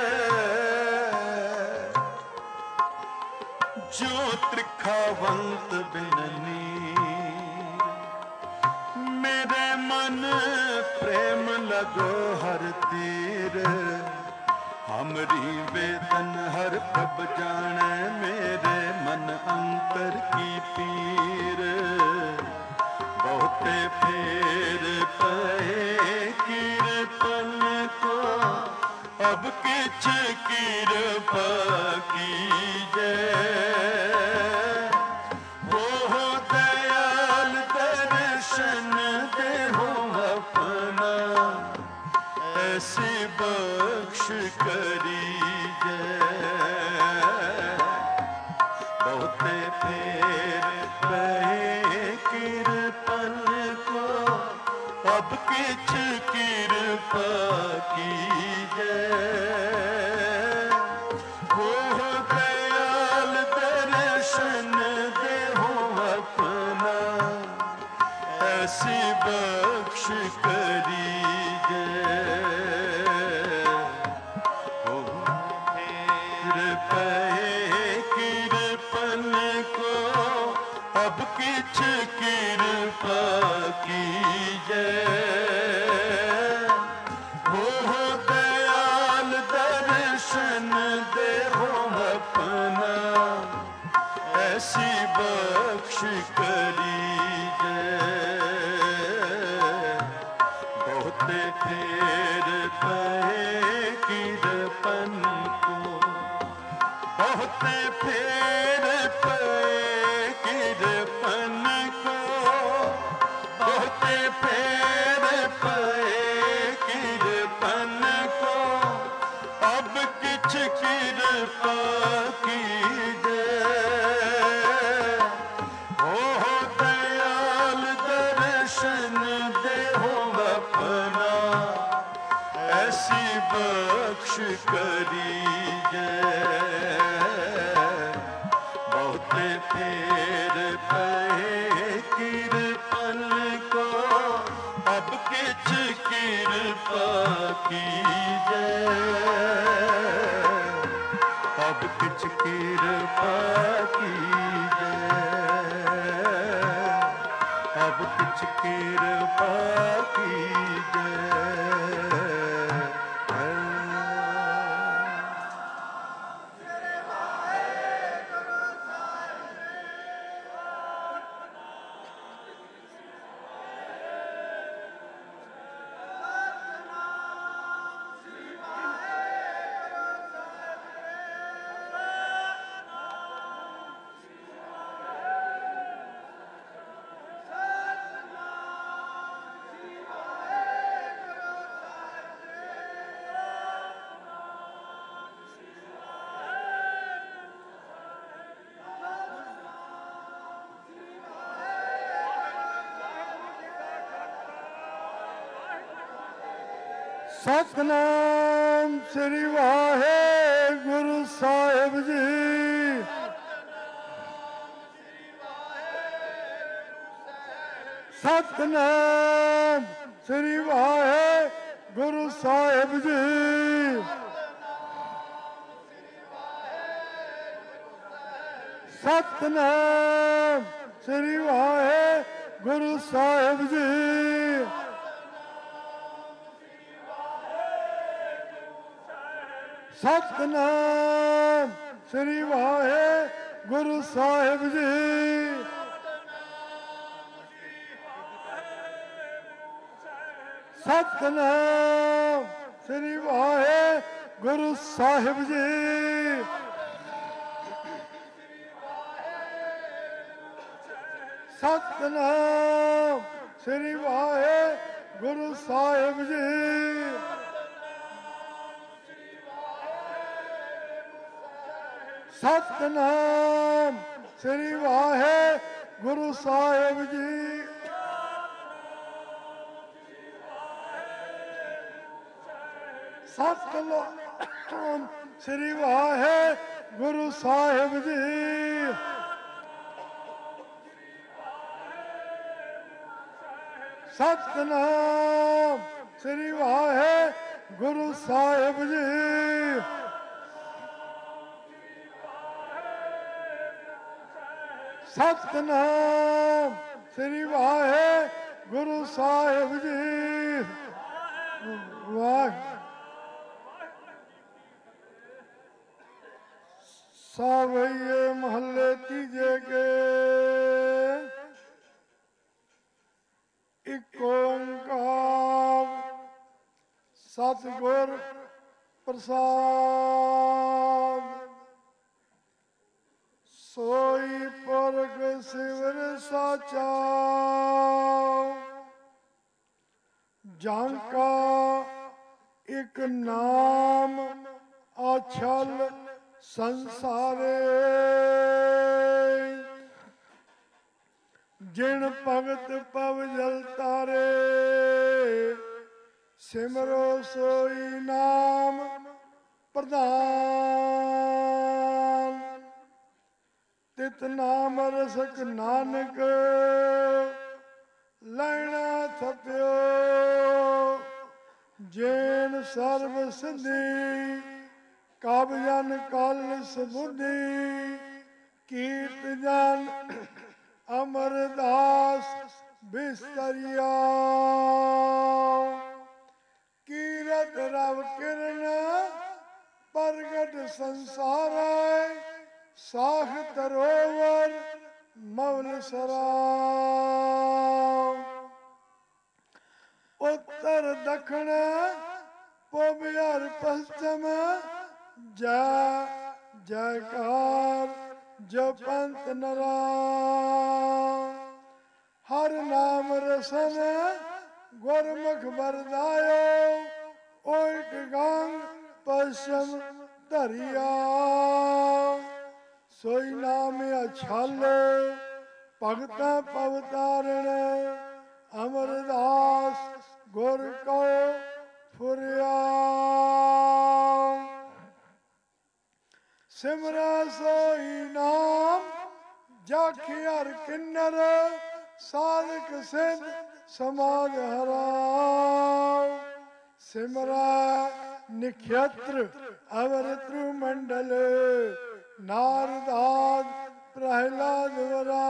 जो त्रिखावंत बिननी, मेरे मन प्रेम लगो हर तीर। हमरी वेदन हर प्रभ जाने, मेरे मन अंतर की पीर। बहुते फेर पे कीर्तन को, अब किछ कृपा कीजे। हो दयाल दर्शन देहो अपना, ऐसी बख्श करीजे। बहुते फेर पे कीर्तन को, अब किछ कृपा कीजे। हो दयाल दर्शन देहो अपना, ऐसी बख्श करीजे। हो फेर पे कीर्तन को, अब किछ कृपा कीजे। हो दयाल दर्शन देहो अपना, ऐसी बख्श करीजे। बहुते फेर पे कीर्तन को, बहुते फेर पे कीर्तन को, बहुते फेर पे कीर्तन को, अब किछ कृपा कीजे। हो दयाल दर्शन देहो अपना, ऐसी बख्श करीजे। बहुते फेर पे कीर्तन को, अब किछ कृपा कीजे। अब किछ कृपा कीजे। अब किछ कृपा कीजे। सतनाम श्री वाहेगुरु साहिब जी। ਸਤਨਾਮ ਸ੍ਰੀ ਵਾਹਿਗੁਰੂ ਸਾਹਿਬ ਜੀ। ਸਤਨਾਮ ਸ੍ਰੀ ਵਾਹਿਗੁਰੂ ਸਾਹਿਬ ਜੀ। ਸਤਨਾਮ ਸ੍ਰੀ ਵਾਹਿਗੁਰੂ ਸਾਹਿਬ ਜੀ। ਸਤਨਾਮ ਸ੍ਰੀ ਵਾਹਿਗੁਰੂ ਸਾਹਿਬ ਜੀ। ਸਤਨਾਮ ਸ੍ਰੀ ਵਾਹਿਗੁਰੂ ਸਾਹਿਬ ਜੀ। ਸਤਨਾਮ ਸ੍ਰੀ ਵਾਹਿਗੁਰੂ ਸਾਹਿਬ ਜੀ। ਸਤਨਾਮ ਸ੍ਰੀ ਵਾਹਿਗੁਰੂ ਸਾਹਿਬ ਜੀ। ਸਤਨਾਮ ਸ੍ਰੀ ਵਾਹਿਗੁਰੂ ਸਾਹਿਬ ਜੀ। ਸਤਨਾਮ ਸ੍ਰੀ ਵਾਹਿਗੁਰੂ ਸਾਹਿਬ ਜੀ। ਵਾਹਿਗੁਰੂ ਸਾਵਈਏ ਮਹੱਲੇ ਤੀਜੇ ਕੇ ਇੱਕ ਓੰਕਾਰ ਸਤਿਗੁਰ ਪ੍ਰਸਾਦ। ਸੋਈ ਪੁਰਖ ਸਿਵਰ ਸਾਚਾ ਜਾਂ ਕਾ ਇੱਕ ਨਾਮ ਆਛਲ ਸੰਸਾਰੇ। ਜਿਨ ਭਗਤ ਪਵ ਜਲ ਤਾਰੇ ਸਿਮਰੋ ਸੋਈ ਨਾਮ ਪ੍ਰਧਾਨ। ਤਿਤ ਨਾਮ ਰਸਕ ਨਾਨਕ ਲੈਣਾ ਥਪਿਓ। ਜੇਨ ਸਰਬ ਸਿੱਧੀ ਕਬ ਜਨ ਕਲ ਸਬੁੱਧੀ। ਕੀਰਤ ਜਨ ਅਮਰਦਾਸ ਬਿਸਤਰਿਆ। ਕੀਰਤ ਰਵ ਕਿਰਨ ਪ੍ਰਗਟ ਸੰਸਾਰੈ। ਸਾਖ ਤਰੋਵਰ ਮਵਲ ਸਰਾ। ਉੱਤਰ ਦੱਖਣ ਪੂਬ ਅਰ ਪশ্ਚਮ ਜੈ ਜੈਕਾਰ ਜੋ ਪੰਥ ਨਰਾ। ਹਰ ਨਾਮ ਰਸਨ ਗੁਰਮੁਖ ਵਰਦਾਇਓ। ਓਇਕ ਗੰਗ ਪਸ਼ਮ ਧਰਿਆ। ਸੋਈ ਨਾਮ ਅਛਲ ਭਗਤਾਂ ਪਵ ਤਾਰਣ। ਅਮਰਦਾਸ ਗੁਰ ਕੋ ਫੁਰਿਆ। ਸਿਮਰੈ ਸੋਈ ਨਾਮ ਜਾਖੀ ਹਰ ਕਿੰਨਰ। ਸਾਧਕ ਸਿੱਧ ਸਮਾਧ ਹਰਾ। ਸਿਮਰੈ ਨਿਖੇਤਰ ਅਵਰ ਤ੍ਰੂ ਮੰਡਲ। ਨਾਰਦਾਦ ਪ੍ਰਹਿਲਾਦ ਵਰਾ।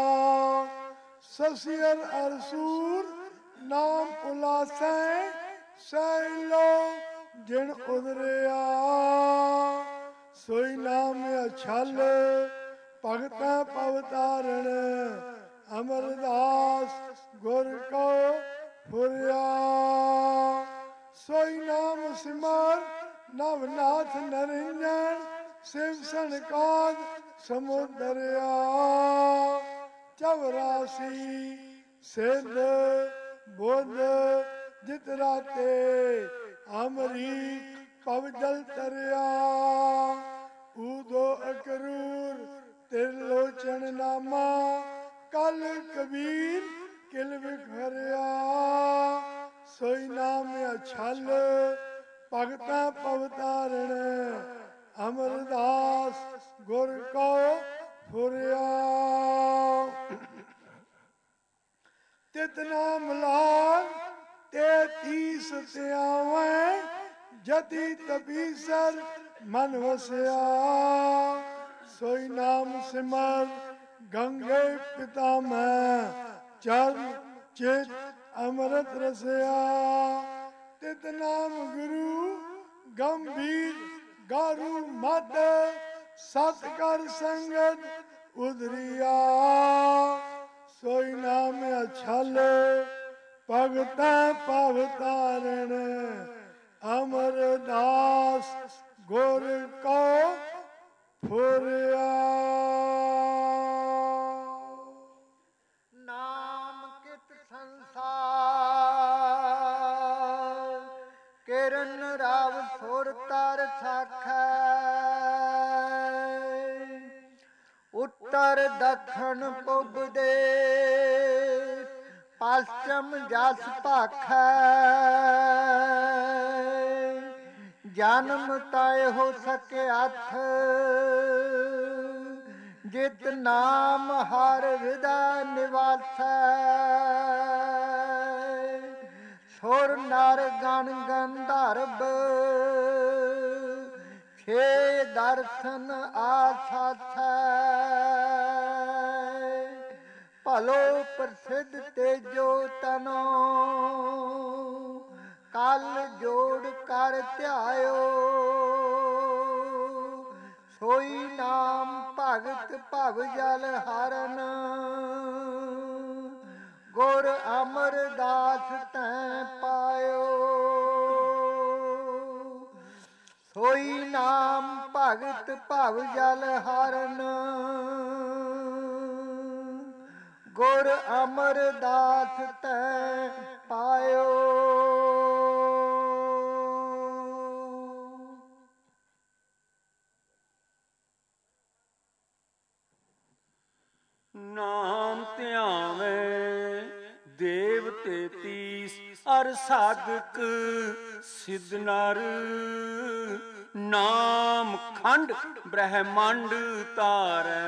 ਸਸਿਅਰ ਅਰਸੂਰ ਨਾਮ ਉਲਾਸੈ। ਸੈਲੋ ਜਿਣ ਉਦਰਿਆ। ਸੋਈ ਨਾਮ ਅਛਲ ਭਗਤਾਂ ਪਵ ਤਾਰਣ। ਅਮਰਦਾਸ ਗੁਰ ਕੋ ਫੁਰਿਆ। ਸੋਈ ਨਾਮ ਸਿਮਰ ਨਵਨਾਥ ਨਰਿੰਜਨ। ਸਿਵ ਸਨਕਾਦ ਸਮੁਦਰਿਆ। ਚੌਰਾਸੀ ਸਿੱਧ ਬੁੱਧ ਜਿਤ ਰਾਤੇ। ਅਮਰੀ ਪਵ ਜਲ ਤਰਿਆ। ਊਦੋ ਅਕਰੂਰ ਤਿਰਲੋਚਨ ਨਾਮਾ। ਕਲ ਕਬੀਰ ਕਿਲ ਵਿਖਰਿਆ। ਸੋਈ ਨਾਮ ਅਛਲ ਭਗਤਾਂ ਪਵ ਤਾਰਣ। ਅਮਰਦਾਸ ਗੁਰ ਕੋ ਫੁਰਿਆ। ਤਿਤ ਨਾਮ ਲਾਗ ਤੇ ਤੀਸ ਤਿਆਵੇਂ ਜਤੀ ਤਪੀਸਰ ਮਨ ਵਸਿਆ। ਸੋਈ ਨਾਮ ਸਿਮਰ ਗੰਗੇ ਪਿਤਾ ਮੈਂ ਚਰਨ ਚਿਤ ਅੰਮ੍ਰਿਤ ਰਸਿਆ। ਤਿਤ ਨਾਮ ਗੁਰੂ ਗੰਭੀਰ ਗਾਰੂ ਮਤ ਸਤ ਕਰ ਸੰਗਤ ਉਧਰਿਆ। ਸੋਈ ਨਾਮ ਅਛਲ ਭਗਤਾਂ ਭਵ ਤਾਰਨ ਅਮਰਦਾਸ ਗੁਰ ਕੋ ਫੁਰਿਆ। ਨਾਮ ਕਿਤ ਸੰਸਾਰ ਕਿਰਨ ਰਾਵ ਸੁਰ ਤਰ ਸਾਖੈ। ਉੱਤਰ ਦੱਖਣ ਪੁਬ ਦੇ ਪਛਮ ਜਸ ਭਾਖੈ। ਜਨਮ ਤੈ ਹੋ ਸਕਿਆਥ ਜਿਤ ਨਾਮ ਹਰ ਹਿਰਦੈ ਨਿਵਾਸੈ। ਸੁਰ ਨਰ ਗਣ ਗੰਧਰਵ ਛੇ ਦਰਸ਼ਨ ਆਸਾਥੈ। ਭਲੋ ਪ੍ਰਸਿੱਧ ਤੇਜੋ ਤਨੋ ਕਲ ਜੋੜ ਕਰ ਧਿਆਇਓ। ਸੋਈ ਨਾਮ ਭਗਤ ਭਵ ਜਲ ਹਰਨ ਗੁਰ ਅਮਰਦਾਸ ਤੈ ਪਾਇਓ। ਸੋਈ ਨਾਮ ਭਗਤ ਭਵ ਜਲ ਹਰਨ ਗੁਰ ਅਮਰਦਾਸ ਤੈ ਪਾਇਓ। ਨਾਮ ਧਿਆਵੇਂ ਦੇਵ ਤੇਤੀਸ ਅਰ ਸਾਧਕ ਸਿਧ ਨਰ। ਨਾਮ ਖੰਡ ਬ੍ਰਹਮੰਡ ਤਾਰੈ।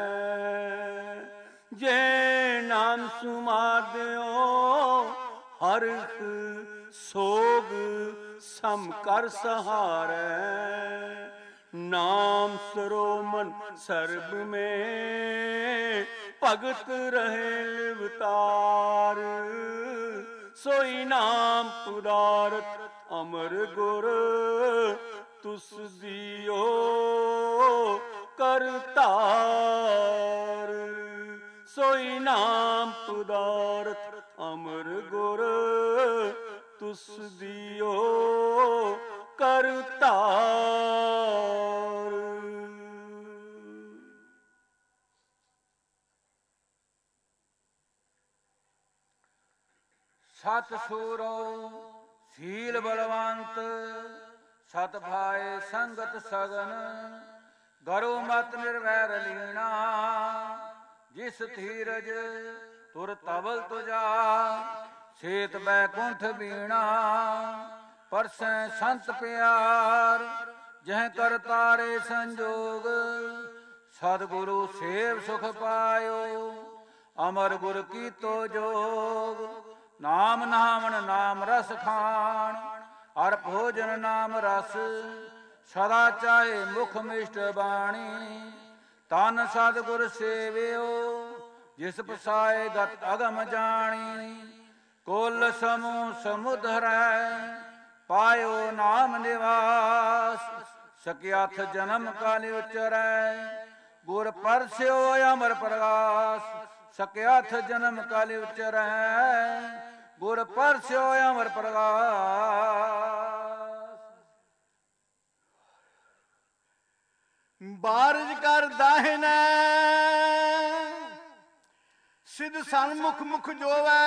ਜੇ ਨਾਮ ਸੁਮਾਦਿਓ ਹਰਿ ਸੋਗ ਸਮ ਕਰ ਸਹਾਰੈ। ਨਾਮ ਸਰੋਮਨ ਸਰਬ में ਭਗਤ ਰਹੇ ਲਿਵਤਾਰ। ਸੋਈ ਨਾਮ ਪੁਰਾਰਥ ਅਮਰ ਗੁਰ ਤੁਸ ਦਿਓ ਕਰਤਾਰ। ਸੋਈ ਨਾਮ ਪੁਰਾਰਥ ਅਮਰ ਗੁਰ ਤੁਸ ਦਿਓ ਕਰਤਾਰ। ਸਤ ਸੂਰੋ ਸੀਲ ਬਲਵੰਤ ਸਤ ਭਾਏ ਸੰਗਤ ਸਗਨ। ਗਰੋ ਮਤ ਨਿਰਵੈਰ ਲੀਣਾ ਜਿਸ ਧੀਰਜ ਤੁਰ ਤਵਲ ਤੁਜਾ। ਸੇਤ ਬੈਕੁੰਠ ਬੀਣਾ ਪਰਸੈ ਸੰਤ ਪਿਆਰ ਜਹ ਕਰ ਤਾਰੇ ਸੰਜੋਗ। ਸਤਿਗੁਰੂ ਸੇਵ ਸੁਖ ਪਾਇਓ ਅਮਰ ਗੁਰ ਕੀਤੋ ਜੋਗ। ਨਾਮ ਨਾਵਣ ਨਾਮ ਰਸ ਖਾਣ ਅਰ ਭੋਜਨ ਨਾਮ ਰਸ। ਸਦਾ ਚਾਹੇ ਮੁਖ ਮਿਸ਼ਟ ਬਾਣੀ ਤਨ ਸਤਿਗੁਰ ਸੇਵਿਓ। ਜਿਸ ਪਸਾਏ ਗਤ ਅਗਮ ਜਾਣੀ ਕੁਲ ਸਮੂਹ ਸਮੁਦਰੈ ਪਾਇਓ ਨਾਮ ਨਿਵਾਸ। ਸਕਿਆਥ ਜਨਮ ਕਾਲਿ ਉਚਰੈ ਗੁਰ ਪਰਸਿਓ ਅਮਰ ਪ੍ਰਗਾਸ। ਸਕਿਆਥ ਜਨਮ ਕਾਲਿ ਉਚਰੈ ਗੁਰ ਪਰਸਿਓ ਅਮਰ ਪ੍ਰਗਾਸ। ਬਾਰਜ ਕਰ ਦਾਹਿਨੈ ਸਿਧ ਸਨਮੁਖ ਮੁਖ ਜੋਵੈ।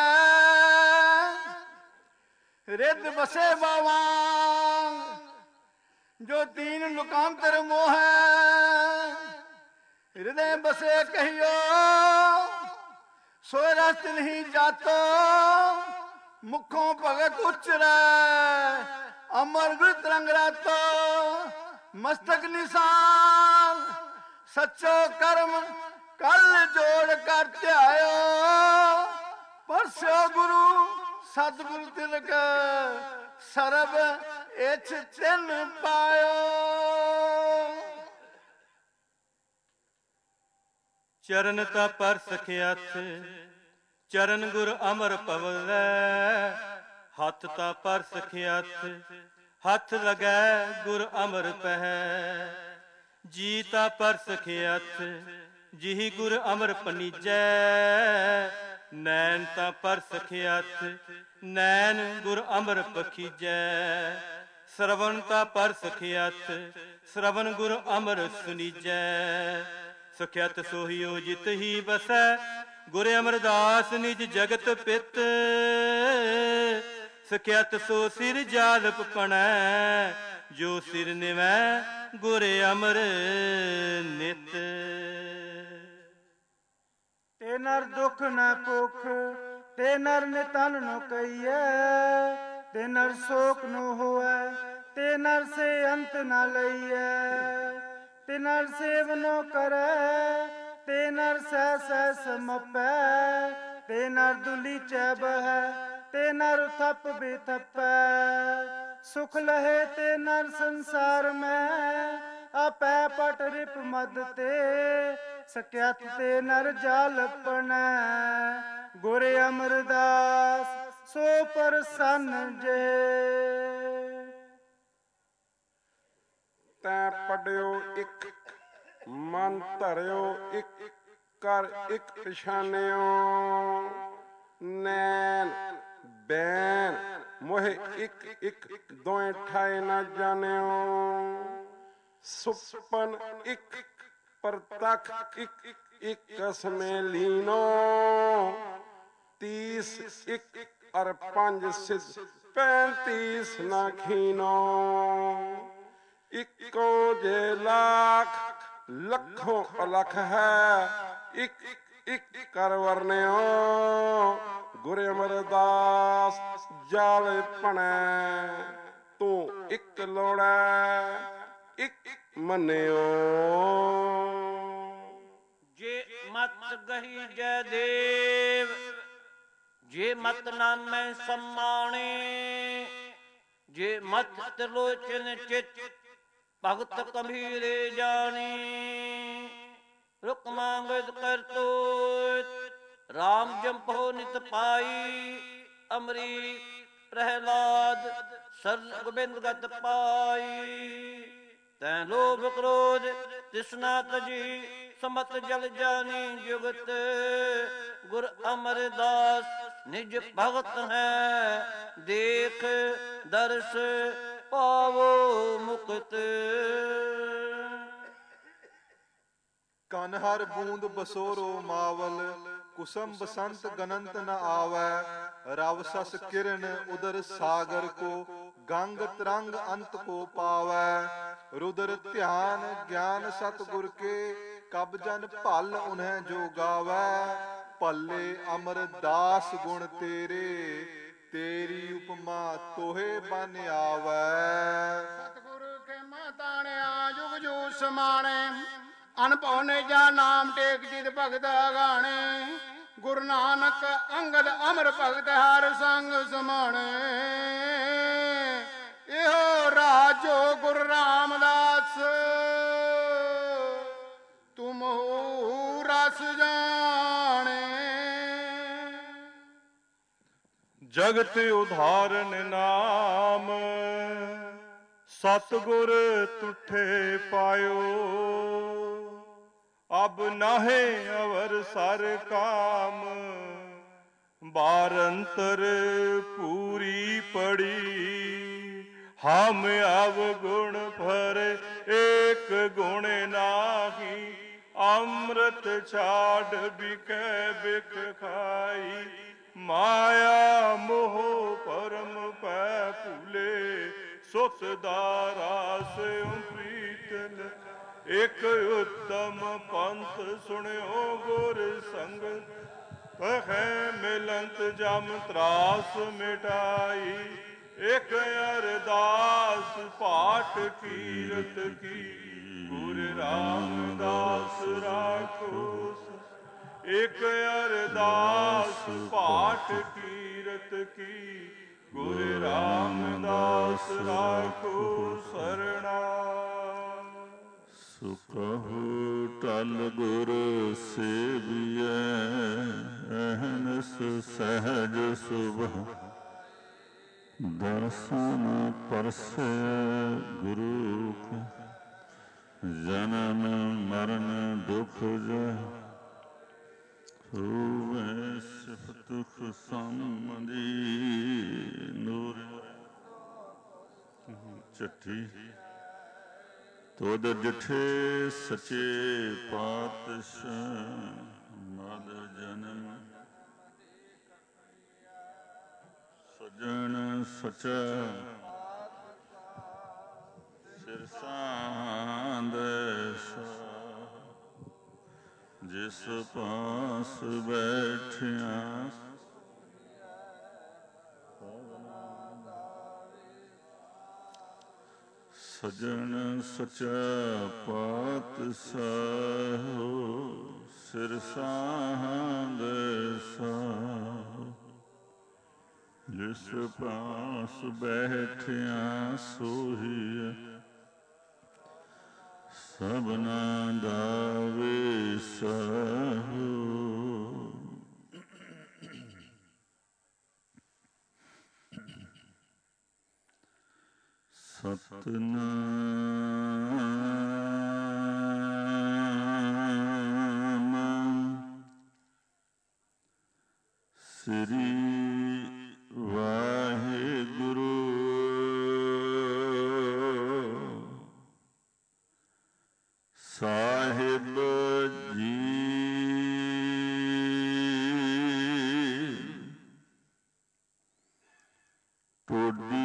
ਰਿੱਧ ਬਸੇ ਬਾਵਾਂ ਜੋ ਤੀਨ ਲੁਕਾਂਤਰ ਮੋਹੈ। ਹਿਰਦੇ ਬਸੇ ਕਹੀਓ ਸੋਇ ਰਸਤ ਨਹੀਂ ਜਾਤੋ। ਮੁਖੋਂ ਭਗਤ ਉਚਰੈ ਅਮਰ ਗੁਰ ਤਰੰਗ ਰਾਤੋ। ਮਸਤਕ ਨਿਸ਼ਾਨ ਸੱਚੋ ਕਰਮ ਕਲ ਜੋੜ ਕਰ ਧਿਆਇਓ। ਪਰਸਿਆ ਗੁਰੂ ਸਤਿਗੁਰ ਤਿਲਕ ਸਰਬ ਇਛ ਤਿਨ ਪਾਇਓ। ਚਰਨ ਤਾ ਪਰ ਸਖਿਆਥ ਚਰਨ ਗੁਰ ਅਮਰ ਪਵੈ। ਹੱਥ ਤਾ ਪਰ ਸਖਿਆਥ ਹੱਥ ਲਗੈ ਗੁਰ ਅਮਰ ਪਹਿ। ਜੀ ਤਾ ਪਰ ਸਖਿਆਥ ਜਿਹ ਗੁਰ ਅਮਰ ਪਨੀਜੈ। ਨੈਣ ਤਾ ਪਰ ਸਖਿਆਥ ਨੈਣ ਗੁਰ ਅਮਰ ਪਖੀਜੈ। ਸਰਵਣ ਤਾ ਪਰ ਸਖਿਆਥ ਸਰਵਣ ਗੁਰ ਅਮਰ ਸੁਨੀਜੈ। ਸਖਿਆਤ ਸੋਹਿਓ ਜਿਤ ਹੀ ਬਸੈ ਗੁਰ ਅਮਰਦਾਸ ਨਿਜ ਜਗਤ ਪਿਤ। ਸਖਿਆਤ ਸੋ ਸਿਰ ਜਾਲਪ ਪਣੈ ਜੋ ਸਿਰ ਨਿਵੈ ਗੁਰ ਅਮਰ ਨਿਤ। ਤੇ ਨਰ ਦੁਖ ਨ ਭੁਖ ਤੇ ਨਰ ਨਿਤਨ ਨ ਕਈਐ। ਤੇ ਨਰ ਸ਼ੋਕ ਨ ਹੋਐ ਤੇ ਨਰ ਸੇ ਅੰਤ ਨ ਲਈਐ। ਤੇ ਨਰ ਸੇਵ ਨ ਕਰੈ ਤੇ ਨਰ ਸਹਿ ਸਹਿ ਸਮਪੈ। ਤੇ ਨਰ ਦੁਲੀ ਚੈ ਬਹੈ ਤੇ ਨਰ ਥਪ ਬਿਥਪੈ। ਸੁਖ ਲਹੇ ਤੇ ਨਰ ਸੰਸਾਰ ਮੈਂ ਆਪੈ ਪਟ ਰਿਪ ਮਦ ਤੇ। ਸਕਿਆਤ ਤੇ ਨਰ ਜਾਲਪਣੈ ਗੁਰ ਅਮਰਦਾਸ ਸੋ ਪ੍ਰਸੰਨ ਜੇ। ਤੈਂ ਪੜਿਓ ਇੱਕ ਮਨ ਧਰਿਓ ਇੱਕ ਕਰ ਇੱਕ ਪਛਾਨਿਓ। ਨੈਣ ਬੈਣ ਮੋਹਿ ਇੱਕ ਇੱਕ ਦੋਏ ਠਾਏ ਨਾ ਜਾਣਿਓ। ਸੁਪਨ ਇੱਕ ਪ੍ਰਤੱਖ ਇੱਕ ਇੱਕ ਸਮੇ ਲੀਨੋ। ਤੀਸ ਇੱਕ ਅਰ ਪੰਜ ਸਿਧ ਪੈਂਤੀਸ ਨਾ ਖੀਨੋ। ਇੱਕੋ ਜੇ ਲੱਖ ਲੱਖੋਂ ਅਲਖ ਹੈ ਇੱਕ ਇੱਕ ਕਰ ਵਰਨਿਓ। ਗੁਰ ਅਮਰਦਾਸ ਜਾਲ ਭਣੈ ਤੂੰ ਇੱਕ ਲੋੜੈ ਇੱਕ ਮੰਨਿਓ। ਜੇ ਮਤ ਗਹੀ ਜੈ ਦੇਵ ਜੇ ਮਤ ਨਾਮੈ ਸਮਾਣੇ। ਜੇ ਮਤ ਤਿਲੋਚਨ ਚਿਤ ਭਗਤ ਕਬੀਰੇ ਜਾਣੀ। ਰੁਕ ਮੰਗਤ ਕਰ ਤੋਤ ਰਾਮ ਜੰਪੋ ਨਿਤ ਪਾਈ। ਅਮਰੀਕ ਪ੍ਰਹਿਲਾਦ ਸਰ ਗੋਬਿੰਦ ਗਤ ਪਾਈ। ਤੈਂ ਲੋਭ ਕ੍ਰੋਧ ਤ੍ਰਿਸ਼ਨਾ ਤਜੀ ਸਮਤ ਜਲ ਜਾਨੀ ਜੁਗਤ। ਗੁਰ ਅਮਰਦਾਸ ਨਿਜ ਭਗਤ ਹੈ ਦੇਖ ਦਰਸ ਪਾਵੋ ਮੁਕਤ। ਕਨ ਹਰ ਬੂੰਦ ਬਸੋਰੋ ਮਾਵਲ ਕੁਸਮ ਬਸੰਤ ਗਨੰਤ ਨ ਆਵੈ। ਰਵ ਸਸ ਕਿਰਨ ਉਦਰ ਸਾਗਰ ਕੋ ਗੰਗ ਤਰੰਗ ਅੰਤ ਕੋ ਪਾਵੈ। ਰੁਦਰ ਧਿਆਨ ਗਿਆਨ ਸਤਿਗੁਰ ਕੇ ਕਬ ਜਨ ਭਲ ਉਨਹਿ ਜੋ ਗਾਵੈ। ਭੱਲੇ ਅਮਰਦਾਸ ਗੁਣ ਤੇਰੇ ਤੇਰੀ ਉਪਮਾ ਤੋਹੇ ਬਨ ਆਵੈ। ਸਤਿਗੁਰ ਕੇ ਮਾਤਾਣਿਆ ਜੁਗ ਜੂ ਸਮਾਣੇ। ਅਨਭਉ ਨੇ ਜਾ ਨਾਮ ਟੇਕ ਜਿਤ ਭਗਤ ਅਗਾਣੇ। ਗੁਰੂ ਨਾਨਕ ਅੰਗਦ ਅਮਰ ਭਗਤ ਹਰ ਸੰਗ ਸਮਾਣੇ। ਇਹੋ ਰਾਜੋ ਗੁਰੂ ਰਾਮਦਾਸ ਤੁਮ ਹੋ ਰਸ ਜਾਣੇ। ਜਗਤ ਉਧਾਰਨ ਨਾਮ ਸਤਿਗੁਰ ਤੁਠੇ ਪਾਇਓ। ਅਬ ਨਾਹੇ ਅਵਰ ਸਰ ਕਾਮ ਬਾਰੰਤਰ ਪੂਰੀ ਪੜੀ। ਹਮ ਅਵ ਗੁਣ ਭਰ ਏਕ ਗੁਣ ਨਾਹੀ। ਅੰਮ੍ਰਿਤ ਛਾੜ ਬਿਕੈ ਬਿਕ ਖਾਈ। ਮਾਇਆ ਮੋਹ ਪਰਮ ਪੈ ਭੂਲੇ। ਸੁਤ ਦਾਰਾਸ ਪ੍ਰੀਤ ਇਕ ਉੱਤਮ ਪੰਥ ਸੁਣਿਓ ਗੁਰ ਸੰਗਤ। ਤਹੈ ਮਿਲੰਤ ਜਮ ਤਰਾਸ ਮਿਟਾਈ। ਇਕ ਅਰਦਾਸ ਪਾਠ ਕੀਰਤ ਕੀ ਗੁਰ ਰਾਮਦਾਸ ਰਾਖੋ। ਇਕ ਅਰਦਾਸ ਪਾਠ ਕੀਰਤ ਕੀ, ਗੁਰ ਰਾਮਦਾਸ ਰਾਖੋ ਸਰਣਾ। ਸੁਕਹੁ ਟਲ ਗੁਰ ਸੇਵੀਐ, ਅਹਨਿਸ ਸਹਿਜ ਸੁਭਾ, ਦਰਸ਼ਨ ਪਰਸੈ ਗੁਰੂ ਕੈ, ਜਨਮ ਮਰਨ ਦੁਖ ਜਹ, ਹੋਵੇ ਸਿਫਤ ਖੁਸ਼ਾਮਦੀ। ਨੂਰ ਚੱਠੀ ਤੁਧ ਜਿਠੇ ਸਚੇ ਪਾਤਸ਼ਾਹ, ਮਦ ਜਨਮ ਸਜਣ ਸਚਾ, ਸਿਰ ਸਾਂਦ ਜਿਸ ਪਾਸ ਬੈਠਿਆ, ਸਜਣ ਸਚਾ ਪਾਤਸ਼ਾਹ, ਸਿਰ ਸਾਂਦ ਸਾਹ, ਜਿਸ ਪਾਸ ਬੈਠਿਆ ਸੋਹੀਐ, ਸਭਨਾ ਦਾ ਵਿਸਾਹੋ। ਸਤਨਾਮ ਸ੍ਰੀ ਵਾਹਿਗੁਰੂ ਸਾਹਿਬ ਜੀ। ਟੋਡੀ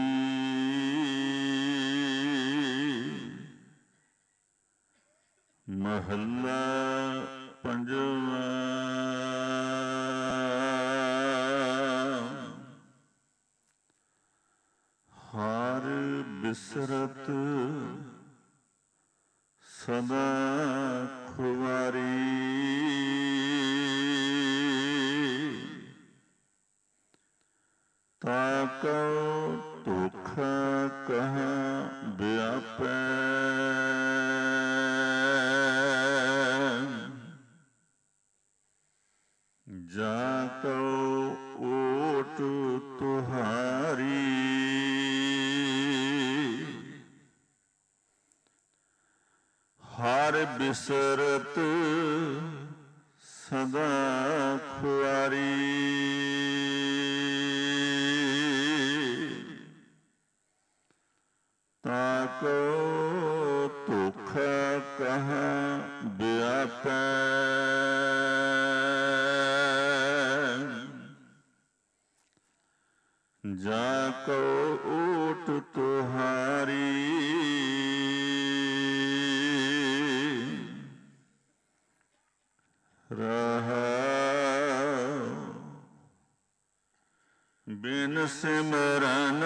ਮਹੱਲਾ ਪੰਜਵਾਂ। ਹਰ ਬਿਸਰਤ ਸਦਾ ਖੁਆਰੀ, ਤਾਕਉ ਦੁਖ ਕਹ ਵਿਆਪੈ, ਜਾ ਕਉ ਓਟ ਤੁਹਾਰੀ, ਹਰ ਬਿਸਰਤ ਸਦਾ ਖੁਆਰੀ, ਤਾਕਉ ਦੁਖ ਕਹ ਵਿਆਪੈ, ਜਾ ਕਉ ਓਟ ਤੁਹਾਰੀ, ਰਹਾਉ। ਬਿਨ ਸਿਮਰਨ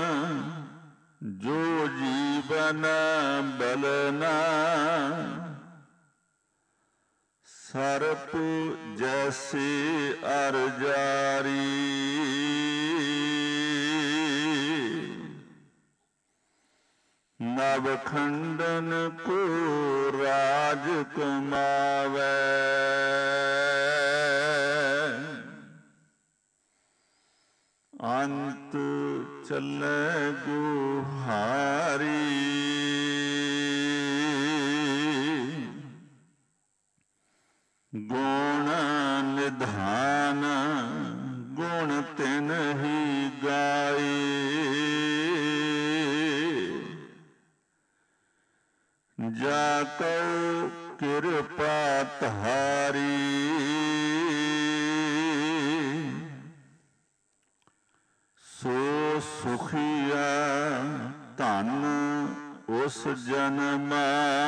ਜੋ ਜੀਵਨ ਬਲਨਾ, ਸਰਪ ਜੈਸੇ ਅਰ ਜਾਰੀ, ਨਵ ਖੰਡਨ ਕੋ ਰਾਜ ਕਮਾਵੈ, ਅੰਤ ਚੱਲੇ ਗੁਹਾਰੀ, ਗੁਣ ਨਿਧਾਨ ਗੁਣ ਤਿਨ ਹੀ ਗਾਏ, ਜਾ ਕਉ ਕਿਰਪਾ ਤੁਹਾਰੀ, ਸੋ ਸੁਖੀਆ ਧਨ ਉਸ ਜਨਮਾ,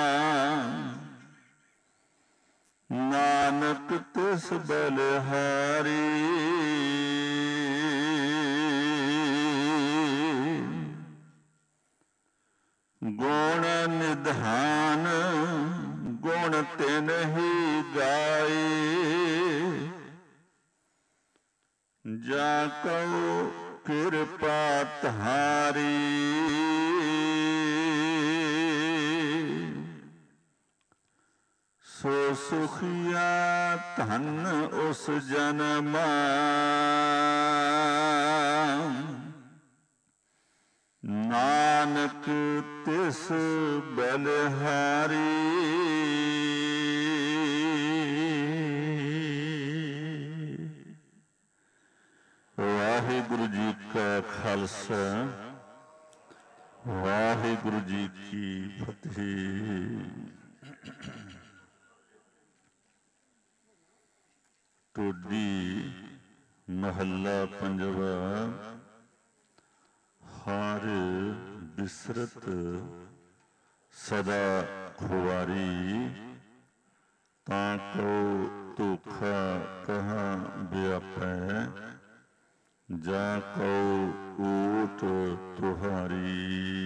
ਨਾਨਕ ਤਿਸ ਬਲਿਹਾਰੀ, ਗੁਣ ਨਿਧਾਨ ਗੁਣ ਤਿਨ ਹੀ ਗਾਏ, ਕਿਰਪਾ ਤੁਹਾਰੀ ਸੋ ਸੁਖੀਆ ਧਨ ਉਸ ਜਨਮਾ ਨਾਨਕ ਤਿਸ ਬਲਿਹਾਰੀ। ਵਾਹਿਗੁਰੂ ਜੀ ਕਾ ਖਾਲਸਾ ਵਾਹਿਗੁਰੂ ਜੀ ਕੀ ਫਤਿਹ। ਟੋਡੀ ਮਹੱਲਾ ਪੰਜਵਾ। ਹਰ ਬਿਸਰਤ ਸਦਾ ਖੁਆਰੀ ਤਾਂ ਕਉ ਧੋਖਾ ਕਹਾਂ ਵਿਆਪੈ ਜਾ ਕਉ ਊਟ ਤੁਹਾਰੀ।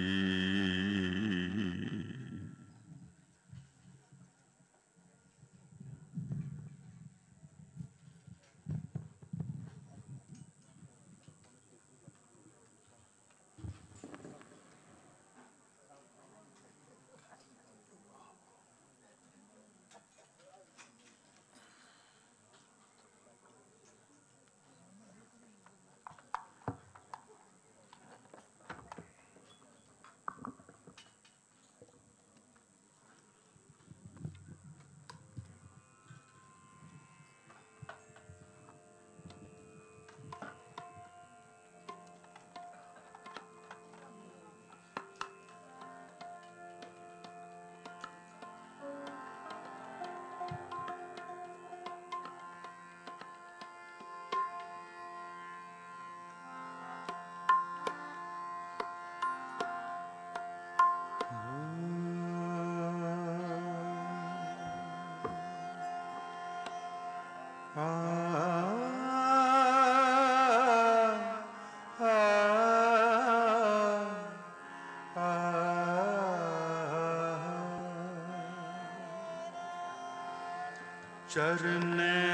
ਚਰਨੈ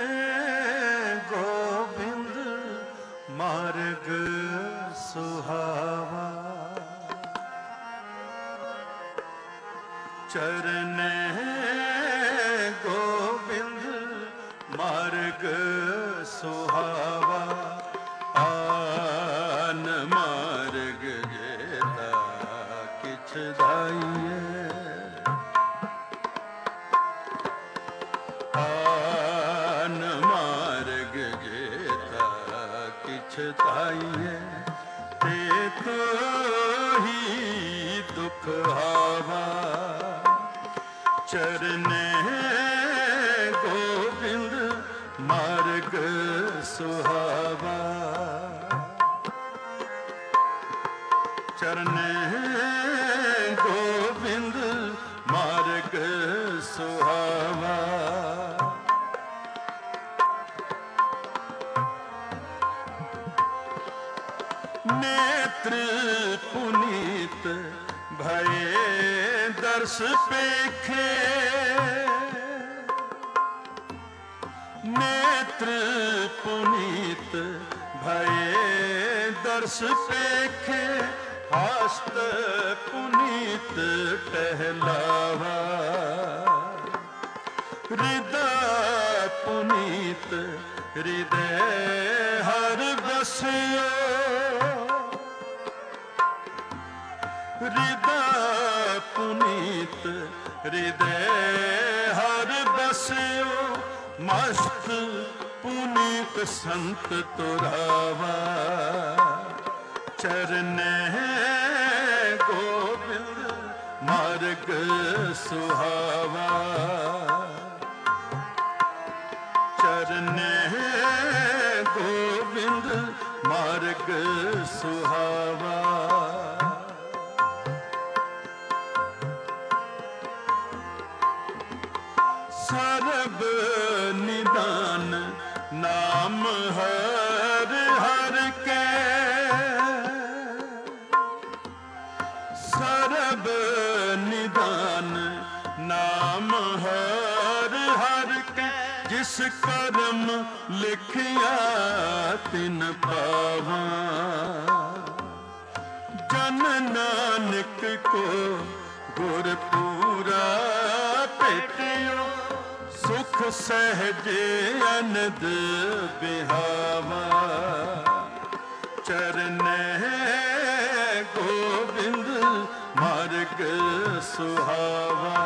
ਗੋਬਿੰਦ ਮਾਰਗ ਸੁਹਾਵਾ। ਚਰਨੈ ਗੋਬਿੰਦ ਮਾਰਗ ਸੁਹਾਵਾ। ਆਨ ਮਾਰਗ ਜੇਤਾ ਕਿਛ ਦਾਈਐ। ਤਾਈਏ ਤੇ ਤੋ ਹੀ ਦੁਖ ਆਵਾ। ਚਰਨੈ ਗੋਬਿੰਦ ਮਾਰਗ ਸੁਹਾਵਾ। ਚਰਨੈ ਗੋਬਿੰਦ ਮਾਰਗ ਸੁਹਾਵਾ। ਨੇਤਰ ਪੁਨੀਤ ਭਏ ਦਰਸ ਪੇਖੇ। ਨੇਤਰ ਪੁਨੀਤ ਭਏ ਦਰਸ ਪੇਖੇ। ਹਸਤ ਪੁਨੀਤ ਟਹਿਲਾਵਾ। ਹਿਰਦਾ ਪੁਨੀਤ ਹਿਰਦੈ ਹਰ ਬਸਿਓ। ਹਿਰਦਾ ਪੁਨੀਤ ਹਿਰਦੈ ਹਰ ਬਸਿਓ। ਮਸਤ ਪੁਨੀਤ ਸੰਤ ਤੁਰਾਵਾ। ਚਰਨੈ ਗੋਬਿੰਦ ਮਾਰਗ ਸੁਹਾਵਾ। ਚਰਨੈ ਗੋਬਿੰਦ ਮਾਰਗ ਸੁਹਾਵਾ। ਸਰਬ ਨਿਦਾਨ ਨਾਮ ਹਰ ਹਰ ਕੈ। ਸਰਬ ਨਿਦਾਨ ਨਾਮ ਹਰ ਹਰ ਕੈ। ਜਿਸ ਕਰਮ ਲਿਖਿਆ ਤਿਨ ਪਾਵਾਂ। ਜਨ ਨਾਨਕ ਕੋ ਗੁਰ ਪੂਰਾ ਭੇਟਿਓ ਸੁਖ ਸਹਿਜੇ ਅਨੰਦ ਬਿਹਾਵਾ। ਚਰਨੈ ਗੋਬਿੰਦ ਮਾਰਗ ਸੁਹਾਵਾ।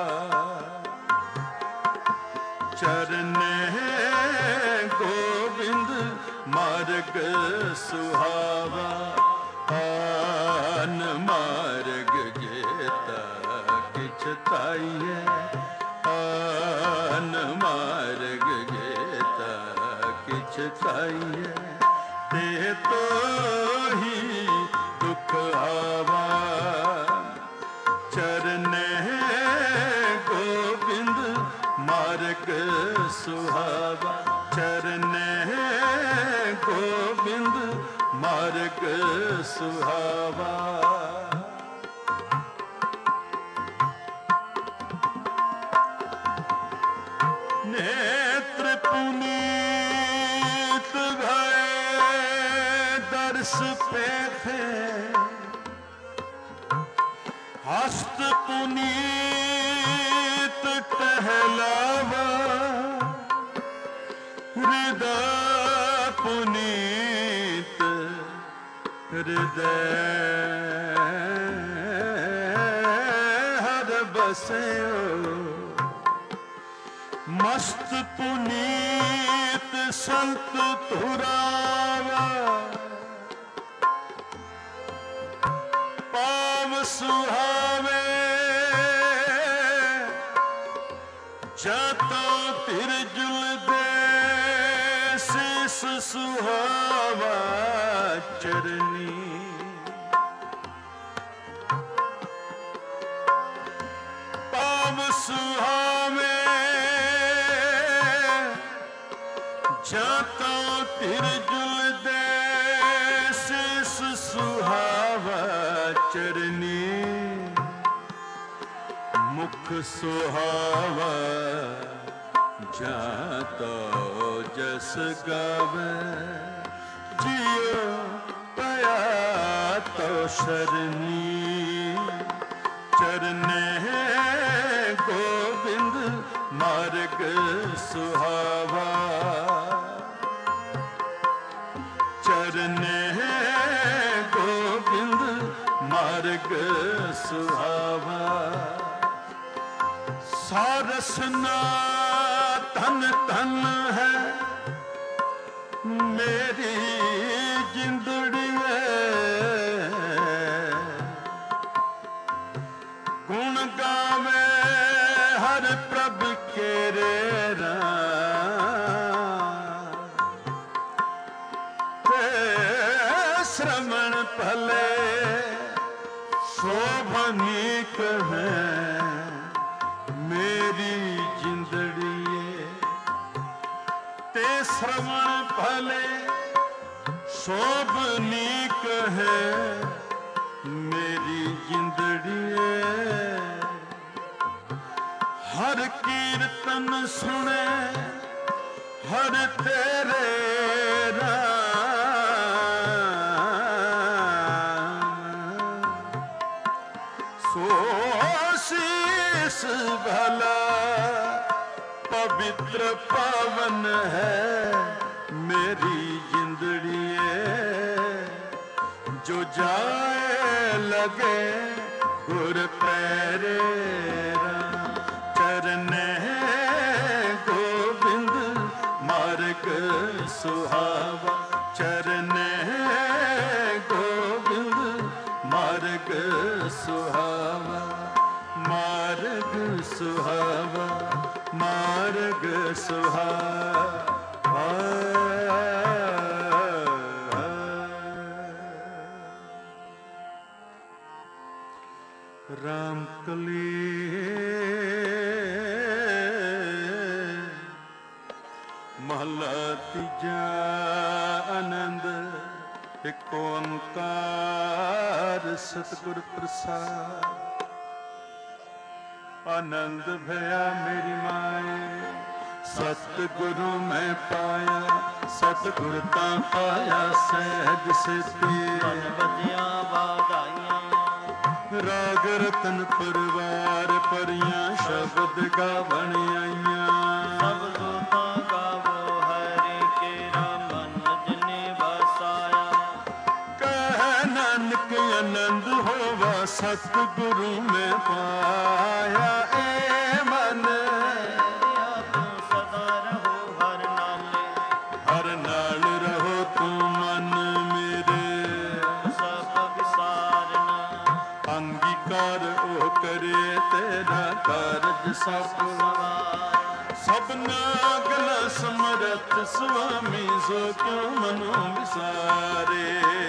ਚਰਨੈ ਗੋਬਿੰਦ ਮਾਰਗ ਸੁਹਾਵਾ। ਆਨ ਮਾਰਗ ਜੇਤਾ ਕਿਛ ਤਾਈਐ। ਆਨ ਮਾਰਗ ਜੇਤਾ ਕਿਛ ਤਾਈਐ। ਤੇ ਤੋਹੀ ਦੁਖ ਆਵਾ। ਚਰਨੈ ਗੋਬਿੰਦ ਮਾਰਗ ਸੁਹਾਵਾ। ਚਰਨੈ ਗੋਬਿੰਦ ਮਾਰਗ ਸੁਹਾਵਾ। ਨੇਤਰ ਪੁਨੀਤ ਭਏ ਦਰਸ ਪੇਖੇ। ਹਸਤ ਪੁਨੀਤ ਟਹਿਲਾਵਾ। ਹਿਰਦਾ ਪੁਨੀਤ ਹਿਰਦੈ ਹਰ ਬਸਿਓ। ਮਸਤ ਪੁਨੀਤ ਸੰਤ ਧੁਰਾਵਾ। ਪਾਵ ਸੁਹਾਵੇ ਜਾਤੋ ਤਿਰਜੁਲ ਦੇ ਸਿਸ ਸੁਹਾਵਾ। ਚਰਨੀ ਪਾਵ ਸੁਹਾਵੇ ਜਾਤੋ ਤਿਰਜੁਲ ਦੇ ਸਿਸ ਸੁਹਾਵਾ। ਚਰਨੀ ਮੁਖ ਸੁਹਾਵਾ। ਜਾਤੋ ਜਸ ਗਾਵੇ ਜਿਉ ਪਿਆ ਤੋ ਸ਼ਰਨੀ। ਚਰਨੈ ਗੋਬਿੰਦ ਮਾਰਗ ਸੁਹਾਵਾ। ਚਰਨੈ ਗੋਬਿੰਦ ਮਾਰਗ ਸੁਹਾਵਾ। ਸਾਰਸਨਾ ਧਨ ਧਨ ਹੈ ਮੇਰੀ ਜਿੰਦੜੀਏ। ਗੁਣ ਗਾਵੇ ਹਰ ਪ੍ਰਭ ਕੇਰੇ ਰਾਮ। ਤੇ ਸ਼ਰਮਣ ਭਲੇ ਸ਼ੋਭਨੀਕ ਹੈ ਮੇਰੀ ਜਿੰਦੜੀਏ। ਤੇ ਸ਼ਰਮਣ ਭਲੇ ਸ਼ੋਭਨੀਕ ਹੈ ਮੇਰੀ ਜਿੰਦੜੀਏ। ਹਰ ਕੀਰਤਨ ਸੁਣੇ ਹਰ ਤੇਰੇ ਰਾਮ। ਸੋ ਸੀਸ ਭਲਾ ਪਵਿੱਤਰ ਪਾਵਨ ਹੈ ਮੇਰੀ ਜਿੰਦੜੀਏ। ਜੋ ਜਾਏ ਲਗੇ ਗੁਰ ਪੈਰੇ ਰਾਮ। ਚਰਨੈ ਗੋਬਿੰਦ ਮਾਰਗ ਸੁਹਾਵਾ। ਚਰਨੈ ਗੋਬਿੰਦ ਮਾਰਗ ਸੁਹਾਵਾ। ਮਾਰਗ ਸੁਹਾਵਾ। ਮਾਰਗ ਸੁਹਾਵਾ। ਰਾਮ ਕਲੀ ਮਹਲਾ ਤੀਜਾ। ਆਨੰਦ ਇਕ ਓੰਕਾਰ ਸਤਿਗੁਰ ਪ੍ਰਸਾਦ। ਆਨੰਦ ਭਇਆ ਮੇਰੀ ਮਾਏ ਸਤਿਗੁਰੂ ਮੈਂ ਪਾਇਆ, ਸਤਿਗੁਰ ਤਾਂ ਪਾਇਆ ਸਹਿਜ ਸਿੱਧੀ। ਮਨ ਬੱਜਿਆ ਵਾਧਾਈਆਂ, ਰਾਗ ਰਤਨ ਪਰਵਾਰ ਭਰੀਆਂ, ਸ਼ਬਦ ਗਾਵਣ ਆਈਆਂ। ਸਭ ਜੋਤਾਂ ਗਾਵੋ ਹਰਿ ਕੇਰਾ, ਮਨ ਜਿਨੇ ਵਸਾਇਆ। ਕਹਿ ਨਾਨਕ ਆਨੰਦ ਹੋਵਾ, ਸਤਿਗੁਰੂ ਮੈਂ ਪਾਇਆ। ਏ ਮਨ ਤੂੰ ਸਦਾ ਰਹੋ ਹਰ ਨਾਲੇ, ਹਰ ਨਾਲ ਰਹੋ ਤੂੰ ਮਨ ਮੇਰੇ। ਸਭ ਵਿਸਾਰਨਾ, ਅੰਗੀਕਾਰ ਉਹ ਕਰੇ ਤੇਰਾ ਕਾਰਜ ਸਭ। ਸਭਨਾ ਗਲਾ ਸਮਰਥ ਸੁਆਮੀ, ਸੋ ਕਿਉ ਮਨੋ ਵਿਸਾਰੇ।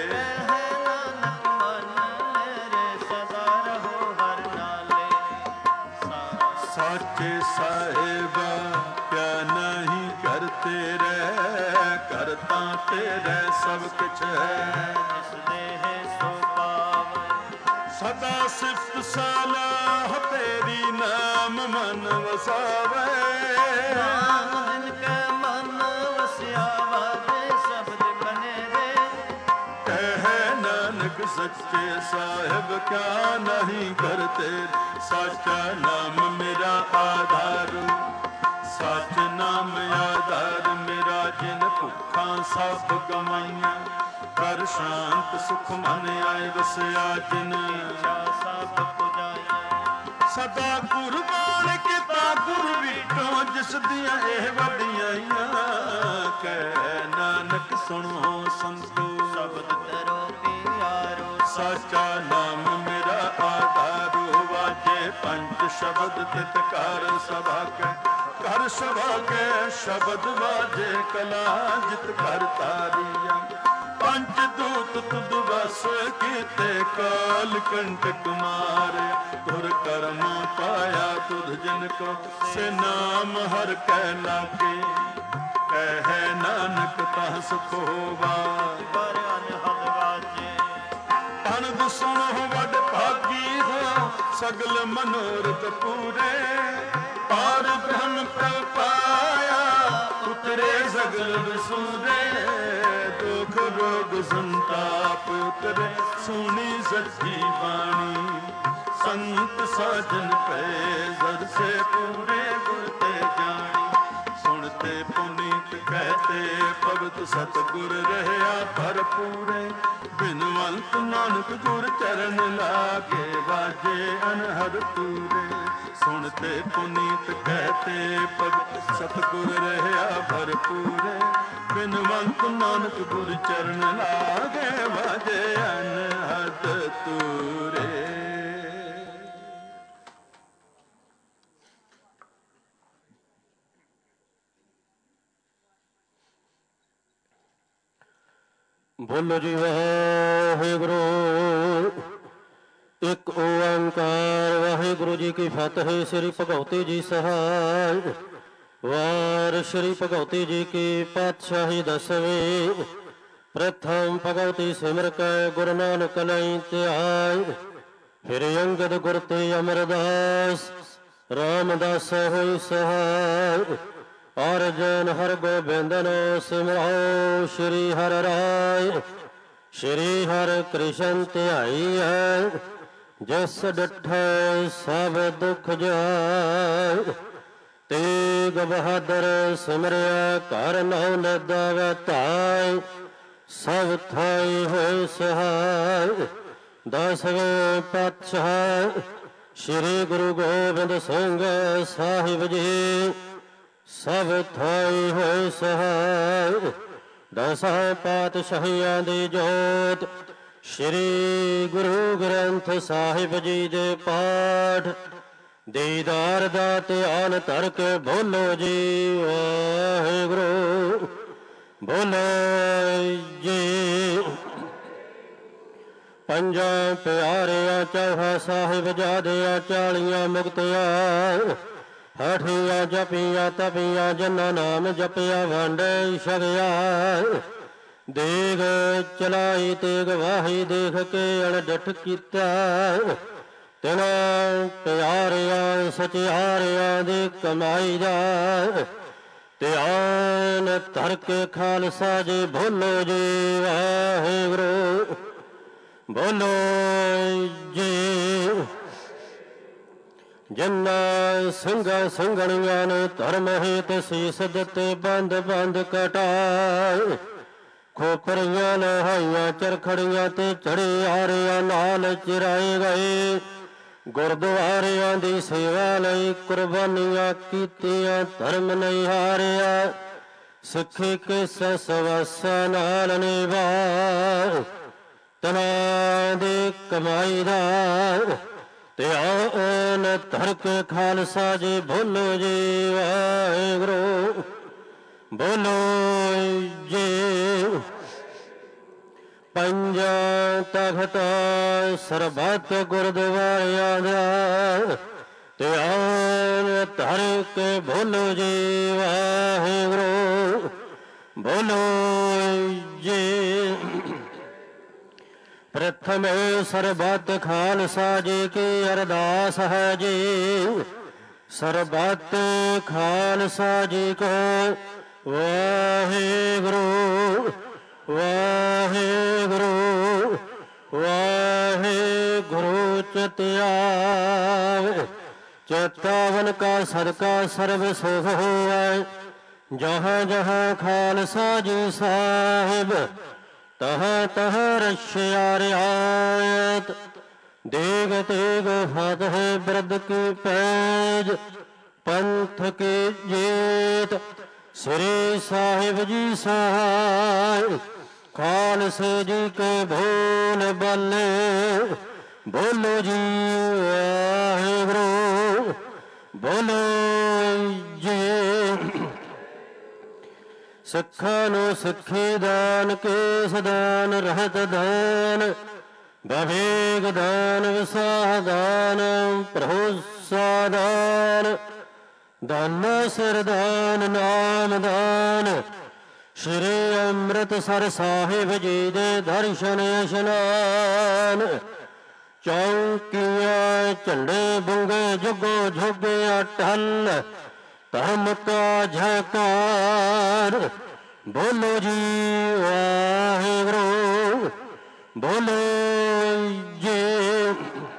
ਸਾਚੇ ਸਾਹਿਬਾ ਕਿਆ ਨਹੀਂ ਕਰਤੇ ਰਹਿ, ਕਰਤਾ ਤੇਰੇ ਸਭ ਕੁਛ ਹੈ। ਸਦਾ ਸਿਫਤ ਸਲਾਹ ਤੇਰੀ, ਨਾਮ ਮਨ ਵਸਾਵੇ। ਨਾਮ ਜਿਨ ਕੈ ਮਨ ਵਸਿਆ, ਵਾਜੇ ਸ਼ਬਦ ਬਨੇ ਰੇ। ਕਹਿ ਨਾਨਕ ਸੱਚੇ ਸਾਹਿਬ ਕਿਆ ਨਹੀਂ ਕਰਤੇ। ਸਾਚਾ ਨਾਮ ਮੇਰਾ ਆਧਾਰ, ਸੱਚ ਨਾਮ ਆਧਾਰ ਮੇਰਾ। ਜਿਨ ਭੁੱਖਾਂ ਸਭ ਗਵਾਈਆਂ, ਕਰ ਸ਼ਾਂਤ ਸੁਖ ਮਨ ਆਏ ਵਸਿਆ। ਜਿਨ ਸਭ ਪੁਜਾਈਆਂ, ਸਦਾ ਕੁਰਬਾਨ ਕੀਤਾ ਗੁਰ ਵਿਟੋ, ਜਿਸ ਦੀਆਂ ਇਹ ਵਡਿਆਈਆਂ। ਕਹਿ ਨਾਨਕ ਸੁਣੋ ਸੰਤੋ, ਸ਼ਬਦ ਕਰੋ ਪਿਆਰੋ। ਸਾਚਾ ਨਾਮ ਮੇਰਾ ਆਧਾਰੋ। ਵਾਜੇ ਪੰਜ ਸ਼ਬਦ ਤਿਤ ਕਰ ਸਭਾ ਕੈ, ਕਰ ਸਭਾ ਕੈ ਸ਼ਬਦ ਵਾਜੇ ਕਲਾ। ਜਿਤ ਕਰ ਤਾਰੀਆ ਪੰਜ ਦੂਤ ਤੁਧ ਵਸ ਕੀਤੇ, ਕਾਲ ਕੰਟਕ ਮਾਰੇ। ਤੁਰ ਕਰਮ ਪਾਇਆ ਤੁਧ ਜਿਨ ਕੋ, ਸੇ ਨਾਮ ਹਰ ਕੈ ਲਾਗੇ। ਕਹਿ ਨਾਨਕ ਤਹ ਸੁਖ ਹੋਵਾ, ਪਰ ਅਨਹਦ ਵਾਜੇ। ਅਨੰਦ ਸੁਣੋ ਵੱਡ ਭਾਗੀ ਹੋ, ਸਗਲ ਮਨੋਰਥ ਪੂਰੇ। ਪਾਰ ਬ੍ਰਹਮ ਪ੍ਰਭ ਪਾਇਆ, ਉਤਰੇ ਸਗਲ ਵਿਸੂਰੇ। ਦੁਖ ਰੋਗ ਸੰਤਾਪ ਉਤਰੇ, ਸੁਣੀ ਸੱਚੀ ਬਾਣੀ। ਸੰਤ ਸਾਜਨ ਪਏ ਜਦ ਸੇ ਪੂਰੇ, ਗੁਰ ਤੇ ਜਾਣੀ। ਸੁਣਤੇ ਪੁਨੀਤ ਕਹਤੇ, ਭਗਤ ਸਤਿਗੁਰ ਰਹਿਆ ਭਰਪੂਰੇ। ਬਿਨਵੰਤ ਨਾਨਕ ਗੁਰ ਚਰਨ ਲਾਗੇ, ਵਾਜੇ ਅਨਹਦ ਤੂਰੇ। ਸੁਣਤੇ ਪੁਨੀਤ ਕਹਤੇ, ਭਗਤ ਸਤਿਗੁਰ ਰਹਿਆ ਭਰਪੂਰੇ। ਬਿਨਵੰਤ ਨਾਨਕ ਗੁਰ ਚਰਨ ਲਾਗੇ, ਵਾਜੇ ਅਨਹਦ ਤੂਰੇ। ਬੋਲੋ ਜੀ ਵਾਹਿਗੁਰੂ। ਇੱਕ ਓੰਕਾਰ ਵਾਹਿਗੁਰੂ ਜੀ ਕੀ ਫਤਿਹ। ਸ੍ਰੀ ਭਗਉਤੀ ਜੀ ਸਹਾਇ। ਵਾਰ ਸ੍ਰੀ ਭਗਉਤੀ ਜੀ ਕੀ ਪਾਤਸ਼ਾਹੀ ਦਸਵੇਂ। ਪ੍ਰਥਮ ਭਗਉਤੀ ਸਿਮਰ ਕੈ, ਗੁਰੂ ਨਾਨਕ ਲਈ ਧਿਆਇ। ਫਿਰ ਅੰਗਦ ਗੁਰ ਤੇ ਅਮਰਦਾਸ, ਰਾਮਦਾਸ ਹੋਈ ਸਹਾਇ। ਅਰਜਨ ਹਰ ਗੋਬਿੰਦਨ ਸਿਮਰੋ, ਸ਼੍ਰੀ ਹਰਿ ਰਾਇ। ਸ਼੍ਰੀ ਹਰਿ ਕ੍ਰਿਸ਼ਨ ਧਿਆਈਐ, ਜਿਸ ਡਿਠੈ ਸਭ ਦੁਖ ਜਾਇ। ਤੇਗ ਬਹਾਦਰ ਸਿਮਰਿਆ, ਘਰ ਨਉ ਨਦਾਵੈ ਧਾਇ। ਸਭ ਥਾਈ ਹੋਇ ਸਹਾਇ। ਦਸਵੇਂ ਪਾਤਸ਼ਾਹ ਸ਼੍ਰੀ ਗੁਰੂ ਗੋਬਿੰਦ ਸਿੰਘ ਸਾਹਿਬ ਜੀ, ਸਭ ਥਾਈ ਹੋਇ ਸਹਾਇ। ਦਸਾਂ ਪਾਤਸ਼ਾਹੀਆਂ ਦੀ ਜੋਤ, ਸ਼੍ਰੀ ਗੁਰੂ ਗ੍ਰੰਥ ਸਾਹਿਬ ਜੀ ਦੇ ਪਾਠ। ਦੀਦਾਰ ਦਾ ਧਿਆਨ ਧਰ ਕੇ ਬੋਲੋ ਜੀ ਵਾਹਿਗੁਰੂ। ਬੋਲੋ ਜੀ। ਪੰਜਾਂ ਪਿਆਰਿਆਂ ਚੌਹਾਂ ਸਾਹਿਬਜ਼ਾਦਿਆਂ, ਚਾਲੀਆਂ ਮੁਕਤਿਆਂ। ਹਠੀਆਂ ਜਪੀਆਂ ਤਪੀਆਂ, ਜਿਨ੍ਹਾਂ ਨਾਮ ਜਪਿਆ ਵੰਡੇ ਛਕਿਆ। ਦੇਗ ਚਲਾਈ ਤੇਗ ਵਾਹੀ, ਦੇਖ ਕੇ ਅਣਡਿਠ ਕੀਤਾ। ਤਿਨਾਂ ਪਿਆਰਿਆਂ ਸਚਿਆਰਿਆਂ ਦੀ ਕਮਾਈ ਦਾ, ਧਿਆਨ ਧਰ ਕੇ ਖਾਲਸਾ ਜੀ ਬੋਲੋ ਜੀ ਵਾਹਿਗੁਰੂ ਬੋਲੋ ਜੀ। ਜਿਨ੍ਹਾਂ ਸਿੰਘਾਂ ਸਿੰਘਣੀਆਂ ਨੇ ਧਰਮ ਹਿਤ ਸੀਸ ਦਿੱਤੇ ਬੰਦ ਬੰਦ ਕਟਾਏ, ਖੋਪਰੀਆਂ ਲਹਾਈਆਂ ਚਰਖੜੀਆਂ ਤੇ ਚੜੇ ਆਰਿਆਂ ਨਾਲ ਚਿਰਾਏ ਗਏ, ਗੁਰਦੁਆਰਿਆਂ ਦੀ ਸੇਵਾ ਲਈ ਕੁਰਬਾਨੀਆਂ ਕੀਤੀਆਂ ਧਰਮ ਨਹੀਂ ਹਾਰਿਆ, ਸਿੱਖੀ ਕਿਸ ਸਵਾਸਾਂ ਨਾਲ ਨਿਭਾ ਤਨਾਂ ਦੀ ਕਮਾਈ ਦਾ ਧਿਆਨ ਧਰ ਕੇ ਖਾਲਸਾ ਜੀ ਬੋਲੋ ਜੀ ਵਾਹਿਗੁਰੂ ਬੋਲੋ ਜੀ। ਪੰਜਾਂ ਤਖ਼ਤਾਂ ਸਰਬੱਤ ਗੁਰਦੁਆਰਿਆਂ ਦਾ ਧਿਆਨ ਧਰ ਕੇ ਬੋਲੋ ਜੀ ਵਾਹਿਗੁਰੂ ਬੋਲੋ ਜੀ। ਪ੍ਰਥਮ ਸਰਬੱਤ ਖਾਲਸਾ ਜੀ ਕੀ ਅਰਦਾਸ ਹੈ ਜੀ, ਸਰਬੱਤ ਖਾਲਸਾ ਜੀ ਕੋ ਵਾਹਿਗੁਰੂ ਵਾਹਿਗੁਰੂ ਵਾਹਿਗੁਰੂ ਚਿਤਿਆਵੇ। ਚੇਤਾਵਨ ਕਾ ਸਦਕਾ ਸਰਬ ਸੁਖ ਹੋਵੇ, ਜਹਾਂ ਜਹਾਂ ਖਾਲਸਾ ਜੀ ਸਾਹਿਬ ਤਹਾਂ ਤਹਾਂ ਰਛਿਆ ਰਿਆਇਤ। ਦੇਗ ਤੇਗ ਫਤਿਹ ਬਿਰਦ ਕੀ ਪੈਜ, ਪੰਥ ਕੀ ਜੀਤ ਸ੍ਰੀ ਸਾਹਿਬ ਜੀ ਸਹਾਇ। ਖਾਲਸੇ ਜੀ ਕੇ ਭੋਲ ਬੱਲੇ ਬੋਲੋ ਜੀ ਵਾਹਿਗੁਰੂ ਬੋਲੋ ਜੀ। ਸਿੱਖਾਂ ਨੂੰ ਸਿੱਖੀ ਦਾਨ, ਕੇਸ ਦਾਨ, ਰਹਿਤ ਦਾਨ, ਵਿਵੇਕ ਦਾਨ, ਵਿਸਾਹ ਦਾਨ, ਭਰੋਸਾ ਦਾਨ, ਦਾਨ ਸਿਰ ਦਾਨ, ਨਾਮ ਦਾਨ, ਸ਼੍ਰੀ ਅੰਮ੍ਰਿਤਸਰ ਸਾਹਿਬ ਜੀ ਦੇ ਦਰਸ਼ਨ ਇਸ਼ਨਾਨ। ਚੌਂਕੀਆਂ ਝੰਡੇ ਬੁੰਗੇ ਜੁਗੋ ਜੁਗੇ ਅਟਲ, ਧਰਮ ਕਾ ਜੈਕਾਰ ਬੋਲੋ ਜੀ ਵਾਹਿਗੁਰੂ ਬੋਲੋ ਜੀ।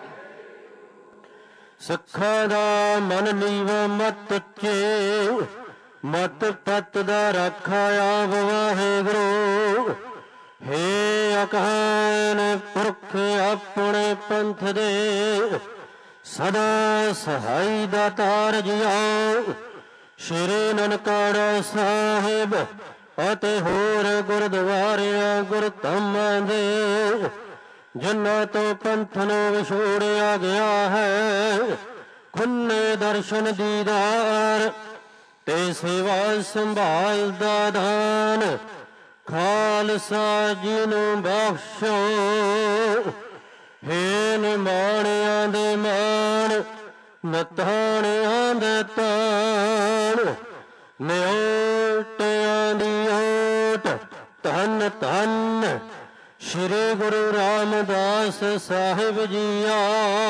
ਸਿੱਖਾਂ ਦਾ ਮਨ ਨੀਵਾ ਮਤ ਚੇ, ਮਤ ਪਤ ਦਾ ਰਾਖਾ ਆਪ ਵਾਹਿਗੁਰੂ। ਹੇ ਅਕਾਲ ਪੁਰਖ ਆਪਣੇ ਪੰਥ ਦੇ ਸਦਾ ਸਹਾਈ ਦਾਤਾਰ ਜੀਓ। ਸ਼੍ਰੀ ਨਨਕਾਣਾ ਸਾਹਿਬ ਅਤੇ ਹੋਰ ਗੁਰਦੁਆਰਿਆਂ ਗੁਰਧਾਮਾਂ ਦੇ, ਜਿਨ੍ਹਾਂ ਤੋਂ ਪੰਥ ਨੂੰ ਵਿਛੋੜਿਆ ਗਿਆ ਹੈ, ਖੁੱਲੇ ਦਰਸ਼ਨ ਦੀਦਾਰ ਤੇ ਸੇਵਾ ਸੰਭਾਲ ਦਾ ਦਾਨ ਖਾਲਸਾ ਜੀ ਨੂੰ ਬਖਸ਼ੋ। ਹੇ ਨਿਮਾਣਿਆਂ ਦੇ ਮਾਣ, ਨਤਾਣਿਆਂ ਦੇ ਤਾਣ, ਨਿਓਟਿਆਂ ਦੀ ਓਟ ਧੰਨ ਧੰਨ ਸ਼੍ਰੀ ਗੁਰੂ ਰਾਮਦਾਸ ਸਾਹਿਬ ਜੀਆ।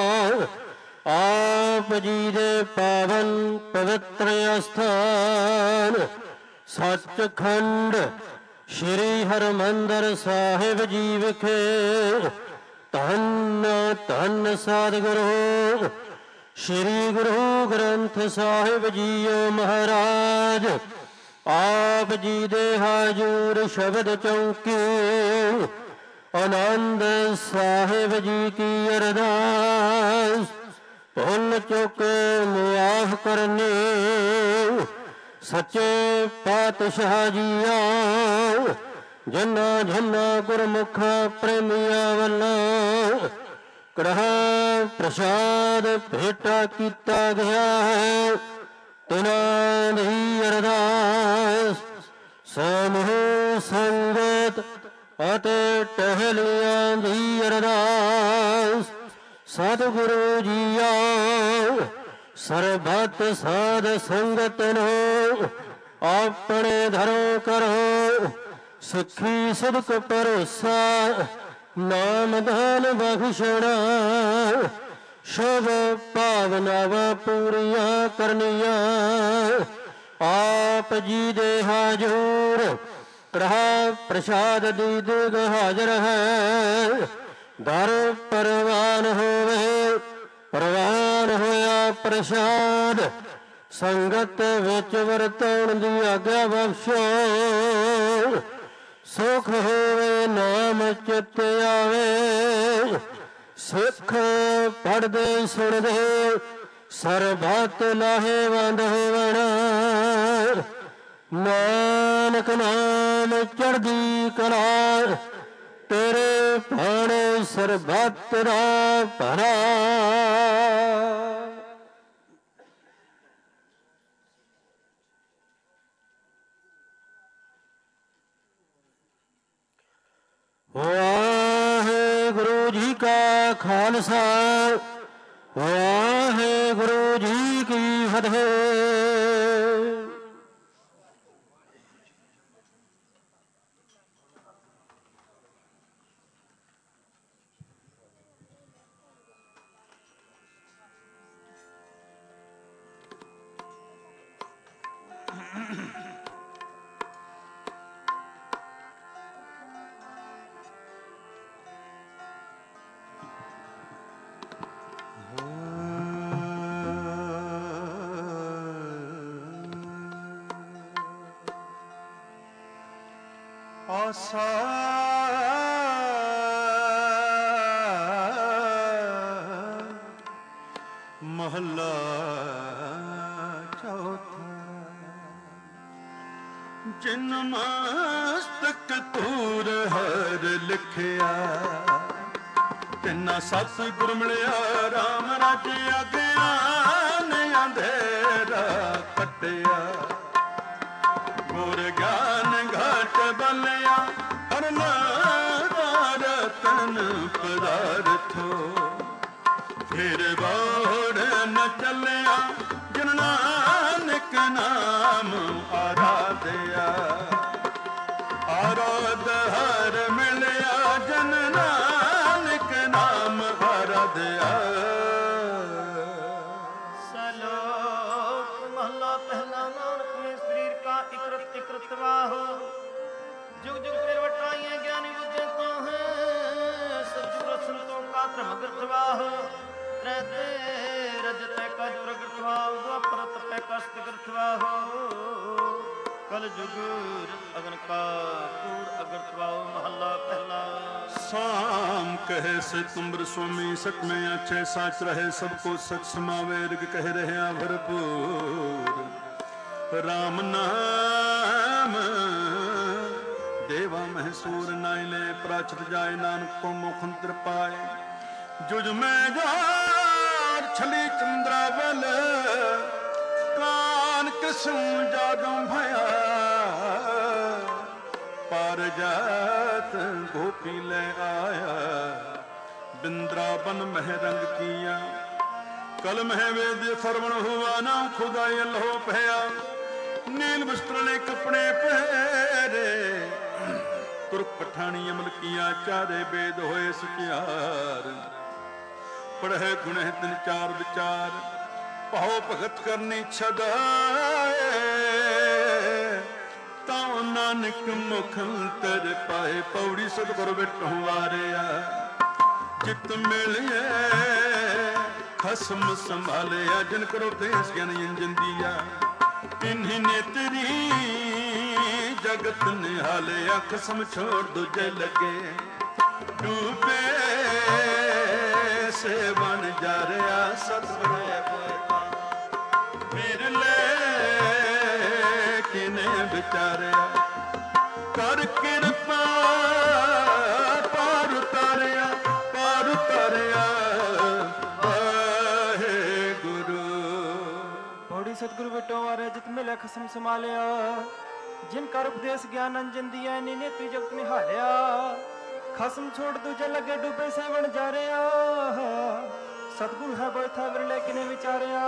ਆਪ ਜੀ ਦੇ ਪਾਵਨ ਪਵਿੱਤਰ ਅਸਥਾਨ ਸੱਚਖੰਡ ਸ਼੍ਰੀ ਹਰਿਮੰਦਰ ਸਾਹਿਬ ਜੀ ਵਿਖੇ ਧੰਨ ਧੰਨ ਸਤਿਗੁਰੂ ਸ਼੍ਰੀ ਗੁਰੂ ਗ੍ਰੰਥ ਸਾਹਿਬ ਜੀਓ ਮਹਾਰਾਜ। ਆਪ ਜੀ ਦੇ ਹਾਜ਼ੂਰ ਸ਼ਬਦ ਚੌਂਕੀ ਆਨੰਦ ਸਾਹਿਬ ਜੀ ਕੀ ਅਰਦਾਸ। ਭੁੱਲ ਚੁੱਕ ਮੁਆਫ ਕਰਨੇ ਸੱਚੇ ਪਾਤਸ਼ਾਹ ਜੀਆਂ। ਜਿਨ੍ਹਾਂ ਜਿਨ੍ਹਾਂ ਗੁਰਮੁਖਾਂ ਪ੍ਰੇਮੀਆਂ ਵੱਲੋਂ ਕੜਾਹ ਪ੍ਰਸ਼ਾਦ ਭੇਟਾ ਕੀਤਾ ਗਿਆ ਹੈ, ਤਿਨਾਂ ਦੀ ਅਰਦਾਸ ਸਮੂਹ ਸੰਗਤ ਅਤੇ ਟਹਿਲੀਆਂ ਦੀ ਅਰਦਾਸ। ਸਤਿਗੁਰੂ ਜੀਆ ਸਰਬੱਤ ਸਾਧ ਸੰਗਤ ਨੂੰ ਆਪਣੇ ਧਰੋ ਕਰੋ। ਸਿੱਖੀ ਸਦਕ ਭਰੋਸਾ ਨਾਮ ਦਾਨ ਬਖਸ਼ਣਾ। ਸ਼ੁਭ ਭਾਵਨਾਵਾਂ ਪੂਰੀਆਂ ਕਰਨੀਆਂ। ਆਪ ਜੀ ਦੇ ਹਾਜ਼ੂਰ ਰਹਾ ਪ੍ਰਸਾਦ ਦੀ ਦੇਗ ਹਾਜ਼ਰ ਹੈ। ਦਰ ਪਰਵਾਨ ਹੋਵੇ ਪ੍ਰਵਾਨ ਹੋਇਆ ਪ੍ਰਸਾਦ, ਸੰਗਤ ਵਿੱਚ ਵਰਤਣ ਦੀ ਆਗਿਆ ਬਖਸ਼ੋ। ਸੁਖ ਹੋਵੇ ਨਾਮ ਚਿਤ ਆਵੇ, ਸਿੱਖ ਪੜ੍ਹਦੇ ਸੁਣਦੇ ਸਰਬੱਤ ਲਾਹੇਵੰਦ ਹੋਵਣ। ਨਾਨਕ ਨਾਮ ਚੜ੍ਹਦੀ ਕਲਾ, ਤੇਰੇ ਭਾਣੇ ਸਰਬੱਤ ਦਾ ਭਲਾ। ਵਾਹਿਗੁਰੂ ਜੀ ਕਾ ਖਾਲਸਾ, ਵਾਹਿਗੁਰੂ ਜੀ ਕੀ ਫਤਿਹ। ਆਸਾ ਮਹੱਲਾ ਚੌਥਾ। ਜਿਨ ਮਸਤਕ ਤੂਰ ਹਰ ਲਿਖਿਆ, ਤਿੰਨਾ ਸਤਿਗੁਰ ਮਿਲਿਆ ਰਾਮ ਰਾਜਿਆ। ਗਿਆਨ ਅੰਧੇਰਾ ਕੱਟਿਆ, ਗੁਰ ਗਿਆਨ ਘਟ ਬਲਿਆ। ਹਰ ਨਾਮ ਰਤਨ ਪਦਾਰਥੋ, ਫਿਰ ਬੋੜ ਨ ਚੱਲਿਆ। ਜਿਨ ਨਾਨਕ ਨਾਮ ਆਰਾਧਿਆ, ਆਰਾਧ ਹਰ ਮਿਲਿਆ। ਜਨ ਨਾਨਕ ਨਾਮ ਆਰਾਧਿਆ। ਸਲੋਕ ਮਹਲਾ ਪਹਿਲਾ। ਨਾਨਕ ਨੇ ਸਰੀਰ ਕਾ ਇਕਰਤ ਇਕਰਤ ਵਾਹੋ, जुग जुग फिर वटाइए ज्ञानी बुझे तो है। सतजुग संतों का धर्म ग्रथवाह, रहते रजत का जुग ग्रथवाह। द्वापर तपे का सत ग्रथवाह, कल जुग अगन का कूड़ अग्रथवाह। महला पहला। साम कहे से तुमर स्वामी, सत में अच्छे साच रहे। सबको सच समावे, ऋग कह रहे भरपूर। राम नाम देवा महसूर, नाइले प्राचत जाए। नानक को मुखंतर पाए, जुज में जार छली चंद्रावल। कान किस्म जागों भया, पार जात गोपी ले आया। बिंद्रावन मह रंग किया, कल मह वेद फरवण हुआ। ना खुदा अल्लाह भया, नील वस्त्र ने कपड़े पहरे। तुर्क पठानी अमल किया, चारे वेद होए सत्यार। पढ़े गुण तिन चार विचार, पाओ भगत करनी छदाए। ताओ नानक मुखंतर पाए, पौड़ी सतगुर बिटू वारिया। चित मिलिए खसम संभालिया, जिन करो देश ज्ञान इंजन दिया। इन्हीं ने तेरी जगत निहालिया। खसम छोड़ दूजे लगे, डूबे से बन जा रहा। सतगुर फिर ले किने विचारिया। कर कृपा पार उतारिया, पार उतारिया। सतगुरु बेटो मारे जित मिले खसम संभालिया। जिन कर उपदेश ज्ञान अंजन दिया, नी नेत्री जगत निहालिया। खसम छोड़ दूजे लगे, डूबे से बन जा रहा। सतगुरु है बैठा विरले किने विचारिया।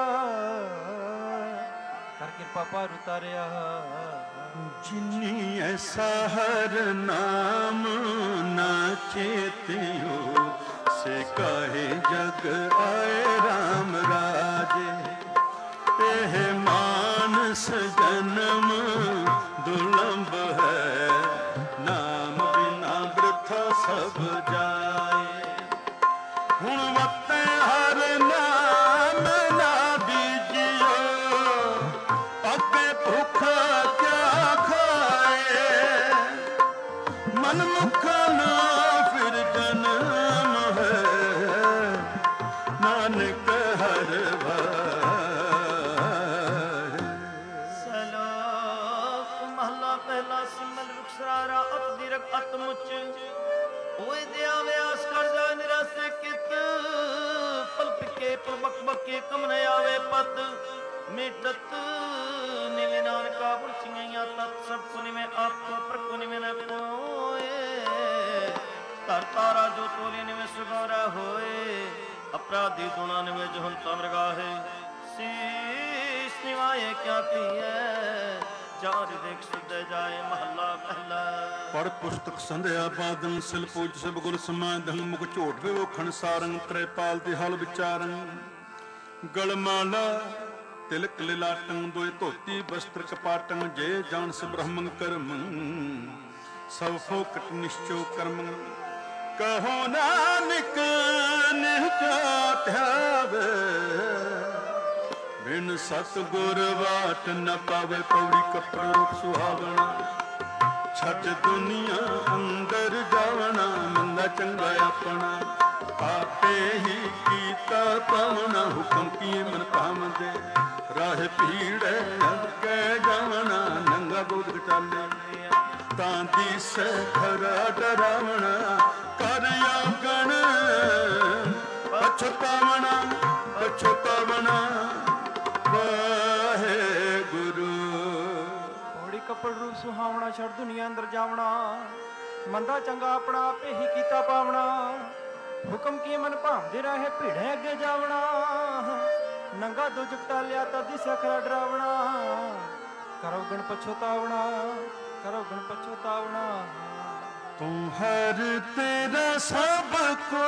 कर कृपा पार उतारिया। जिनी ऐसा हर नाम ना चेतियो, से कहे जग आए राम राजे। एह मान जस जन्म दुर्लभ है, नाम बिना वृथा सब जाए। हुण वते हर नाम ना बीजियो, अगे भूखा क्या खाए। मन मुख ना फिर जन्म है, नानक हर भाए। सलोक महला पहला सिमल रुखसारा अत दीर्घ अत मुच, ओए दया व्यास कर जा निरासे कित। पल पिके पल बक बके कम न आवे पत, मेटत निवे नानका बुरचिया तत्। सब कुनि में आप पर कुनि में न कोए, तर तारा जो तोली निवे सुगौरा होए। अपराधी दुना निवे जो हंता मृगाहे, शीश निवाए क्या किए। चार देख सुध जाए महला पहला। पढ़ पुस्तक संध्या बादन सिल पूज सब गुर समाधन। मुख झोट विवोखण सारंग, त्रैपाल ते हल विचारन। गलमाला तिलक लिलाटं, दोय धोती वस्त्र कपाटं। जय जान से ब्रह्मं कर्म, सब फोकट निश्चो कर्म। कहो नानक निहचा ध्यावे, बिन सतगुर वाट न पावे। पौड़ी कपड़ रूप सुहावना, छठ दुनिया अंदर जावना। मंदा चंगा अपना, आपे ही कीता पावना। हुक्म किए मन पावदे, राह भीड़ अब कै जावना। नंगा गोद चाले तां दिसै खरा डरावना। कर आगण पछतावना, पछतावना वाहेगुरु। पौड़ी कपड़ रूप सुहावना, छड़ दुनिया अंदर जावना। मंदा चंगा अपना आपे ही कीता पावना। हुक्म किए मन भावदे राहे भीड़े अगे जावना। नंगा दो जगता लिया ता दिशा खरा डरावना। करो गण पछतावना, करो गण पछतावना। तू हर तेरा सब को,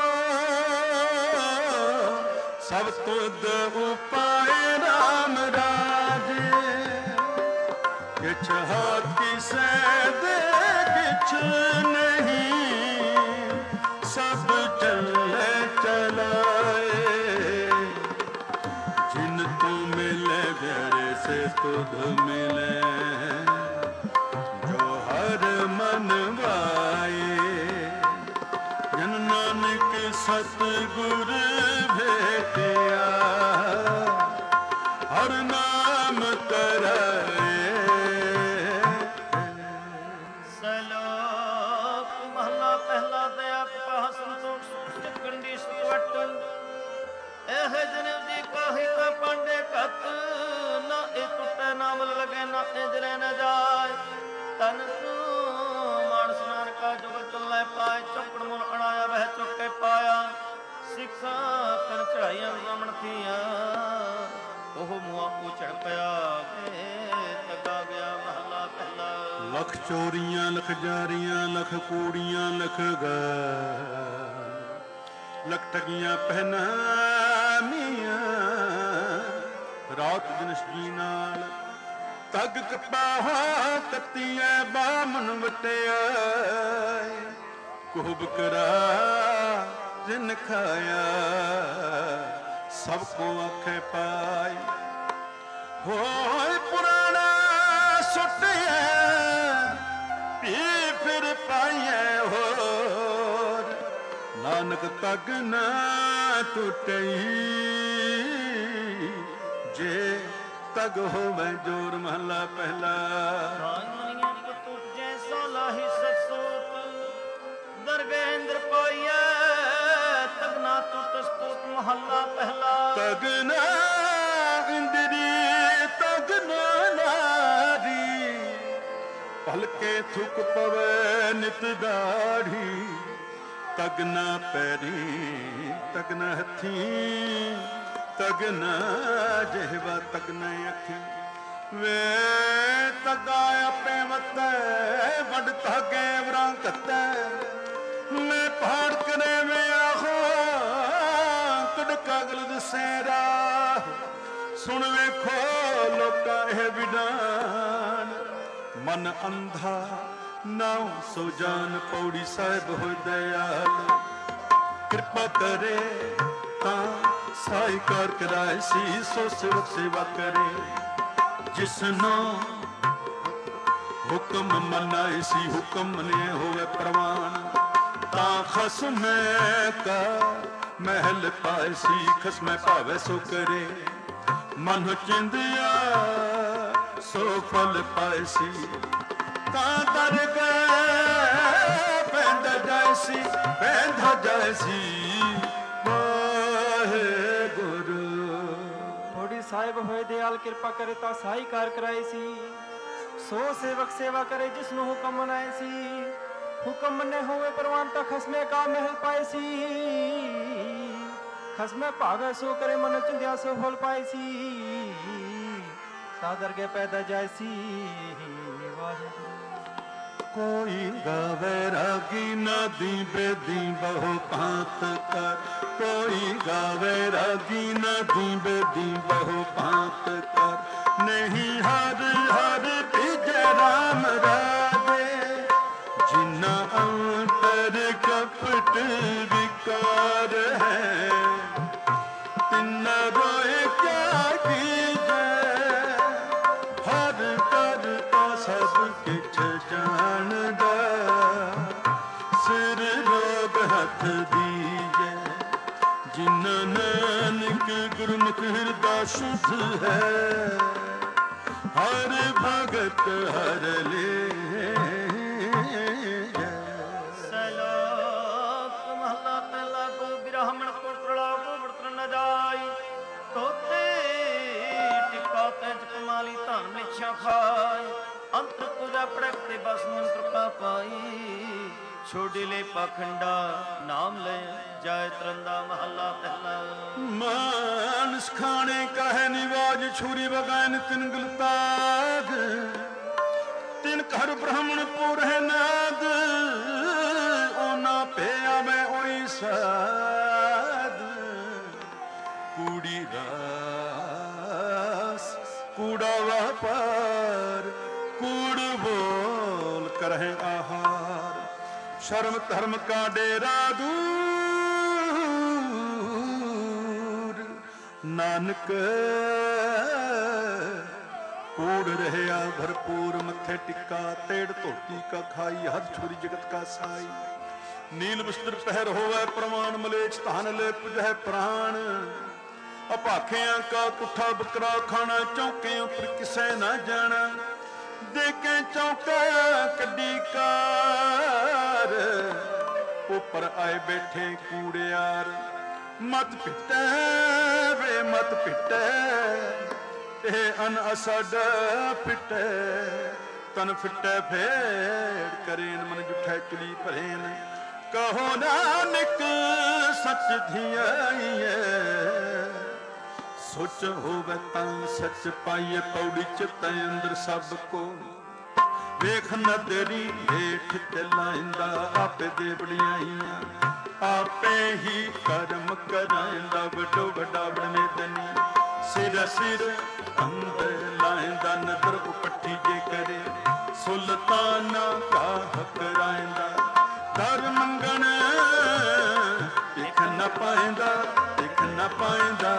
सब तुद उपाय राम राजे। किछ हाथ किसे दे किछ नहीं, सब चले चलाए। जिन तू मिले प्यारे से तुध मिले, जो हर मन भाए। जन नानक सतगुर भेटिया, हर नाम कराए। सलोक महला पहला दया कपाह संतोष सुष्ट कंडी सुवट। एह जनेव जी काहि का पांडे कत, ना ए टूटे ना मल लगे ना ए जले न जाए। तन तू मानस नानका जुगत चलै पाए। चौपड़ मुल अणाया वह चुके पाया, सिक्खा कर चढ़ाइया ब्राह्मण थिया। ओह मुआ उछड़ पया गे, तगा गया महला पहला। लख चोरियां लख जारियां, लख कूड़ियां लख गाल। लख ठगियां पहना मियां, रात दिन जी नाल। तग कपाहा ततीए बामन वटियाए। कुहब करा जिन खाया, सबको आखे पाए। होए पुराना सुटिया, पी फिर पाइए होर। नानक तग ना टुटई, जे तग होवे जोर। महला पहला। लाही सतसूत दरगेंद्र पाइए, तगना टूट स्तूत। महला पहला। तगना इंद्री तगना नारी, पलके थुक पवे नित दाढ़ी। तगना पैरी तगना हथी, तगना ਜਿਹਵਾ ਤਗਨੇ ਅੱਖੀ ਵੇ ਤਗਾ ਆਪੇ ਮਤੈ ਵੱਡ ਤਾਗੇ ਵਰਾਂ ਕੱਤੈ ਮੈਂ ਪਹਾੜ ਕਰੇ ਵੇ ਆਹੋ ਤੁੜਕਾ ਗਲ ਦਸੇਰਾ ਸੁਣ ਵੇਖੋ ਲੋਕਾਂ ਇਹ ਵਿਡਾਨ ਮਨ ਅੰਧਾ ਨਾਉ ਸੋ ਜਾਨ ਪੌੜੀ ਸਾਹਿਬ ਹੋਇ ਦਇਆਲ ਕਿਰਪਾ ਕਰੇ ਤਾਂ ਸਾਈ ਕਾਰ ਕਰਾਏ ਸੀ ਸੋ ਸਿਵ ਸੇਵਾ ਕਰੇ ਜਿਸਨੋ ਹੁਕਮ ਮਨਾਏ ਸੀ ਹੁਕਮ ਨੇ ਹੋਵੇ ਪ੍ਰਵਾਨ ਤਾਂ ਖਸਮੈ ਕਾ ਮਹਿਲ ਪਾਏ ਸੀ ਖਸਮੈ ਭਾਵੇ ਸੋ ਕਰੇ ਮਨ ਚਿੰਦਿਆ ਸੋ ਫਲ ਪਾਏ ਸੀ ਤਾਂ ਦਰ ਗਏ ਪੈਂਦਾ ਜਾਏ ਸੀ ਪੈਂਦਾ ਜਾਏ ਸੀ ਵਾਹਿਗੁਰੂ ਥੋੜੀ ਸਾਹਿਬ ਹੋਏ ਦਿਆਲ ਕਿਰਪਾ ਕਰੇ ਤਾਂ ਸਾਈ ਕਾਰ ਕਰਾਏ ਸੀ ਸੋ ਸੇਵਕ ਸੇਵਾ करे जिसनु हुक्म मनाए सी हुक्म मने होवे परवान ता खसमे का महल पाए सी खसमे भावे सो करे मन चिंध्या सो फल पाए सी ता दरगे पैदा जाए सी कोई गावे रागी नदी बेदी बहु पात कर कोई गावे रागी नदी बेदी बहु पात कर नहीं हर हर तीजे राम राधे जिन्ना अंतर कपट विकार है तिन्ना रोए क्या कीजे हर कर तो सब किछ जानदा सिर रोग हथ दीजे जिन्ना नानक गुरमुख हृदय शुद्ध है हर भगत हर ले सलोक महला पहला को ब्राह्मण को प्रला को बर्तन न जाई तोते टिका तेज कमाली धन मिछा खाए अंतर पूजा पड़कते बस मंत्र का पाई छोड़ी ले पाखंडा नाम ले जाय तरंदा महला पहला मानस खाने का है निवाज छुरी बगान तिन गुलताग तिन घर ब्राह्मण पुर है नाद ओना पे आवे ओई साध कूड़ी रास कूड़ा व्यापार कूड़ बोल करहे आहार शर्म धर्म का डेरा दूर नानक कूड़ रहया भरपूर मथे टिक्का तेड़ धोती का खाई हथ छुरी जगत का साई नील वस्त्र पहर होवे प्रमाण मलेच धान ले पुजह प्राण अपाखियां का कुठा बकरा खाना चौके ऊपर किसे ना जाना देखे चौका कड्डी कार ऊपर आए बैठे कूड़ियार मत पिटे वे मत पिटे ए अन असड पिटे तन फिटे फेड़ करेन मन जुठे चुली भरेन कहो नानक सच धियाइए सोच होवे तां सच पाइए पौड़ी चित अंदर सब को वेख नदरी हेठ चलाइंदा आपे दे बड़ियाइयां आपे ही कर्म कराइंदा वडो वडा बड़मेदनी सिर सिर अंदर लाइंदा नदर उपट्ठी जे करे सुल्ताना का हकराइंदा दर मंगण दिख न पाइंदा दिख न पाइंदा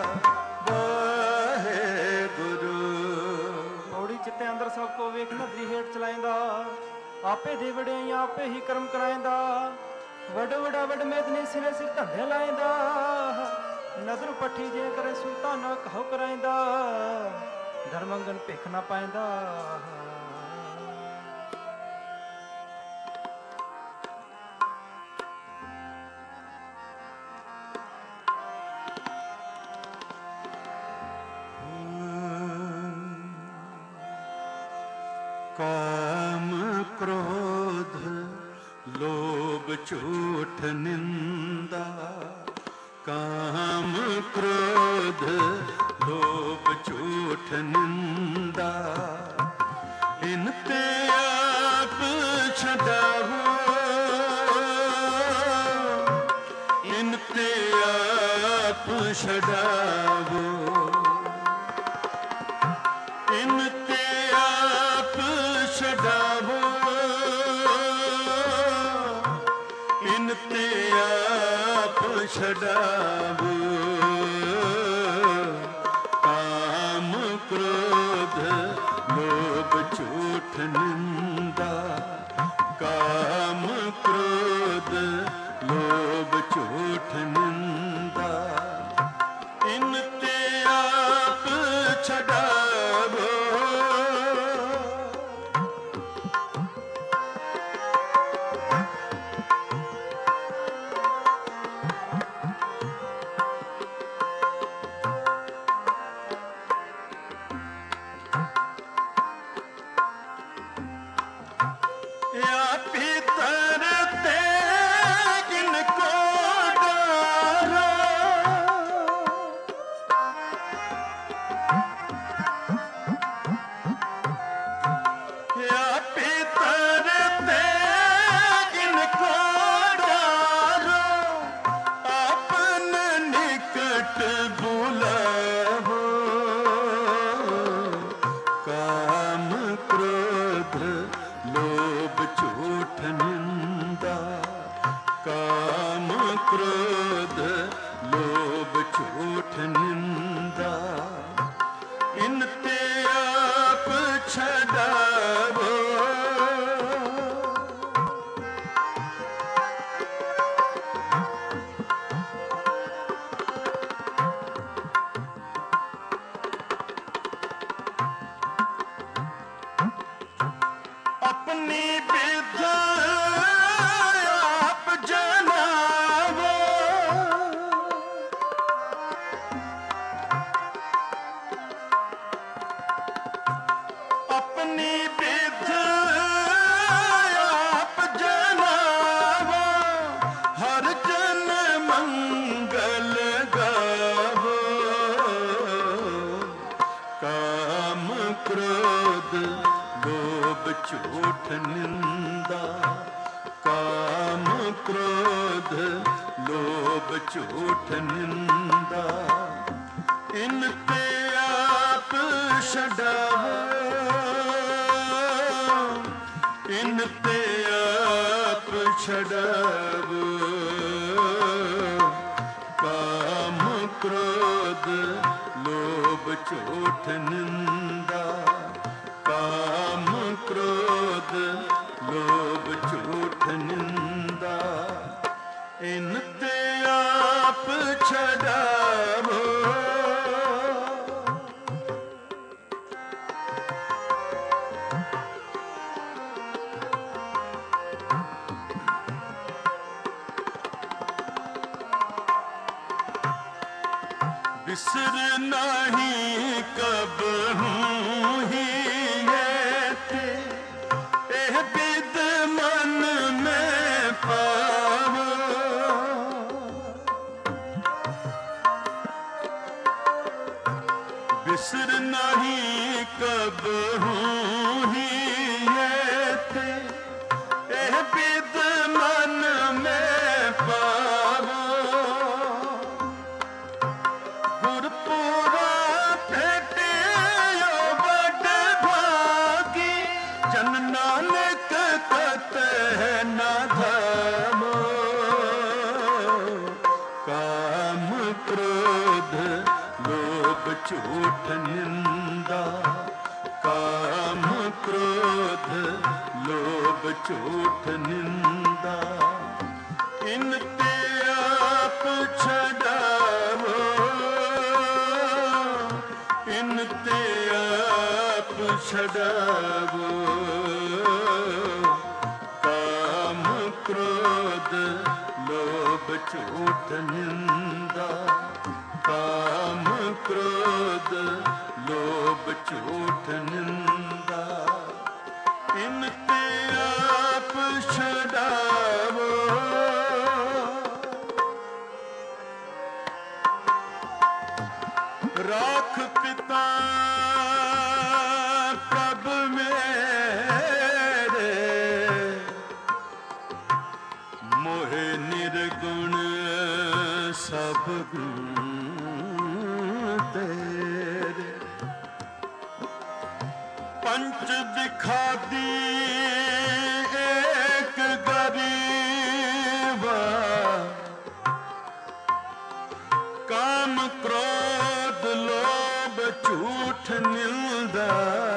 चित्ते अंदर सबको वेख नदरी हेठ चलाइंदा आपे दे वड़ियाइयां आपे ही कर्म कराइंदा वड वडा वड मेदनी सिरे सिर धंधे लाइंदा नजर पट्ठी जे करे सुल्ताना कहो कराइंदा धर्मंगन भिख ना पाइंदा काम क्रोध लोभ झूठ निंदा काम क्रोध लोभ झूठ निंदा इनते आप छड़ाओ इनते आप छड़ाओ इन आप छड़ावो काम क्रोध लोभ झूठ निंदा काम क्रोध लोभ झूठ निंदा इनते आप छड़ावो क्रोध लोभ झूठ निंदा इनते आप छड़ावो अपनी विद्या झूठ निंदा काम क्रोध लोभ झूठ निंदा इनते आप छड़ावो इनते आप छड़ावो काम क्रोध लोभ झूठ निंदा काम क्रोध लोभ झूठ निंदा इनते आप छड़ावो बिसर नहीं कब हूँ ही बिसर नहीं कब हूँ ही थे एह बिद मन में पावो गुरपुरा भेटे बड़ भागी जन नानक कतह न धामो काम क्रोध लोभ झूठ निंदा काम क्रोध लोभ झूठ निंदा इनते आप छड़ावो इनते आप छड़ावो काम क्रोध लोभ झूठ निंदा काम क्रोध लोभ झूठ निंदा इनते आप छड़ावो राख पिता प्रभ मेरे मोहे निर्गुण सब गुण तेरे पंच दिखा दी एक गरीबा क्रोध लोभ झूठ निंदा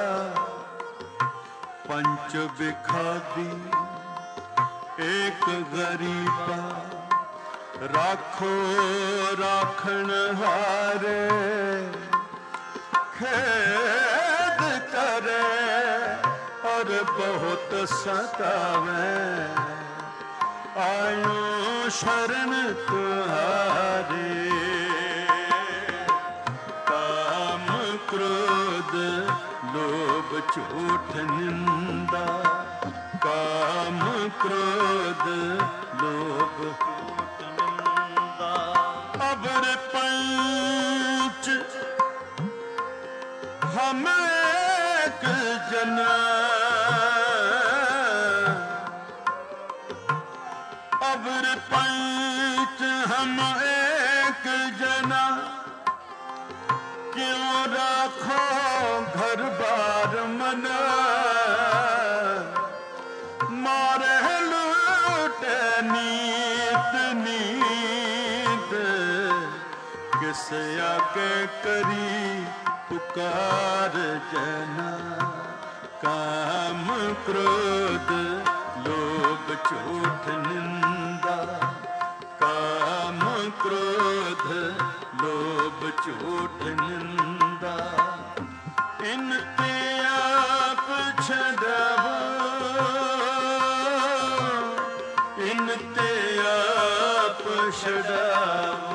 पंच बिखादी एक गरीबा राखो राखण हारे खेद करे और बहुत सतावे आयो शरण तुहारे काम क्रोध लोभ झूठ निंदा काम क्रोध लोभ झूठ निंदा अबर पंच हम एक जना अबर पंच हम एक जना क्यों राखो घर बार मना मारे लूटे नीत नीत किस आके करी पुकार जना काम क्रोध लोभ झूठ निंदा काम क्रोध लोभ झूठ निंदा इन ते आप छड़ावो इन ते आप छड़ावो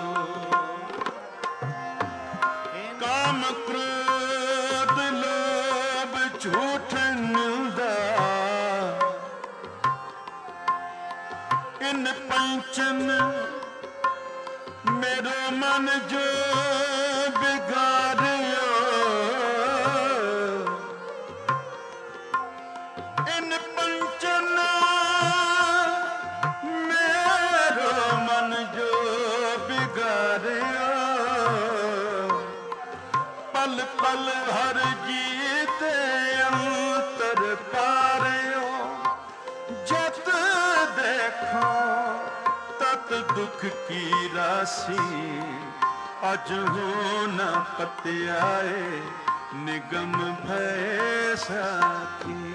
काम क्रोध लोभ झूठ निंदा इन पंचन मेरो मन जो बिगाड़ियो इन पंचन मेरो मन जो बिगाड़ियो पल पल हर जीत अंतर पारियो जत देखो तत दुख की राशि अज हो न पत्याए निगम भय साथी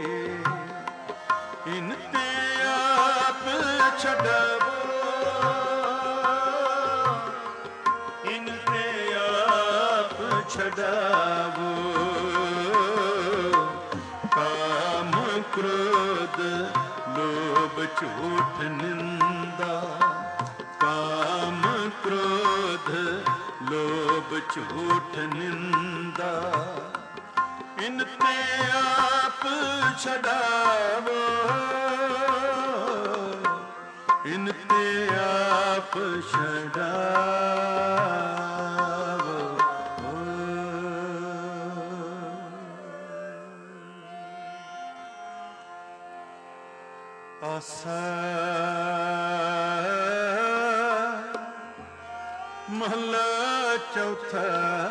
इन ते आप छड़ावो इन ते आप छड़ावो काम क्रोध लोभ झूठ निंदा काम क्रोध लोभ झूठ निंदा इन ते आप छड़ावो इन ते आप छड़ावो आसा महला चौथा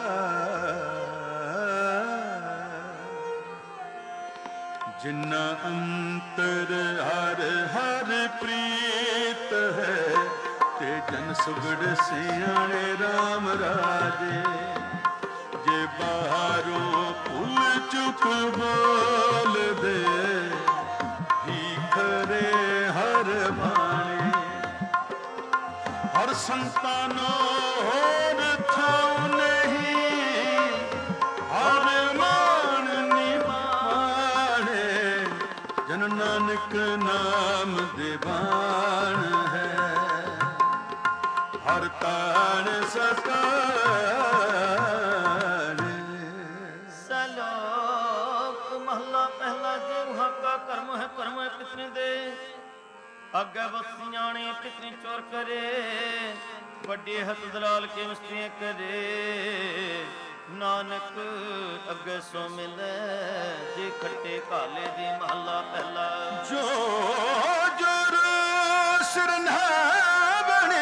जिन्ना अंतर हर हर प्रीत है ते जन सुगड़ सियाणे राम राजे जे बाहरों पुल चुक बोल दे खरे हर भाणे हर संतानो होर थाऊ नहीं हर मान निमाणे जन नानक नाम दीवान है हर तान सतान सलोक महला पहला जे वहाँ का कर्म है परम है पितने दे अगे बसियाणे पितने चोर करे बड़े हथ दलाल के मस्तियां करे नानक अगे सो मिले जे खट्टे काले दी महला पहला जो जोर सिरना बने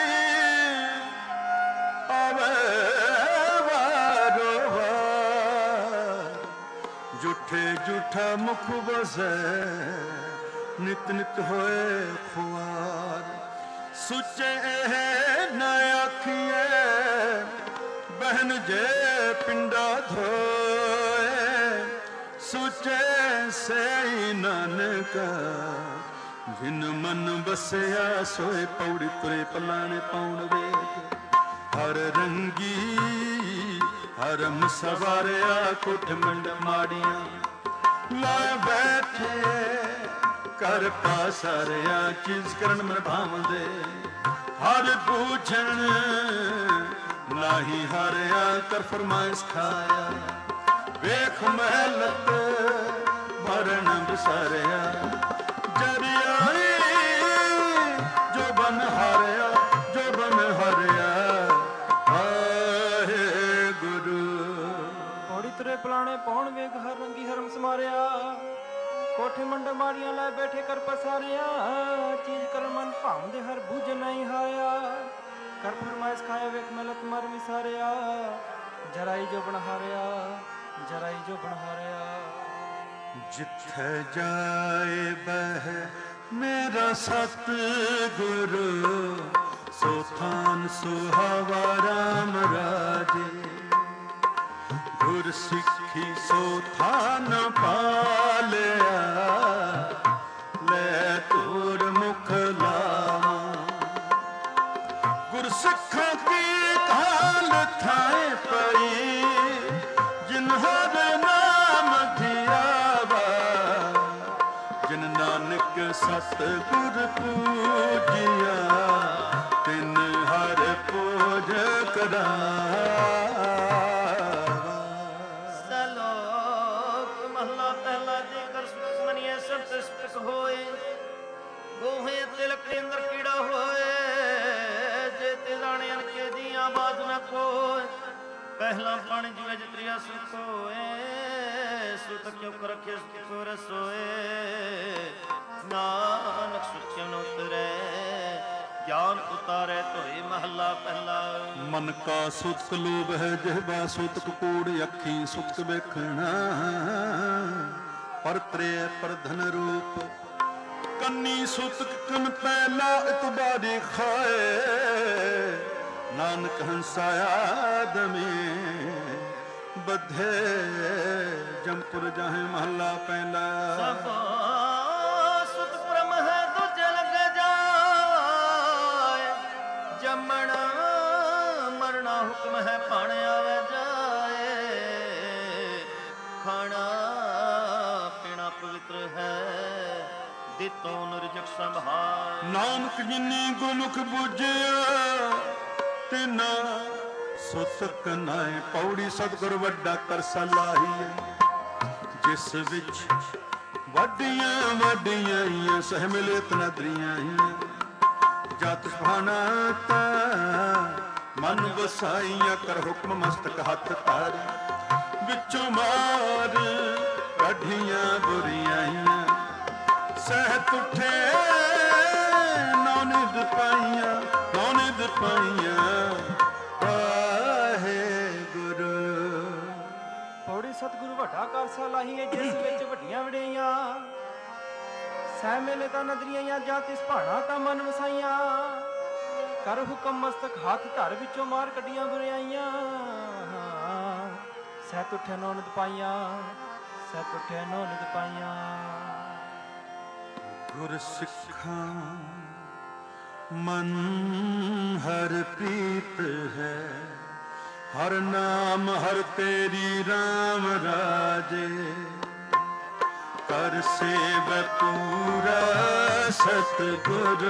आवे वारो वार झूठे झूठा मुख बसे नित नित होए खुआर सुचे न आखिए ਜੇ ਪਿੰਡਾ ਧੋਏ ਸੁਚੇ ਸੇ ਨਾਨਕਾ ਜਿਨ ਮਨ ਬਸਿਆ ਸੋਏ ਪੌੜੀ ਤੁਰੇ ਪਲਾਣੇ ਪਾਉਣ ਵੇਖ ਹਰ ਰੰਗੀ ਹਰਮ ਸਵਾਰਿਆ ਕੁੱਠ ਮੰਡ ਮਾੜੀਆਂ ਲੈ ਬੈਠੇ ਕਰ ਪਾਸਰਿਆ ਚੀਜ਼ ਕਰਨ ਮਨ ਭਾਵਦੇ ਹਰ ਪੂਛਣ ਨਾਹੀ ਹਾਰਿਆ ਕਰ ਫਰਮਾਇਸ਼ ਖਾਇਆ ਵੇਖ ਮਹਿਲਤ ਮਰਨ ਵਿਸਾਰਿਆ ਜਰਿਆਈ ਜੋ ਬਨ ਹਾਰਿਆ ਜੋ ਬਨ ਹਾਰਿਆ ਆਹੇ ਗੁਰੂ ਪੌੜੀ ਤੁਰੇ ਪਲਾਣੇ ਪਾਉਣ ਵੇਖ ਹਰ ਰੰਗੀ ਹਰਮ ਸਮਾਰਿਆ ਕੋਠੇ ਮੰਡ ਮਾੜੀਆਂ ਲੈ ਬੈਠੇ ਕਰ ਪਸਾਰਿਆ ਚੀਜ਼ ਕਰ ਮਨ ਭਾਉਂਦੇ ਹਰ ਬੂਝ ਨਹੀਂ ਹਾਰਿਆ ਕਰ ਫਰਮਾਇਸ਼ ਖਾਇਆ ਵੇਖ ਮਲਤ ਮਰ ਵਿਸਾਰਿਆ ਜਰਾਈ ਜੋ ਬਣ ਹਾਰਿਆ ਜਰਾਈ ਜੋ ਬਣ ਹਾਰਿਆ ਜਿੱਥੇ ਜਾਏ ਬਹਿ ਮੇਰਾ ਸਤ ਗੁਰੂ ਸੋ ਥਾਨ ਸੁਹਾਵਾ ਰਾਮ ਰਾਜੇ ਗੁਰ ਸਿੱਖੀ ਸੋ ਥਾਨ ਪਾਲਿਆ ਲੈ ਤੁਰ ਮੁਖ ਲਾਵਾਂ ਗੁਰ ਸਿੱਖਾਂ ਕੀ ਕਾਲ ਥਾਏ ਪਈ ਜਿਨ ਹਰ ਨਾਮ ਧਿਆਵਾ ਜਿਨ ਨਾਨਕ ਸਤ ਗੁਰ ਪੂਜਿਆ ਤਿਨ ਹਰ ਪੂਜ ਕਰਾ ਹੋਏ ਗੋਹੇ ਤੇ ਲੱਕੜੀ ਅੰਦਰ ਕੀੜਾ ਹੋਏ ਜੇ ਤੇ ਦਾਣੇ ਅਨਕੇ ਦੀਆਂ ਬਾਜ ਨਾ ਕੋਏ ਪਹਿਲਾ ਪਾਣੀ ਜਿਵੇਂ ਜਤਰੀਆ ਸੁਖ ਹੋਏ ਸੁਤ ਕਿਉ ਕਰ ਰੱਖੇ ਸੁਖ ਰਸੋਏ ਨਾਨਕ ਸੁਖਿ ਨ ਉਤਰੈ ਗਿਆਨ ਉਤਾਰੈ ਧੋਏ ਮਹੱਲਾ ਪਹਿਲਾ ਮਨ ਕਾ ਸੁਤਕ ਲੋਭ ਹੈ ਜਿਹਬਾ ਸੁਤਕ ਕੂੜ ਅੱਖੀ ਸੁਤਕ ਵੇਖਣਾ ਪਰ ਤ੍ਰੇ ਪਰ ਧਨ ਰੂਪ ਕੰਨੀ ਸੁਤਕ ਕਨ ਪਹਿਲਾ ਇਤਬਾਰੀ ਖਾਏ ਨਾਨਕ ਹੰਸਾਇਆ ਆਦਮੀ ਬੱਧੇ ਜਮਪੁਰ ਜਾਹੇ ਮਹੱਲਾ ਪਹਿਲਾ ਸਭ ਸੁਤ ਪ੍ਰਮ ਹੈ ਦੂਜੇ ਲੱਗ ਜਾਏ ਜੰਮਣ ਮਰਨਾ ਹੁਕਮ ਹੈ ਭਾਣ ਆਵੇ ਜਾਏ ਖਾਣਾ ਪਵਿੱਤਰ ਹੈ ਦਿੱਤੋ ਨਿਰਜਕ ਸੰਭਾਲ ਨਾਨਕ ਜਿਨੀ ਗੁਰਮੁਖ ਬੁਝਿਆ ਤਿਨਾ ਸੁਤਕ ਨਾਏ ਪੌੜੀ ਸਤਿਗੁਰ ਵੱਡਾ ਕਰ ਸਲਾਹੀਏ ਜਿਸ ਵਿੱਚ ਵੱਡੀਆਂ ਵੱਡੀਆਂ ਸਹਿ ਮਿਲੇ ਤਨਦਰੀਆਂ ਜਤ ਭਾਣਾ ਤਾ ਮਨ ਵਸਾਈਆਂ ਕਰ ਹੁਕਮ ਮਸਤਕ ਹੱਥ ਧਰ ਵਿੱਚੋਂ ਮਾਰ ਕੱਢੀਆਂ ਬੁਰੀਆਈਆਂ ਸਹਿਤ ਉੱਠੇ ਨੌਨਿਦ ਪਾਈਆਂ ਨੌਨਿਦ ਪਾਈਆਂ ਵਾਹੇ ਗੁਰੂ ਪੌੜੀ ਸਤਿਗੁਰੂ ਵੱਡਾ ਕਰ ਸਲਾਹੀਏ ਜਿਸ ਵਿੱਚ ਵੱਡੀਆਂ ਵਡਿਆਈਆਂ ਸਹਿ ਮੇਲੇ ਤਾਂ ਨਦਰੀਆਂ ਜਾਂ ਤਿਸ ਭਾਣਾ ਤਾਂ ਮਨ ਵਸਾਈਆਂ ਕਰ ਹੁਕਮ ਮਸਤਕ ਹੱਥ ਧਰ ਵਿੱਚੋਂ ਮਾਰ ਕੱਢੀਆਂ ਬੁਰੀਆਈਆਂ ਸਹਿਤ ਉੱਠੇ ਨੌਨਿਦ ਪਾਈਆਂ ਸਹਿਤ ਉੱਠੇ ਨੌਨਿਦ ਪਾਈਆਂ ਗੁਰ ਸਿੱਖਾਂ ਮਨ ਹਰ ਪ੍ਰੀਤ ਹੈ ਹਰ ਨਾਮ ਹਰ ਤੇਰੀ ਰਾਮ ਰਾਜੇ ਕਰ ਸੇਵ ਪੂਰਾ ਸਤਿਗੁਰ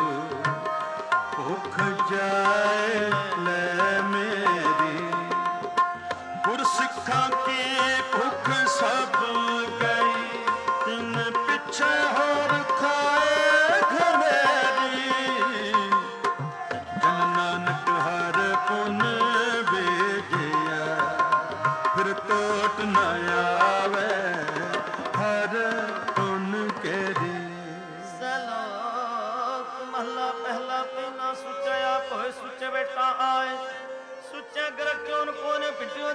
ਭੁਖ ਜਾਏ ਲੈ ਮੇਰੀ ਗੁਰ ਸਿੱਖਾਂ ਕੀ ਭੁਖ ਸਭ ਗਈ ਤਿਨ ਪਿੱਛੇ ਹੋਰ ਖਾਏ ਘਨੇਰੀ ਜਨ ਨਾਨਕ ਹਰ ਪੁਨ ਵੇਜਿਆ ਫਿਰ ਟੋਟ ਨਾ ਆਵੇ ਹਰ ਪੁਨ ਕੇਰੀ ਸਲੋਕ ਮਹਲਾ ਪਹਿਲਾ ਪੀਨਾ ਸੁਚਿਆ ਭੋਏ ਸੁਚ ਬੇਟਾ ਆਏ ਸੁਚਾ ਗਰ ਕਿਉਂ ਕੋਨੇ ਪਿੱਟਿਓ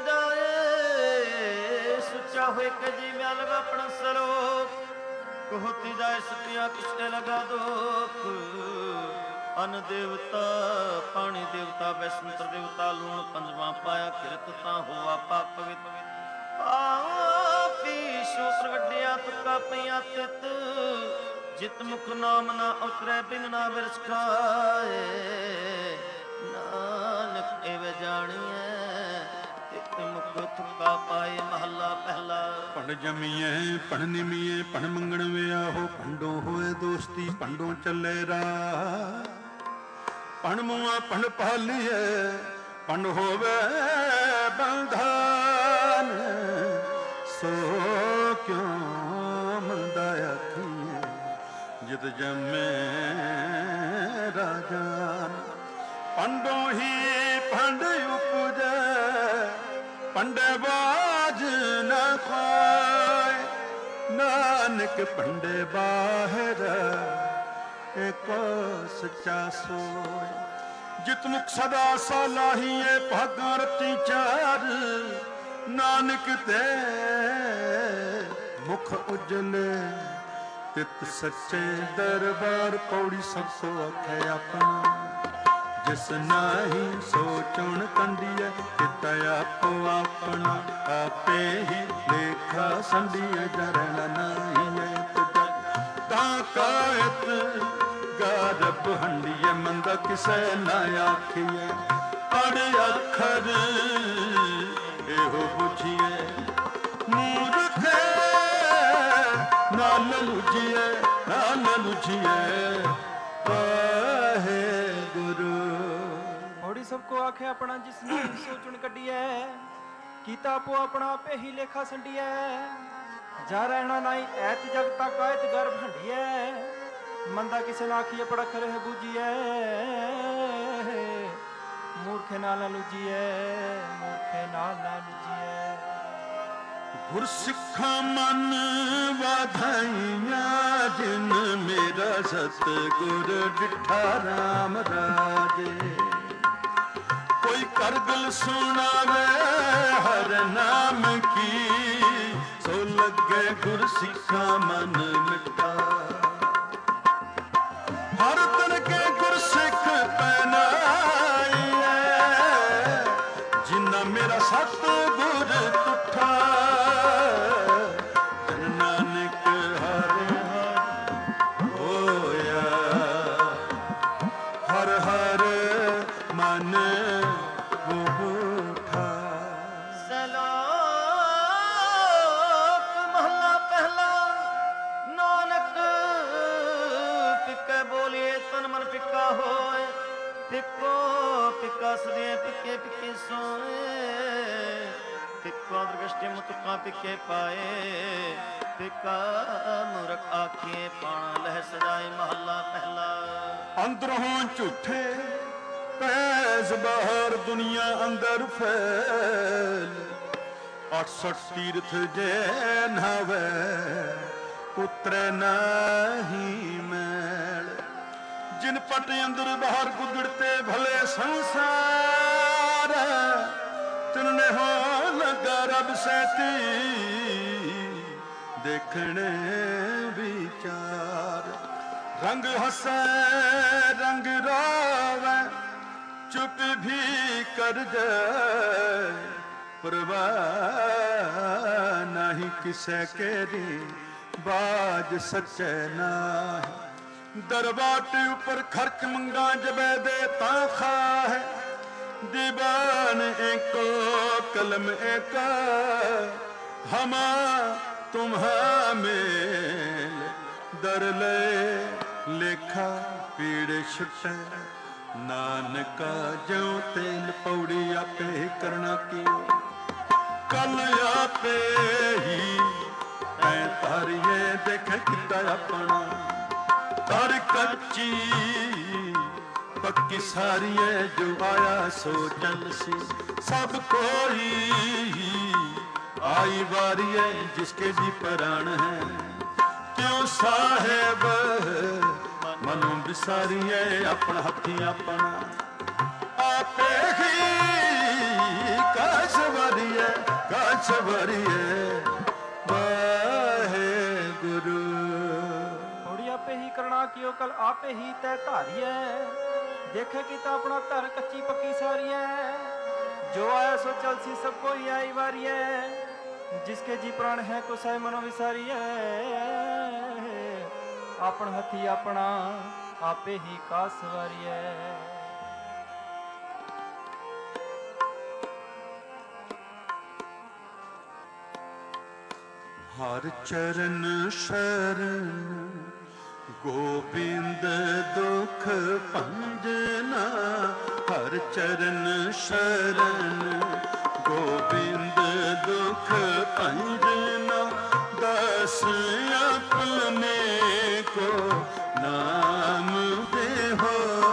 ਜਾਏ ਸੁਚਾ ਹੋਏ ਕਿ ਜੀ ਮੈਂ ਲਗਾ ਆਪਣਾ ਸਲੋਕ ਕਹਤੀ ਜਾਏ ਸੁਤਿਆ ਕਿਸਨੇ ਲਗਾ ਦੁੱਖ ਅਨ ਦੇਵਤਾ ਪਾਣੀ ਦੇਵਤਾ ਵੈਸੰਤਰ ਦੇਵਤਾ ਲੂਣ ਪੰਜਵਾਂ ਪਾਇਆ ਕਿਰਤ ਤਾਂ ਹੋਆ ਪਾਪ ਪਵਿੱਤ ਪਾਪੀ ਸ਼ੋਤਰ ਗੱਡਿਆ ਤੁਕਾ ਪਈਆਂ ਤਿਤ ਜਿਤ ਮੁਖ ਨਾਮ ਨਾ ਉਤਰੈ ਬਿਨ ਨਾ ਬਿਰਛ ਖਾਏ ਨਾਨਕ ਐਵੇਂ ਜਾਣੀਐ ਤਿਤ ਮੁਖ ਤੁਕਾ ਪਾਏ ਮਹੱਲਾ ਪਹਿਲਾ। ਭੰਡ ਜਮੀਏ ਭੰਡ ਨਿਮੀਏ ਭੰਡ ਮੰਗਣ ਵਿਆਹੋ ਭੰਡੋਂ ਹੋਏ ਦੋਸਤੀ ਭੰਡੋਂ ਚੱਲੇ ਰਾਹ ਭੰਡ ਮੁਆ ਭੰਡ ਪਾਲੀਏ ਭੰਡ ਹੋਵੇ ਬੰਧਾਨ ਸੋ ਕਿਉਂ ਮੰਦਾ ਆਖੀਏ ਜਿਤ ਜੰਮੇ ਰਾਜਾਨ ਭੰਡੋਂ ਹੀ ਭੰਡ ਉਪਜੈ ਭੰਡੇ ਬਾਜ ਨਾ ਖਾਏ ਨਾਨਕ ਭੰਡੇ ਬਾਹਰ ਏਕੋ ਸੱਚਾ ਸੋਏ ਜਿਤ ਮੁਖ ਸਦਾ ਸਾਲਾਹੀਏ ਭਾਗਾਂ ਰਤੀ ਚਾਰ ਨਾਨਕ ਤੇ ਮੁਖ ਉਜਲੇ ਤਿਤ ਸੱਚੇ ਦਰਬਾਰ ਪੌੜੀ ਸਭ ਸੋ ਆਖੇ ਆਪਣਾ ਜਿਸ ਨਾਹੀ ਸੋਚਣ ਕੰਡੀਐ ਤਿਤ ਆਪੋ ਆਪਣਾ ਆਪੇ ਹੀ ਲੇਖਾ ਸੰਡੀਐ ਜਰਨ ਨਾਹੀਐ ਤੁਜ ਤਾਂ ਕਾਇਤ ਗਰਭ ਹੰਡੀਐ ਮੰਦਾ ਕਿਸੈ ਨਾ ਆਖੀਐ ਅੜ ਅੱਖਰ ਇਹੋ ਬੁਝੀਐ ਮੂਰਖ ਨਾਲ ਲੁਝੀਐ ਨਾਲ ਲੁਝੀਐ ਵਾਹਿ ਗੁਰੂ। ਹੋੜੀ ਸਭ ਕੋ ਆਖੇ ਆਪਣਾ ਜਿਸ ਨੇ ਸੋਚਣ ਕੱਢੀਐ ਕੀਤਾ ਆਪੋ ਆਪਣਾ ਆਪੇ ਹੀ ਲੇਖਾ ਸੰਡੀਐ ਜਾ ਰਹਿਣਾ ਨਾਈ ਐਤ ਜਗ ਤੱਕ ਆਇਤ ਗਰਭ ਹੰਡੀਐ ਮੰਦਾ ਕਿਸੇ ਨਾ ਆਖੀਏ ਪੜਖ ਰਹਿ ਬੂਝੀਐ ਮੂਰਖੇ ਨਾਲ ਨਾ ਲੁਝੀਐ ਮੂਰਖੇ ਨਾਲ ਨਾ ਲੁਝੀਐ। ਗੁਰ ਸਿੱਖਾਂ ਮਨ ਵਾਧਾਈਆਂ ਜਿਨ ਮੇਰਾ ਸਤਿਗੁਰ ਡਿਠਾ ਰਾਮ ਰਾਜੇ ਕੋਈ ਕਰਗਲ ਸੁਣਾਵੇ ਹਰ ਨਾਮ ਕੀ ਸੋ ਲੱਗੇ ਗੁਰ ਸਿੱਖਾਂ ਮਨ ਮਿੱਠਾ ਹਰ ਤਨ ਕੇ ਗੁਰ ਸਿੱਖ ਪਹਿਨਾਈਐ ਜਿਨ੍ਹਾਂ ਮੇਰਾ ਸਤਿਗੁਰ ਤੁਠਾ ਨਾਨਕ ਹਰ ਹਰ ਹੋਇਆ ਹਰ ਹਰ ਮਨ ਬੂਠਾ। ਸਲੋਕ ਮਹਲਾ ਪਹਿਲਾ ਨਾਨਕ ਫਿੱਕਾ ਬੋਲੀਏ ਤਨ ਮਨ ਫਿੱਕਾ ਹੋਏ ਫਿੱਕੋ ਫਿੱਕਾ ਸਦੇ ਫਿੱਕੇ ਫਿੱਕੇ ਸੋਏ ਫਿੱਕਾ ਦਰਗਸ਼ਟੇ ਮੁਤਕਾ ਫਿੱਕੇ ਪਾਏ ਫਿੱਕਾ ਮੂਰਖ ਆਖੀਏ ਪਾਣਾ ਲਹਿ ਸਜਾਏ ਮਹੱਲਾ ਪਹਿਲਾ। ਅੰਦਰੋਂ ਝੂਠੇ ਪੈਸ ਬਾਹਰ ਦੁਨੀਆ ਅੰਦਰ ਫੈਲ ਅਠਸਠ ਤੀਰਥ ਜੇ ਨਾਵੇ ਉਤਰੇ ਨਹੀਂ ਮੈਲ ਜਿਨ ਪਟ ਅੰਦਰ ਬਾਹਰ ਗੁਦੜਤੇ ਭਲੇ ਸੰਸਾਰ ਤਿਨਨੇ ਹੋ ਲਗਾ ਰਬ ਸੈਤੀ ਦੇਖਣੇ ਵਿਚਾਰ ਰੰਗ ਹੱਸੈ ਰੰਗ ਰੋਵੇ ਚੁੱਪ ਵੀ ਕਰ ਜਾਏ ਪਰਵਾਹ ਨਹੀਂ ਕਿਸੇ ਕੇਰੀ ਬਾਜ ਸੱਚੇ ਨਾਹੀ ਦਰਬਾਰ ਉੱਪਰ ਖਰਚ ਮੰਗਾ ਜਬੇ ਦੇ ਤਾਂ ਖਾਹ दीवान एको कलम एका हमा तुम्हा मेल दर ले लेखा पीड़ छुटे नानका ज्यों तेल पौड़ी आपे करना कियो कल आपे ही ऐ तारिये देखे किता अपना तर कच्ची पक्की सारी है जो आया सो चल सी सब कोई आई बारी है जिसके जी प्राण है क्यों साहेब मनु बिसारी है अपना हथी अपना आपे ही काश वारी है काश वारी है वाहे गुरु थोड़ी आपे ही करना कियो कल आपे ही तय धारी है देखे कि तो अपना धर कच्ची पक्की सारी है, जो आया सो चल सी सब कोई आई वारी है, जिसके जी प्राण है को सह मनो विसारी है, अपन हथी अपना आपे ही का सवारी है। हर चरण शरण गोविंद दुख भंजना, हर चरण शरण गोविंद दुख भंजना, दस अपने को नाम देहो,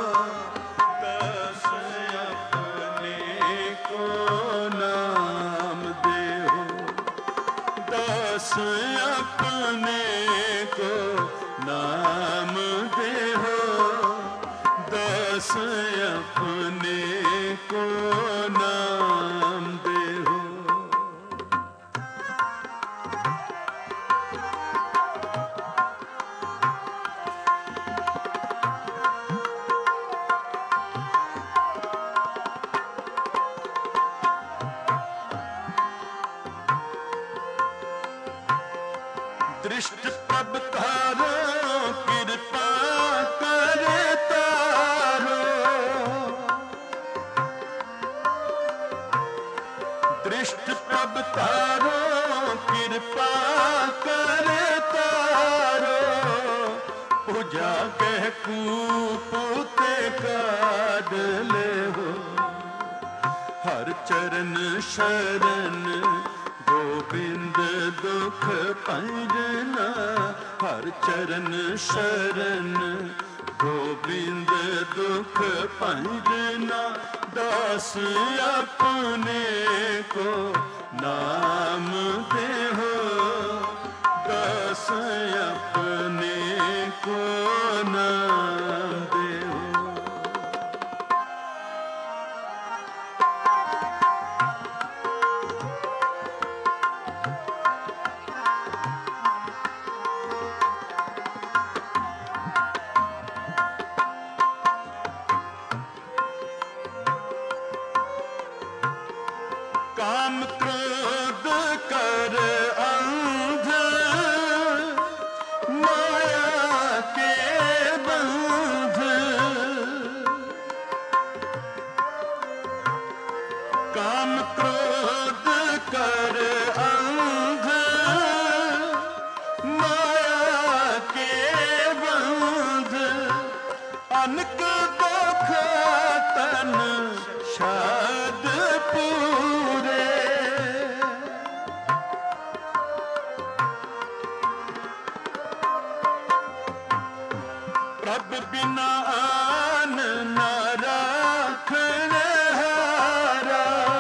दस अपने को नाम देहो, दस अपने को नाम देहो, दस अपने को नाम देहो। दृष्ट प्रभ तारो कृपा करे तारो, दृष्ट प्रभ तारो कृपा करे तारो, पूजा कह कूपोते काड ले हो, हर चरण शरण गोविंद दुख भंजना, हर चरण शरण गोविंद दुख भंजना, दास अपने को नाम देहो, दास अपने को नाम देहो। काम क्रोध कर अंध माया के बंध, काम क्रोध कर अंध माया के बंध, अनक दुख तन शाद पूरे, प्रभ बिना आन न राखन हारा,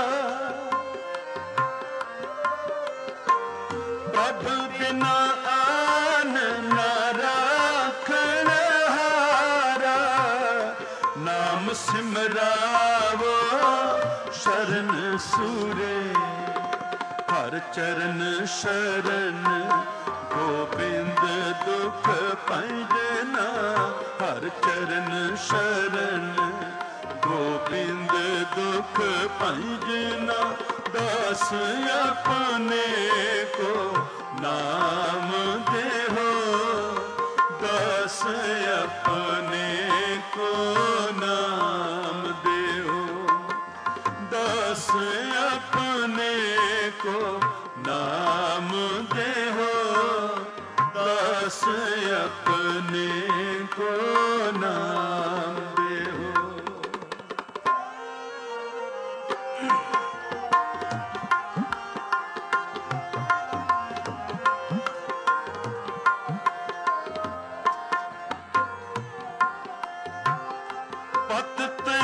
प्रभ बिना आन न राखन हारा, नाम सिमरावो शरण सूरे, हर चरण शरण गोविंद दुख भंजना, हर चरण शरण गोविंद दुख भंजना, दास अपने को नाम देहो, दास अपने को नाम देहो, दास अपने को नाम देहो, दास अपने को नाम देहो। पतित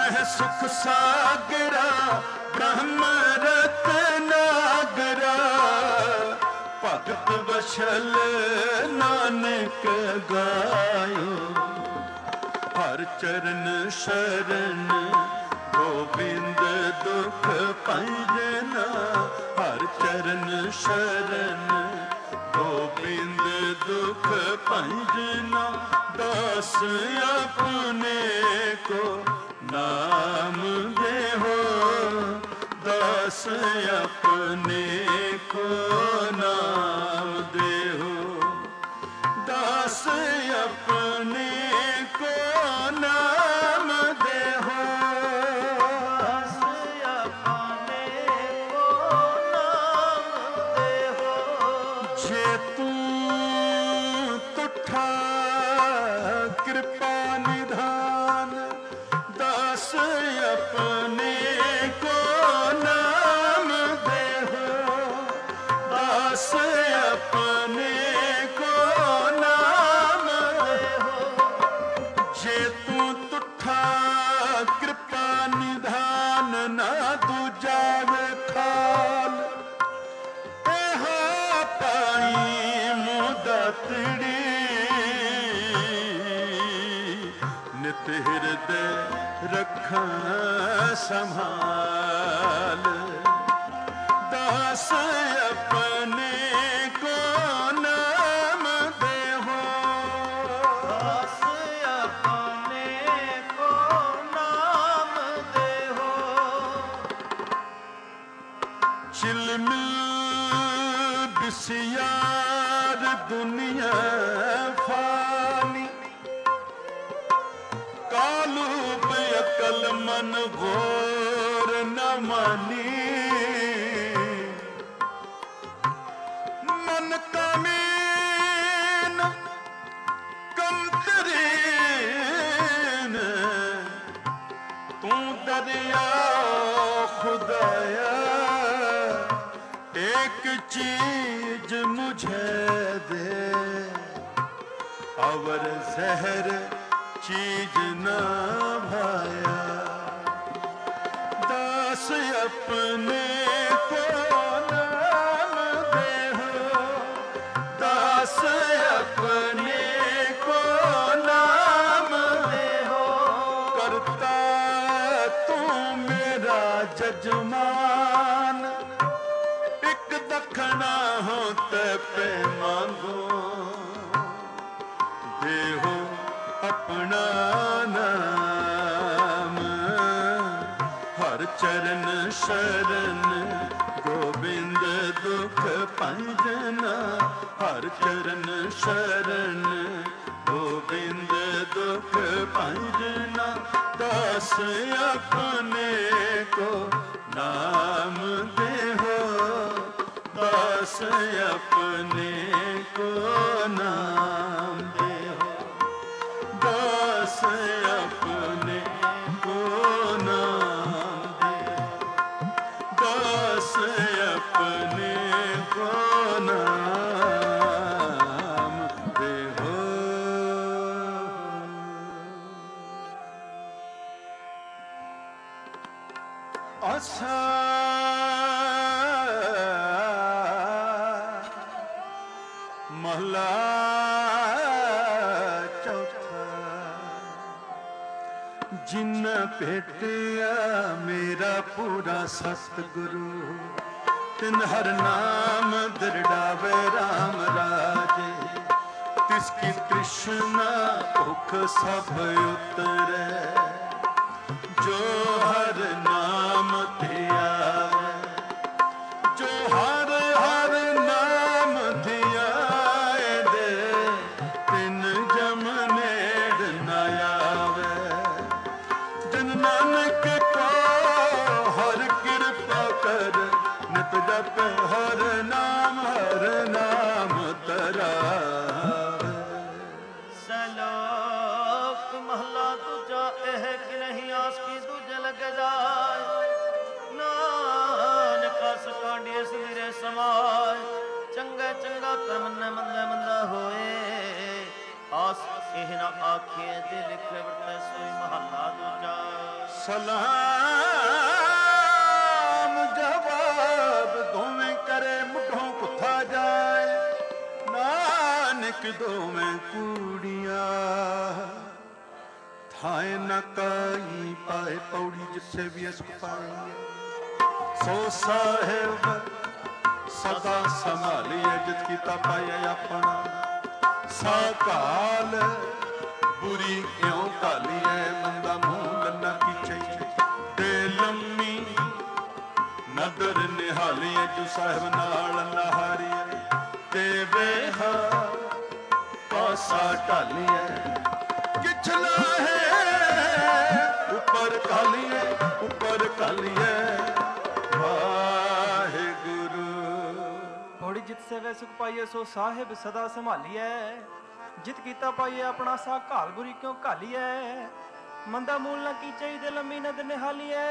ਮਹਿ ਸੁਖ ਸਾਗਰਾ ਬ੍ਰਹਮ ਰਤਨਾਗਰਾ ਭਗਤ ਬਸ਼ਲ ਨਾਨਕ ਗਾਇਓ ਹਰ ਚਰਨ ਸ਼ਰਨ ਗੋਬਿੰਦ ਦੁਖ ਭੰਜਨਾ ਹਰ ਚਰਨ ਸ਼ਰਨ ਗੋਬਿੰਦ ਦੁਖ ਭੰਜਨਾ ਦਾਸ ਆਪਣੇ ਕੋ ਨਾਮ ਦੇਹੋ ਦਾਸ ਆਪਣੇ ਕੋ ਨਾਮ ਦੇਹੋ ਦਾਸ ਆਪਣੇ ਕੋ ਨਾਮ ਦੇਹੋ ਦਾਸ ਆਪਣੇ ਕੋ ਨਾਮ ਦੇਹੋ ਜੇ ਤੂੰ ਤੁਠਾ ਕਿਰਪਾ ਨਿਧਾਨ ਦਾਸ ਆਪਣੇ ਕੋ ਨਾਮ ਦੇਹੋ ਦਾਸ ਆਪਣੇ ਕੋ ਨਾਮ ਦੇਹੋ ਜੇ ਤੂੰ ਤੁਠਾ ਕਿਰਪਾ ਨਿਧਾਨ ਨਾ ਦੂਜਾ ਖਾਲ ਇਹ ਪਾਈ ਮੁਦਤੜੀ ਨਿਤ ਹਿਰਦੇ ਰੱਖਾਂ ਸੰਭਾਲ ਦਾਸ ਆਪਣੇ ਕੋ ਨਾਮ ਦੇਹੋ ਦਾਸ ਆਪਣੇ ਕੋ ਨਾਮ ਦੇਹੋ ਚਿਲਮਿਲ ਬਿਸਿਆਰ ਦੁਨੀਆ ਫਾਨੀ ਕਾਲੂ ਬੇਅਕਲ ਮਨ ਗੌਰ ਨ ਮਾਨੀ ਮਨ ਕਮੀਨ ਕਮਤਰੀਨ ਤੂੰ ਦਰਿਆ ਖੁਦਾਇਆ एक चीज मुझे दे और जहर चीज न भाया दास अपने को नाम देहो दास अपने को नाम देहो करता तू मेरा जजमान दखना हो ते पे मांगो देहो अपना नाम हर चरण शरण गोविंद दुख भंजना हर चरण शरण गोविंद दुख भंजना दास अपने को नाम देहो दास अपने को नाम देहो दास अपने को नाम देहो दास अपने को नाम देहो आसा महला चौथा जिन भेटिया मेरा पूरा सतगुरु तिन हर नाम दृढ़ावे राम राजे तिसकी तृष्णा भुख सब उतरे जो हर नाम धियावे जो हर हर नाम धियाए दे तिन जम नेड़ न आवे जन नानक को हर कृपा कर नित जप हर नाम हर नाम तरावे सलोक महला तुझा एह कि नहीं आस की तुझ लगे ਸਲਾਮ ਜਵਾਬ ਦੋਵੇਂ ਕਰੇ ਮੁੱਢੋਂ ਕੁੱਥਾ ਜਾਏ ਨਾਨਕ ਦੋਵੇਂ ਕੂੜੀਆਂ ਥਾਏ ਨਾ ਕਾਈ ਪਾਏ ਪੌੜੀ ਜਿੱਥੇ ਵੀ ਅਸਕ ਪਾਈ ਸੋ ਸਾਹਿਬ ਸਦਾ ਸੰਭਾਲੀਏ ਜਿਤ ਕੀਤਾ ਪਾਈਏ ਆਪਣਾ ਸਾਕਾਲ ਬੁਰੀ ਇਉਂ ਘਾਲੀਏ ਮੰਦਾ ਮੂਲ ਨਾ ਕੀਚੇ ਤੇ ਲੰਮੀ ਨਦਰ ਨਿਹਾਲੀਏ ਜੋ ਸਾਹਿਬ ਨਾਲ ਨਹਾਰੀਏ ਤੇ ਵੇਹਾ ਪਾਸਾ ਢਾਲੀਏ ਕਿਛਲਾ ਹੈ ਉੱਪਰ ਕਾਲੀਏ ਉੱਪਰ ਕਾਲੀਏ ਵਾਹਿਗੁਰੂ। ਥੋੜੀ ਜਿਤ ਸੇਵੇ ਸੁਖ ਪਾਈਏ ਸੋ ਸਾਹਿਬ ਸਦਾ ਸੰਭਾਲੀਏ ਜਿਤ ਕੀਤਾ ਪਾਈਏ ਆਪਣਾ ਸਾ ਘਾਲ ਬੁਰੀ ਕਿਉਂ ਘਾਲੀਏ ਮੰਦਾ ਮੂਲ ਨਾ ਕੀ ਚਾਹੀਦੇ ਲੰਮੀ ਨਦ ਨਿਹਾਲੀਏ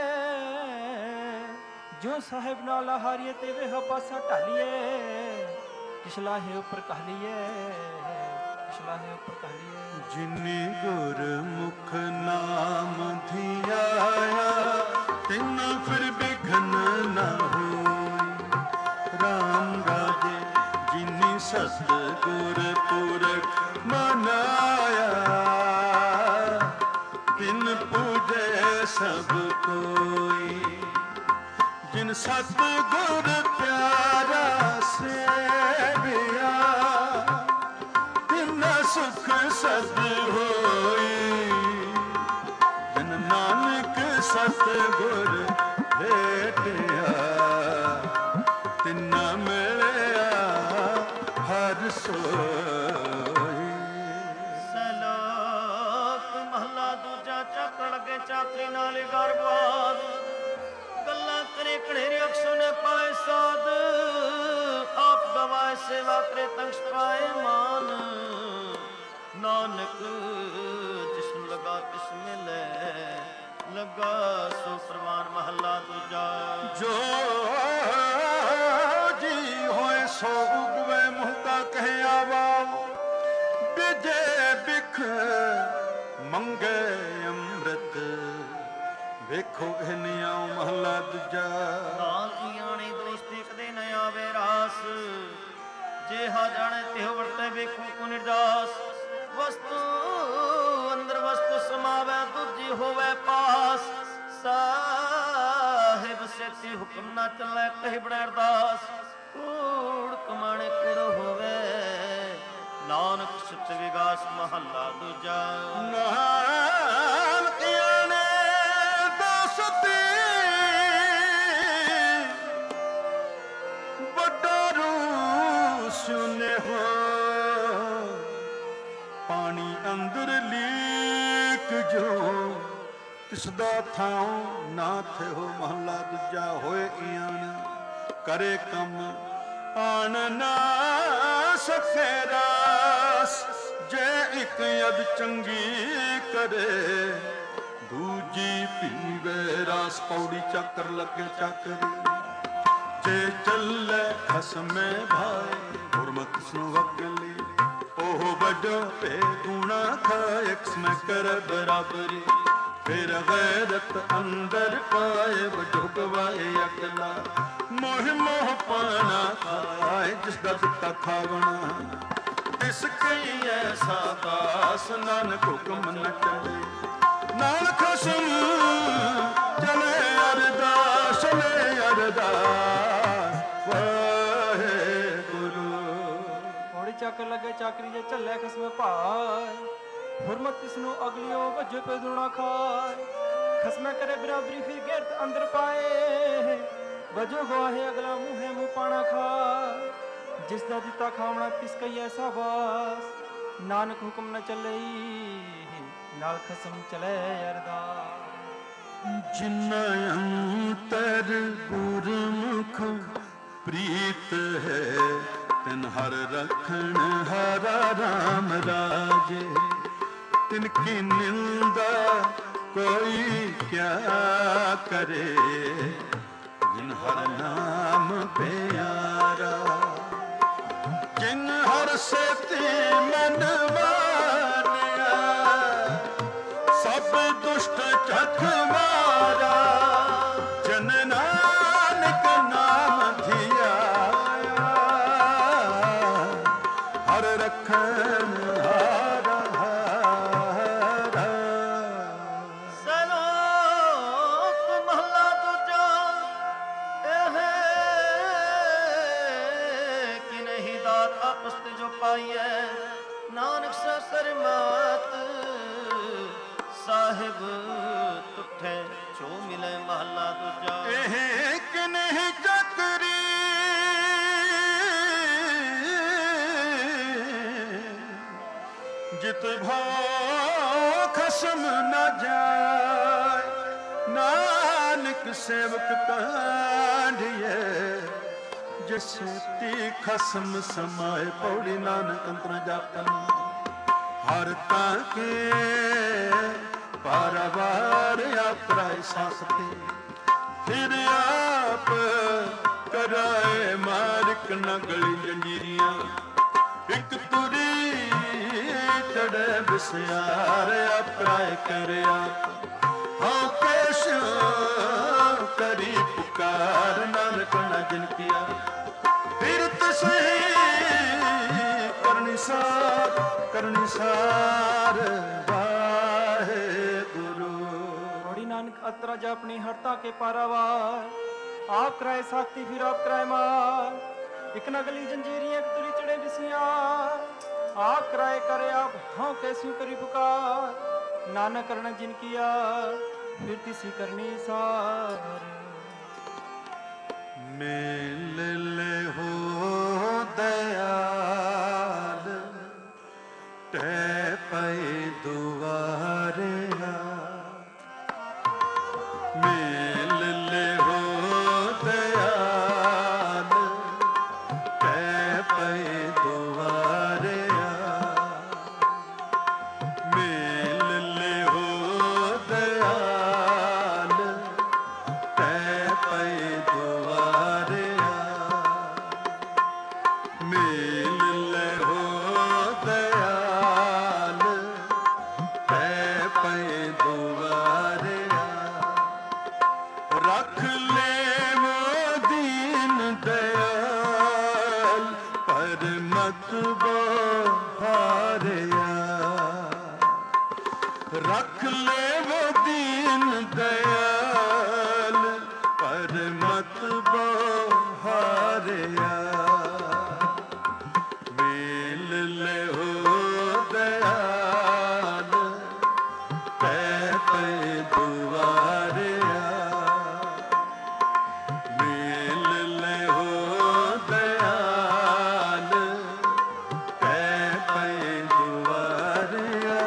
ਜੋ ਸਾਹਿਬ ਨਾਲ ਹਾਰੀਏ ਤੇ ਵੇਹ ਪਾਸਾ ਢਾਲੀਏ ਕਿਛਲਾ ਹੈ ਉੱਪਰ ਕਾਲੀਏ ਕਿਛਲਾ ਹੈ ਉੱਪਰ ਕਾਲੀਏ ਜਿਨੀ ਗੁਰਮੁਖ ਨਾਮ ਧਿਆਇਆ ਤਿਨ ਫਿਰ ਬਿਘਨ ਨਾ ਹੋਈ ਰਾਮ ਰਾਜੇ ਜਿਨੀ ਸਤ ਗੁਰ ਪੁਰਖ ਮਨਾਇਆ ਤਿਨ ਪੂਜੇ ਸਭ ਕੋਈ ਜਿਨ ਸਤ ਗੁਰ ਪਿਆਰਾ ਸੇਵਿਆ ਤਿਨ ਸੁਖ ਸਦ ਹੋਈ ਜਨ ਨਾਨਕ ਸਤ ਗੁਰ ਭੇਟਿਆ ਤਿਨਾ ਮਿਲਿਆ ਹਰ ਸੋਈ। ਸਲੋਕ ਮਹਲਾ ਦੂਜਾ ਚੱਕ ਲਗੇ ਚਾਤਰੀ ਨਾਲੇ ਗਰਬਾਦ ਗੱਲਾਂ ਕਰੇ ਕਣੇਰੀ ਅਕਸ਼ੋ ਨੇ ਪਾਏ ਸਾਧ ਆਪ ਗਵਾਏ ਸੇਵਾ ਕਰੇ ਤੰਸ਼ ਪਾਏ ਮਾਨ ਨਾਨਕ ਜਿਸਨੂੰ ਲਗਾ ਤਿਸ ਮਿਲੇ ਲਗਾ ਸੋ ਪ੍ਰਵਾਨ। ਮਹੱਲਾ ਦੂਜਾ ਜੋ ਜੀ ਹੋਏ ਸੋ ਉਗਵੇ ਮੁਹਤਾ ਕਹਿ ਆਵਾ ਬਿਜੇ ਬਿਖ ਮੰਗੇ ਅੰਮ੍ਰਿਤ ਵੇਖੋ ਇਹ ਨਿਆਉ ਮਹੱਲਾ ਦੂਜਾ। ਨਾਲ ਆਣੇ ਦੋਸਤੀ ਕਦੇ ਨ ਆਵੇ ਰਾਸ ਜੇ ਹਾ ਜਾਣੇ ਤਿਹ ਵਰਤੇ ਵੇਖੋ ਕੋ ਨਿਰਦਾਸ ਵਸਤੂ ਅੰਦਰ ਵਸਤੂ ਸਮਾਵੈ ਦੂਜੀ ਹੋਵੇ ਪਾਸ ਸਾਹਿਬ ਸੇਤੀ ਹੁਕਮ ਨਾ ਚੱਲੇ ਕਹਿ ਬੜਾ ਅਰਦਾਸ ਕੂੜ ਕਮਾਣੇ ਕੂੜ ਹੋਵੇ ਨਾਨਕ ਸੁਚ ਵਿਗਾਸ। ਮਹੱਲਾ ਦੂਜਾ ਨਾਨਕ ਆਣੇ ਦੋਸਤੀ ਵੱਡਾ ਰੂ ਸੁਨੇ ਹੋ ਪਾਣੀ ਅੰਦਰ ਲੀਕ ਜੋ ਤਿਸਦਾ ਥਾਉ ਨਾ ਥਿਓ। ਮਹੱਲਾ ਦੂਜਾ ਹੋਏ ਇਆਨ ਕਰੇ ਕੰਮ ਆਣ ਨਾ ਸਕੇ ਰਾਸ ਜੇ ਇੱਕ ਯਦ ਚੰਗੀ ਕਰੇ ਦੂਜੀ ਪੀਵੇ ਰਾਸ ਪੌੜੀ ਚੱਕਰ ਲੱਗੇ ਚੱਕਰੀ ਜੇ ਚੱਲੇ ਖਸਮੇ ਭਾਏ ਗੁਰਮਤਿ ਸੁ ਵਕਲੀ ਉਹ ਵੱਡੋ ਪੇ ਗੁਣਾ ਖਾਏ ਕਿਸਮੇ ਕਰ ਬਰਾਬਰੀ ਫਿਰ ਗੈਰਤ ਅੰਦਰ ਪਾਏ ਵਜੋ ਗਵਾਏ ਅਕਲਾ ਮੋਹ ਮੋਹ ਪਾਣਾ ਖਾਏ ਜਿਸ ਦਾ ਦਿੱਤਾ ਖਾਵਣਾ ਤਿਸ ਕਈ ਐਸਾ ਦਾਸ ਨਾਨਕ ਹੁਕਮ ਨ ਚਲੇ ਨਾਲ ਖਸਮ ਚਲੇ ਅਰਦਾਸ ਚਲੇ ਅਰਦਾਸ ਵਾਹਿਗੁਰੂ। ਥੋੜੀ ਚੱਕਰ ਲੱਗੇ ਚਾਕਰੀ ਜੇ ਝੱਲੇ ਖਸਮੇ ਭਾਏ ਹੁਰਮਤ ਤਿਸ ਨੂੰ ਅਗਲਿਓ ਵਜੇ ਪੇ ਦੁਣਾ ਖਾਏ ਖਸਮੇ ਕਰੇ ਬਰਾਬਰੀ ਫਿਰ ਗੈਰਤ ਅੰਦਰ ਪਾਏ ਵਜੋ ਗਵਾਹੇ ਅਗਲਾ ਮੂੰਹੇ ਮੂੰਹ ਪਾਣਾ ਖਾ ਜਿਸ ਦਾ ਦਿੱਤਾ ਖਾਵਣਾ ਤਿਸ ਕਈ ਐਸਾ ਬਾਸ ਨਾਨਕ ਹੁਕਮ ਨ ਚੱਲਈ ਨਾਲ ਖਸਮ ਚਲੇ ਅਰਦਾਸ। ਜਿਨ੍ਹਾਂ ਅੰਤਰ ਗੁਰਮੁਖ ਪ੍ਰੀਤ ਹੈ ਤਿਨ ਹਰ ਰਖਣ ਹਰਾ ਰਾਮ ਰਾਜੇ ਤਿਨ ਕੀ ਨਿੰਦਾ ਕੋਈ ਕਿਆ ਕਰੇ ਜਿਨ ਹਰ ਨਾਮ ਪਿਆਰਾ ਜਿਨ ਹਰ ਸੇਤੀ ਮਨ ਮਾਰਿਆ ਸਭ ਦੁਸ਼ਟ ਚਖ ਮਾਰ ਮਹਲਾ ਦੂਜਾ। ਇਹ ਕਿਨਹਿ ਚੱਕਰੀ ਜਿਤ ਭਾਉ ਖਸਮ ਨਾ ਜਾਏ, ਨਾਨਕ ਸੇਵਕ ਕਾਂਢਿਏ ਜਿਸ ਤੀ ਖਸਮ ਸਮਾਏ। ਪੌੜੀ ਨਾਨਕ ਅੰਤਰ ਜਾਪਨ ਹਰ ਤਾਂ ਕੇ ਪਾਰਵਾਰ ਆਪਰਾਇ ਸਾਸਤੇ, ਫਿਰ ਆਪ ਕਰਾਏ ਮਾਰਿਕ ਨ ਗਲੀ ਜੰਜੀਰੀਆਂ। ਇੱਕ ਤੁਰੀ ਚੜੇ ਬਿਸਿਆਰ ਆਪਰਾਇ ਕਰਿਆ, ਹਾਂ ਕੇਸ਼ ਕਰੀ ਪੁਕਾਰ ਨਾਨਕ ਨ ਜਿਨ ਕੀਆ। ਫਿਰ ਤਸਹੀ ਕਰਨੀ ਸਾਰ ਕਰਨੀ ਸਾਰ ਵਾਹਿਗੁਰੂ। बड़ी नानक अतरा जा अपनी हरता के पारावार, आप कराए साथी फिर आप कराए मार। एक नगली जंजीरियां तुरी चढ़े बिसिया, आप कराए करे आप हाँ कैसी करी पुकार। नानक करण जिन किया फिर तिसी करनी सार। मिल ले हो दयाल ते पै दुआरे, मिल ले हो दयाल ते पै दुआरे। मिल ले हो दयाल ते पै दुआरे। मिल ले हो दयाल ते पै दुआरे। रख ले वो दीन दयाल पर मत बहारिया। रख ले वो दीन दयाल पर मत बहारिया। मिल ले हो दयाल ते पै दुआरिया। मिल ले हो दयाल ते पै दुआरिया।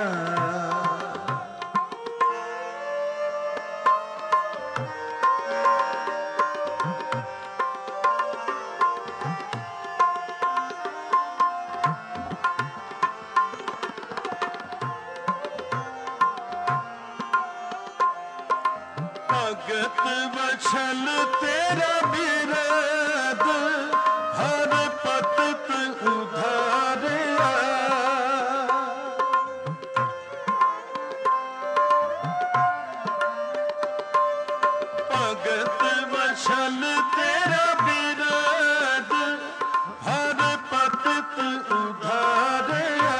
भगत बछल तेरा बिरद हर पतित उधारिया। भगत बछल तेरा बिरद हर पतित उधारिया।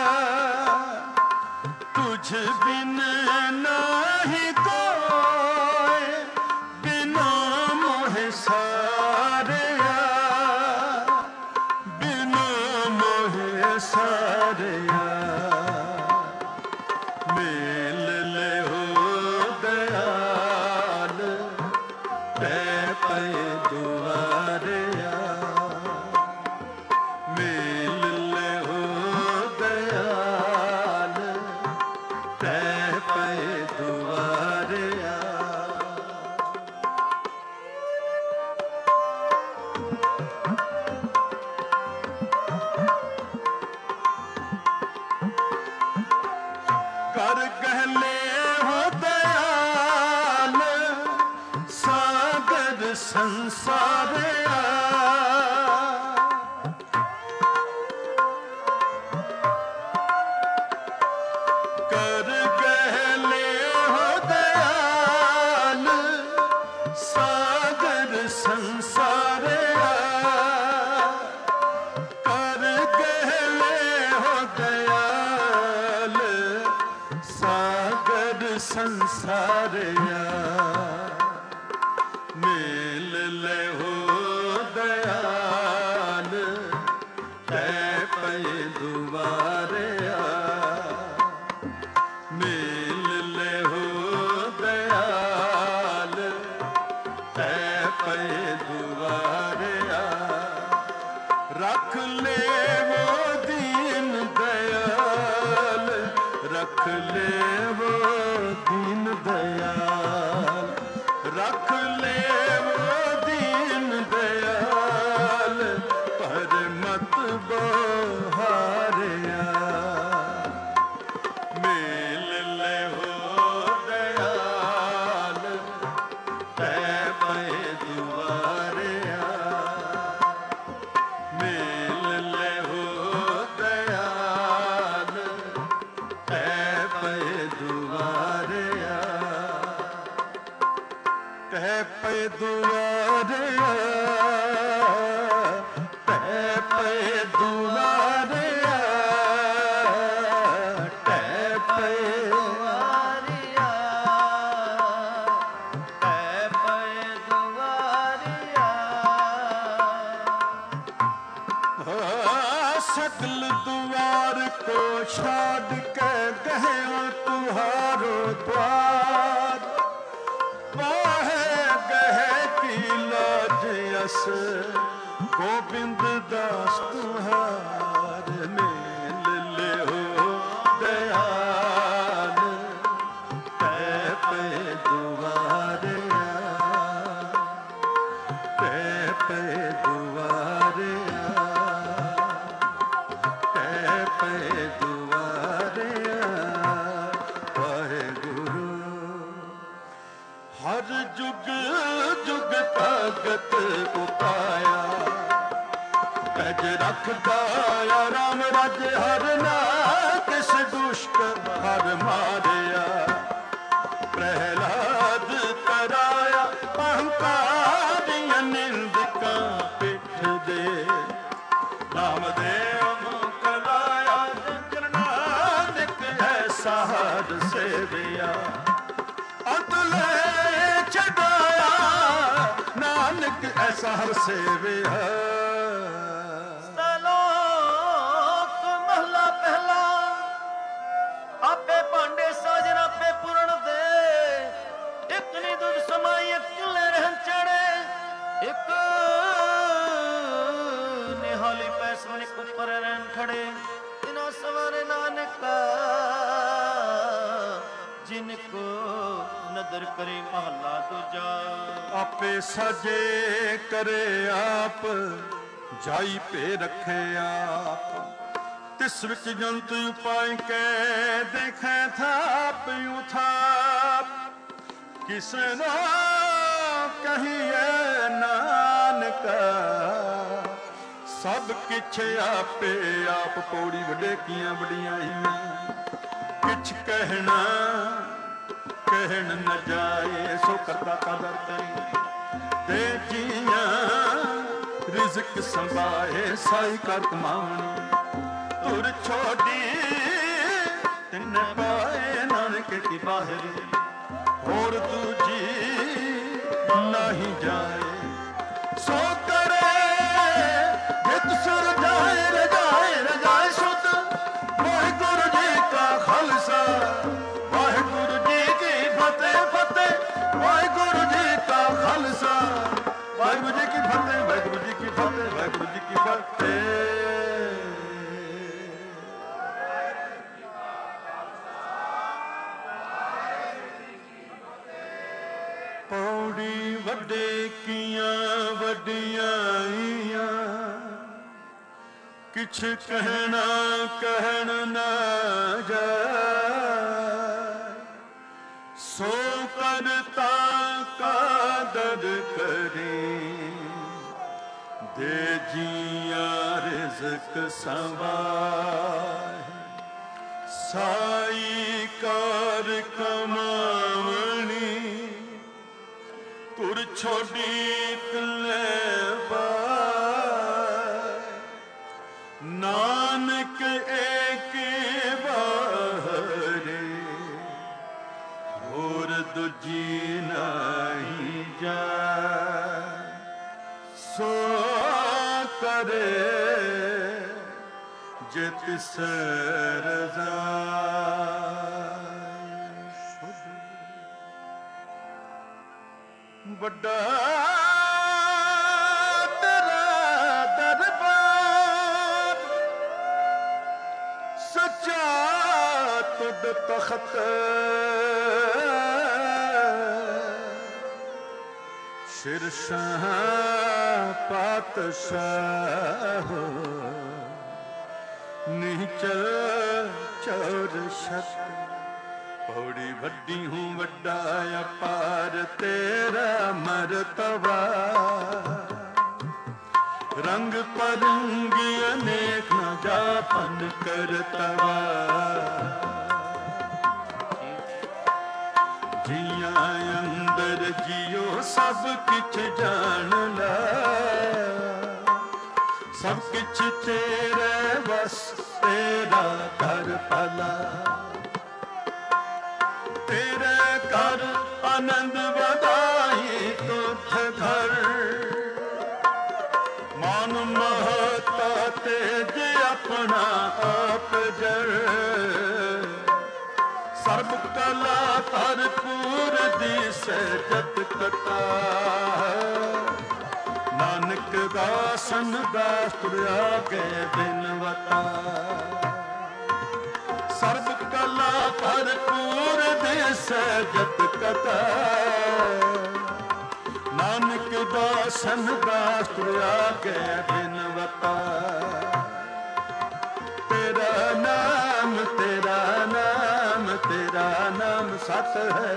तुझ बिन नाही कोई बिना मोह सारिया। बिना मोह सारिया। मिल ले हो दयाल ते पै दुआरिया। मिल ले हो दयाल ते पै दुआरिया। कर गहले हो दयाल सागर संसारिया। कर गहले हो दयाल सागर संसारिया। कर गहले हो दयाल सागर संसारिया। मिल ले हो दयाल ते पै दुआरिया। मिल ले हो दयाल लेवो दीन दयाल, रख लेवो दीन दयाल, पर मत बहारिया। मेल लेवो दयाल, तै पे दुआरिया। मेल लेवो दयाल, तै पे दुआरिया। तै पे दुआरिया, तै पे दुआरिया, तै पे ਦੁਆਰਿਆ ਤੈ ਪਏ ਦੁਆਰਿਆ। सकल द्वार को छाड़ के गए तुहारो द्वार, वाहे गहे की लाज यस गोविंद दास तुहार। मेल ले हो दयाल, तै पे दुआरिया, तै पे दुआरिया, तै पे दुआरिया। वाहेगुरु हर जुग जुग भगत उपाया, तज रखदा राम राज हर ना किस दुष्ट हर मारिया। प्रहलाद कराया अहंकारिया निंदका पिठ दे, नामदेव मुख लाया जन नानक ऐसा हर सेविया। अंत ले छड़ाया नानक ऐसा हर सेविया। ਸਲੋਕ ਮਹਲਾ ਪਹਿਲਾ। ਆਪੇ ਭਾਂਡੇ ਸਾਜਨ ਆਪੇ ਪੂਰਨ ਦੇ, ਇੱਕ ਨੀ ਦੁੱਧ ਸਮਾਈ ਇੱਕ ਚੁੱਲ੍ਹੇ ਰਹਿਣ ਚੜੇ। ਇੱਕ ਨਿਹਾਲੀ ਪੈਸਵਨ ਇੱਕ ਉੱਪਰ ਰਹਿਣ ਖੜੇ। ਤਿਨਾ ਸਵਾਰੇ ਨਾਨਕਾ ਜਿਨ ਕੋ ਨਦਰ ਕਰੇ ਮਹਲਾ ਦੂਜਾ। ਆਪੇ ਸਾਜੇ करे आप, ਜਾਈ ਭੇ ਰੱਖੇ ਆਪ। ਤਿਸ ਵਿੱਚ ਜੰਤ ਉਪਾਇ ਕੈ ਦੇਖੈ ਥਾਪ ਉਥਾਪ। ਕਿਸੇ ਨਾ ਕਹੀਏ ਨਾਨਕਾ, ਸਭ ਕਿਛ ਆਪੇ ਆਪ। ਪੌੜੀ ਵਡੇਕੀਆਂ ਵਡਿਆਈਆਂ, ਕਿਛ ਕਹਿਣਾ ਕਹਿਣ ਨ ਜਾਏ। ਸੋ ਕਰਤਾ ਕਦਰ ਕਰੀ ਦੇ ਜੀਆਂ, ਰਿਜ਼ਕ ਸੰਭਾਏ ਸਾਈ ਕਰ ਕਮਾਵਣੀ। ਤੁਰ ਛੋਡੀ ਤਿੰਨ ਪਾਏ ਨਾਨਕ ਕੀ ਬਾਹਰੀ, ਹੋਰ ਦੂਜੀ ਨਹੀਂ ਜਾਏ। ਸੋ ਕਰੇ ਜਿਤ ਸੁਰ ਜਾਏ ਰਜਾਏ ਰਜਾਏ ਸੁਧ। ਵਾਹਿਗੁਰੂ ਜੀ ਕਾ ਖਾਲਸਾ, ਵਾਹਿਗੁਰੂ ਜੀ ਕੀ ਫਤਿਹ ਫਤਿਹ। ਵਾਹਿਗੁਰੂ ਜੀ ਕਾ ਖਾਲਸਾ, ਵਾਹਿਗੁਰੂ ਜੀ ਕੀ ਫਤਿਹ, ਵਾਹਿਗੁਰੂ ਜੀ ਕੀ ਫਤਿਹ, ਵਾਹਿਗੁਰੂ ਜੀ ਕੀ ਫਤਿਹ। ਪੌੜੀ ਵੱਡੇ ਕੀਆਂ ਵਡਿਆਈਆਂ, ਕਿਛ ਕਹਿਣਾ ਕਹਿਣ ਨਾ ਜਾਏ। ਸੋ ਕਰਤਾ ਕਾਦਰ ਕਰੀ ਦੇ ਜੀਆਂ ਰਿਜ਼ਕ ਸੰਭਾਏ। ਸਾਈ ਕਰ ਕਮਾਵਣੀ, ਤੁਰ ਛੋਡੀ ਤਲੇ ਬਾਏ। ਨਾਨਕ ਏਕ ਬਾਹਰੇ, ਹੋਰ ਦੂਜੀ ਨਹੀਂ ਜਾਏ। ਸੋ ਕਰੇ ਜੇ ਤਿਸ ਰਜ਼ਾਈ। ਵੱਡਾ ਤੇਰਾ ਦਰਬਾਰ, ਸੱਚਾ ਤੁਧ ਤਖਤ ਸ਼ਿਰਸ਼ਾਹ ਪਾਤਸ਼ਾਹ ਨੀਚਲ ਚੌਰ ਛਤ ਪੌੜੀ ਵੱਡੀ ਹੂੰ ਵੱਡਾ ਅਪਾਰ ਤੇਰਾ ਮਰਤਬਾ ਰੰਗ ਪਰੰਗ ਅਨੇਕ ਨ ਜਾਪਨ ਕਰਤਵਾ ਜੀਆਂ ਅੰਦਰ ਜਿਉ ਸਭ ਕਿਛ ਜਾਣ ਲੈ ਸਭ ਕਿਛ ਤੇਰੇ ਵਸ ਤੇਰਾ ਘਰ ਭਲਾ ਤੇਰੇ ਘਰ ਆਨੰਦ ਵਧਾਈ ਤੁਧ ਘਰ ਮਨ ਮਹਤਾ ਤੇਜ ਆਪਣਾ ਆਪ ਜਰ ਸਰਬ ਕਲਾ ਭਰਪੂਰ ਦਿਸੈ ਜਤ ਕਤਾ ਨਾਨਕ ਦਾਸਨ ਦਾਸ ਤੁਰਿਆ ਕੇ ਬਿਨਵਤਾ ਸਰਬ ਕਲਾ ਭਰਪੂਰ ਦਿਸੈ ਜਤ ਕਤਾ ਨਾਨਕ ਦਾਸਨ ਦਾਸ ਤੁਰਿਆ ਕੇ ਬਿਨਵਤਾ ਤੇਰਾ ਨਾਮ ਤੇਰਾ ਨਾਮ ਤੇਰਾ ਨਾਮ ਸਤ ਹੈ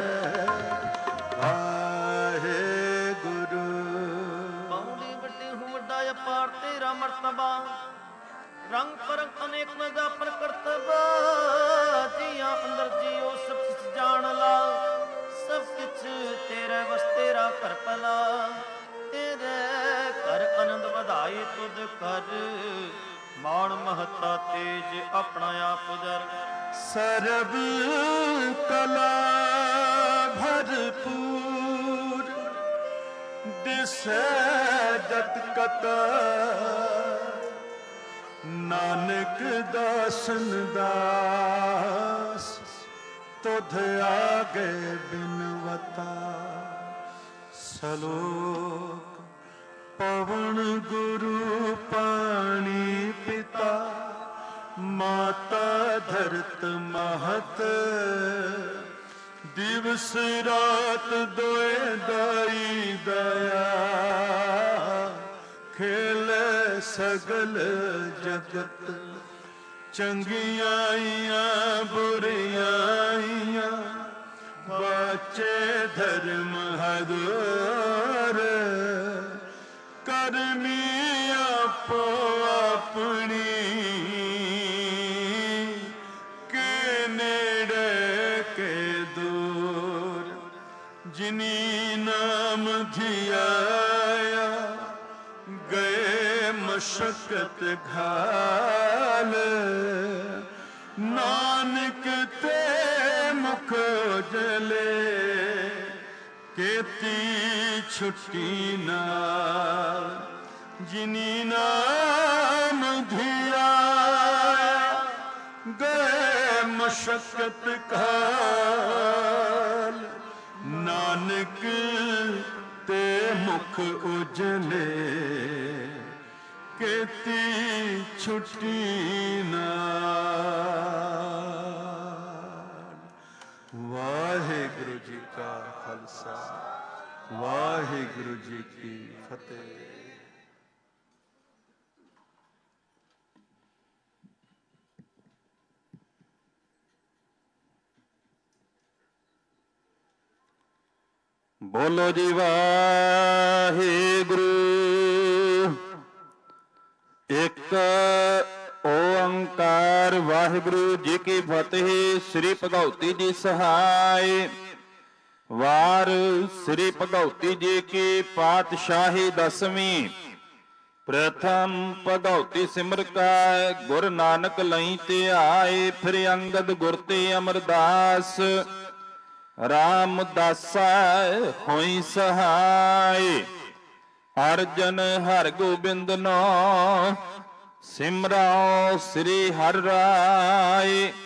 ਵਾਹਿਗੁਰੂ ਬਹੁੜੀ ਵੱਡੀ ਹੂੰ ਵੱਡਾ ਅਪਾਰ ਤੇਰਾ ਮਰਤਬਾ ਰੰਗ ਪਰੰਗ ਅਨੇਕ ਨ ਜਾਪਨ ਕਰਤਬਾ ਜੀਆਂ ਅੰਦਰ ਜੀਉ ਸਭ ਕਿਛ ਜਾਣ ਲਾ ਸਭ ਕਿਛ ਤੇਰੇ ਵਸ ਤੇਰਾ ਘਰ ਭਲਾ ਤੇਰੇ ਘਰ ਆਨੰਦ ਵਧਾਈ ਤੁਧ ਕਰ ਮਾਣ ਮਹਤਾ ਤੇਜ ਆਪਣਾ ਆਪ ਜਰ ਸਰਬ ਕਲਾ ਭਰਪੂਰ ਦਿਸੈ ਜਤ ਕਤਾ ਨਾਨਕ ਦਾਸਨ ਦਾਸ ਤੁਧ ਆਗੇ ਬਿਨਵਤਾ ਸਲੋਕ ਪਵਨ ਗੁਰੂ ਪਾਣੀ ਪਿਤਾ ਮਾਤਾ ਧਰਤ ਮਹਤ ਦਿਵਸ ਰਾਤ ਦੋਏ ਦਾਈ ਦਇਆ ਖੇਲੇ ਸਗਲ ਜਗਤ ਚੰਗੀਆਂ ਆਈਆਂ ਬੁਰੀਆਂ ਆਈਆਂ ਬਾਚੇ ਧਰਮ ਹਦੂਰ ਕਰਮੀ ਆਪੋ ਆਪਣੀ ਕੇ ਨੇੜੇ ਕੇ ਦੂਰ ਜਿਨੀ ਨਾਮ ਧਿਆਇਆ ਗਏ ਮਸ਼ਕਤ ਘਾਲ ਨਾਨਕ ਤੇ ਮੁਖ ਜਲੇ ਕੀਤੀ ਛੁੱਟੀ ਨਾਲ ਜਿਨੀ ਨਾਮ ਧਿਆਇਆ ਗਏ ਮਸ਼ਕਤ ਘਾਲ ਨਾਨਕ ਤੇ ਮੁਖ ਉਜਲੇ ਕੀਤੀ ਛੁੱਟੀ ਨਾਲ ਵਾਹਿਗੁਰੂ ਜੀ ਕਾ ਖਾਲਸਾ ਵਾਹਿਗੁਰੂ ਜੀ ਕੀ ਫਤਿਹ। ਬੋਲੋ ਜੀ ਵਾਹਿਗੁਰੂ। ਇੱਕ ਓੰਕਾਰ ਵਾਹਿਗੁਰੂ ਜੀ ਕੀ ਫਤਿਹ। ਸ੍ਰੀ ਭਗਉਤੀ ਜੀ ਸਹਾਇ। ਵਾਰ ਸ੍ਰੀ ਭਗਉਤੀ ਜੀ ਕੀ ਪਾਤਸ਼ਾਹੀ ਦਸਵੀਂ। ਪ੍ਰਥਮ ਭਗਉਤੀ ਸਿਮਰ ਕਾ ਗੁਰ ਨਾਨਕ ਲਈ ਤੇ ਆਏ। ਫਿਰ ਅੰਗਦ ਗੁਰ ਤੇ ਅਮਰਦਾਸ ਰਾਮਦਾਸਾ ਹੋਈ ਸਹਾਇ। ਅਰਜਨ ਹਰਿ ਗੋਬਿੰਦ ਨੋ ਸਿਮਰਾਓ ਸ੍ਰੀ ਹਰਿ ਰਾਇ।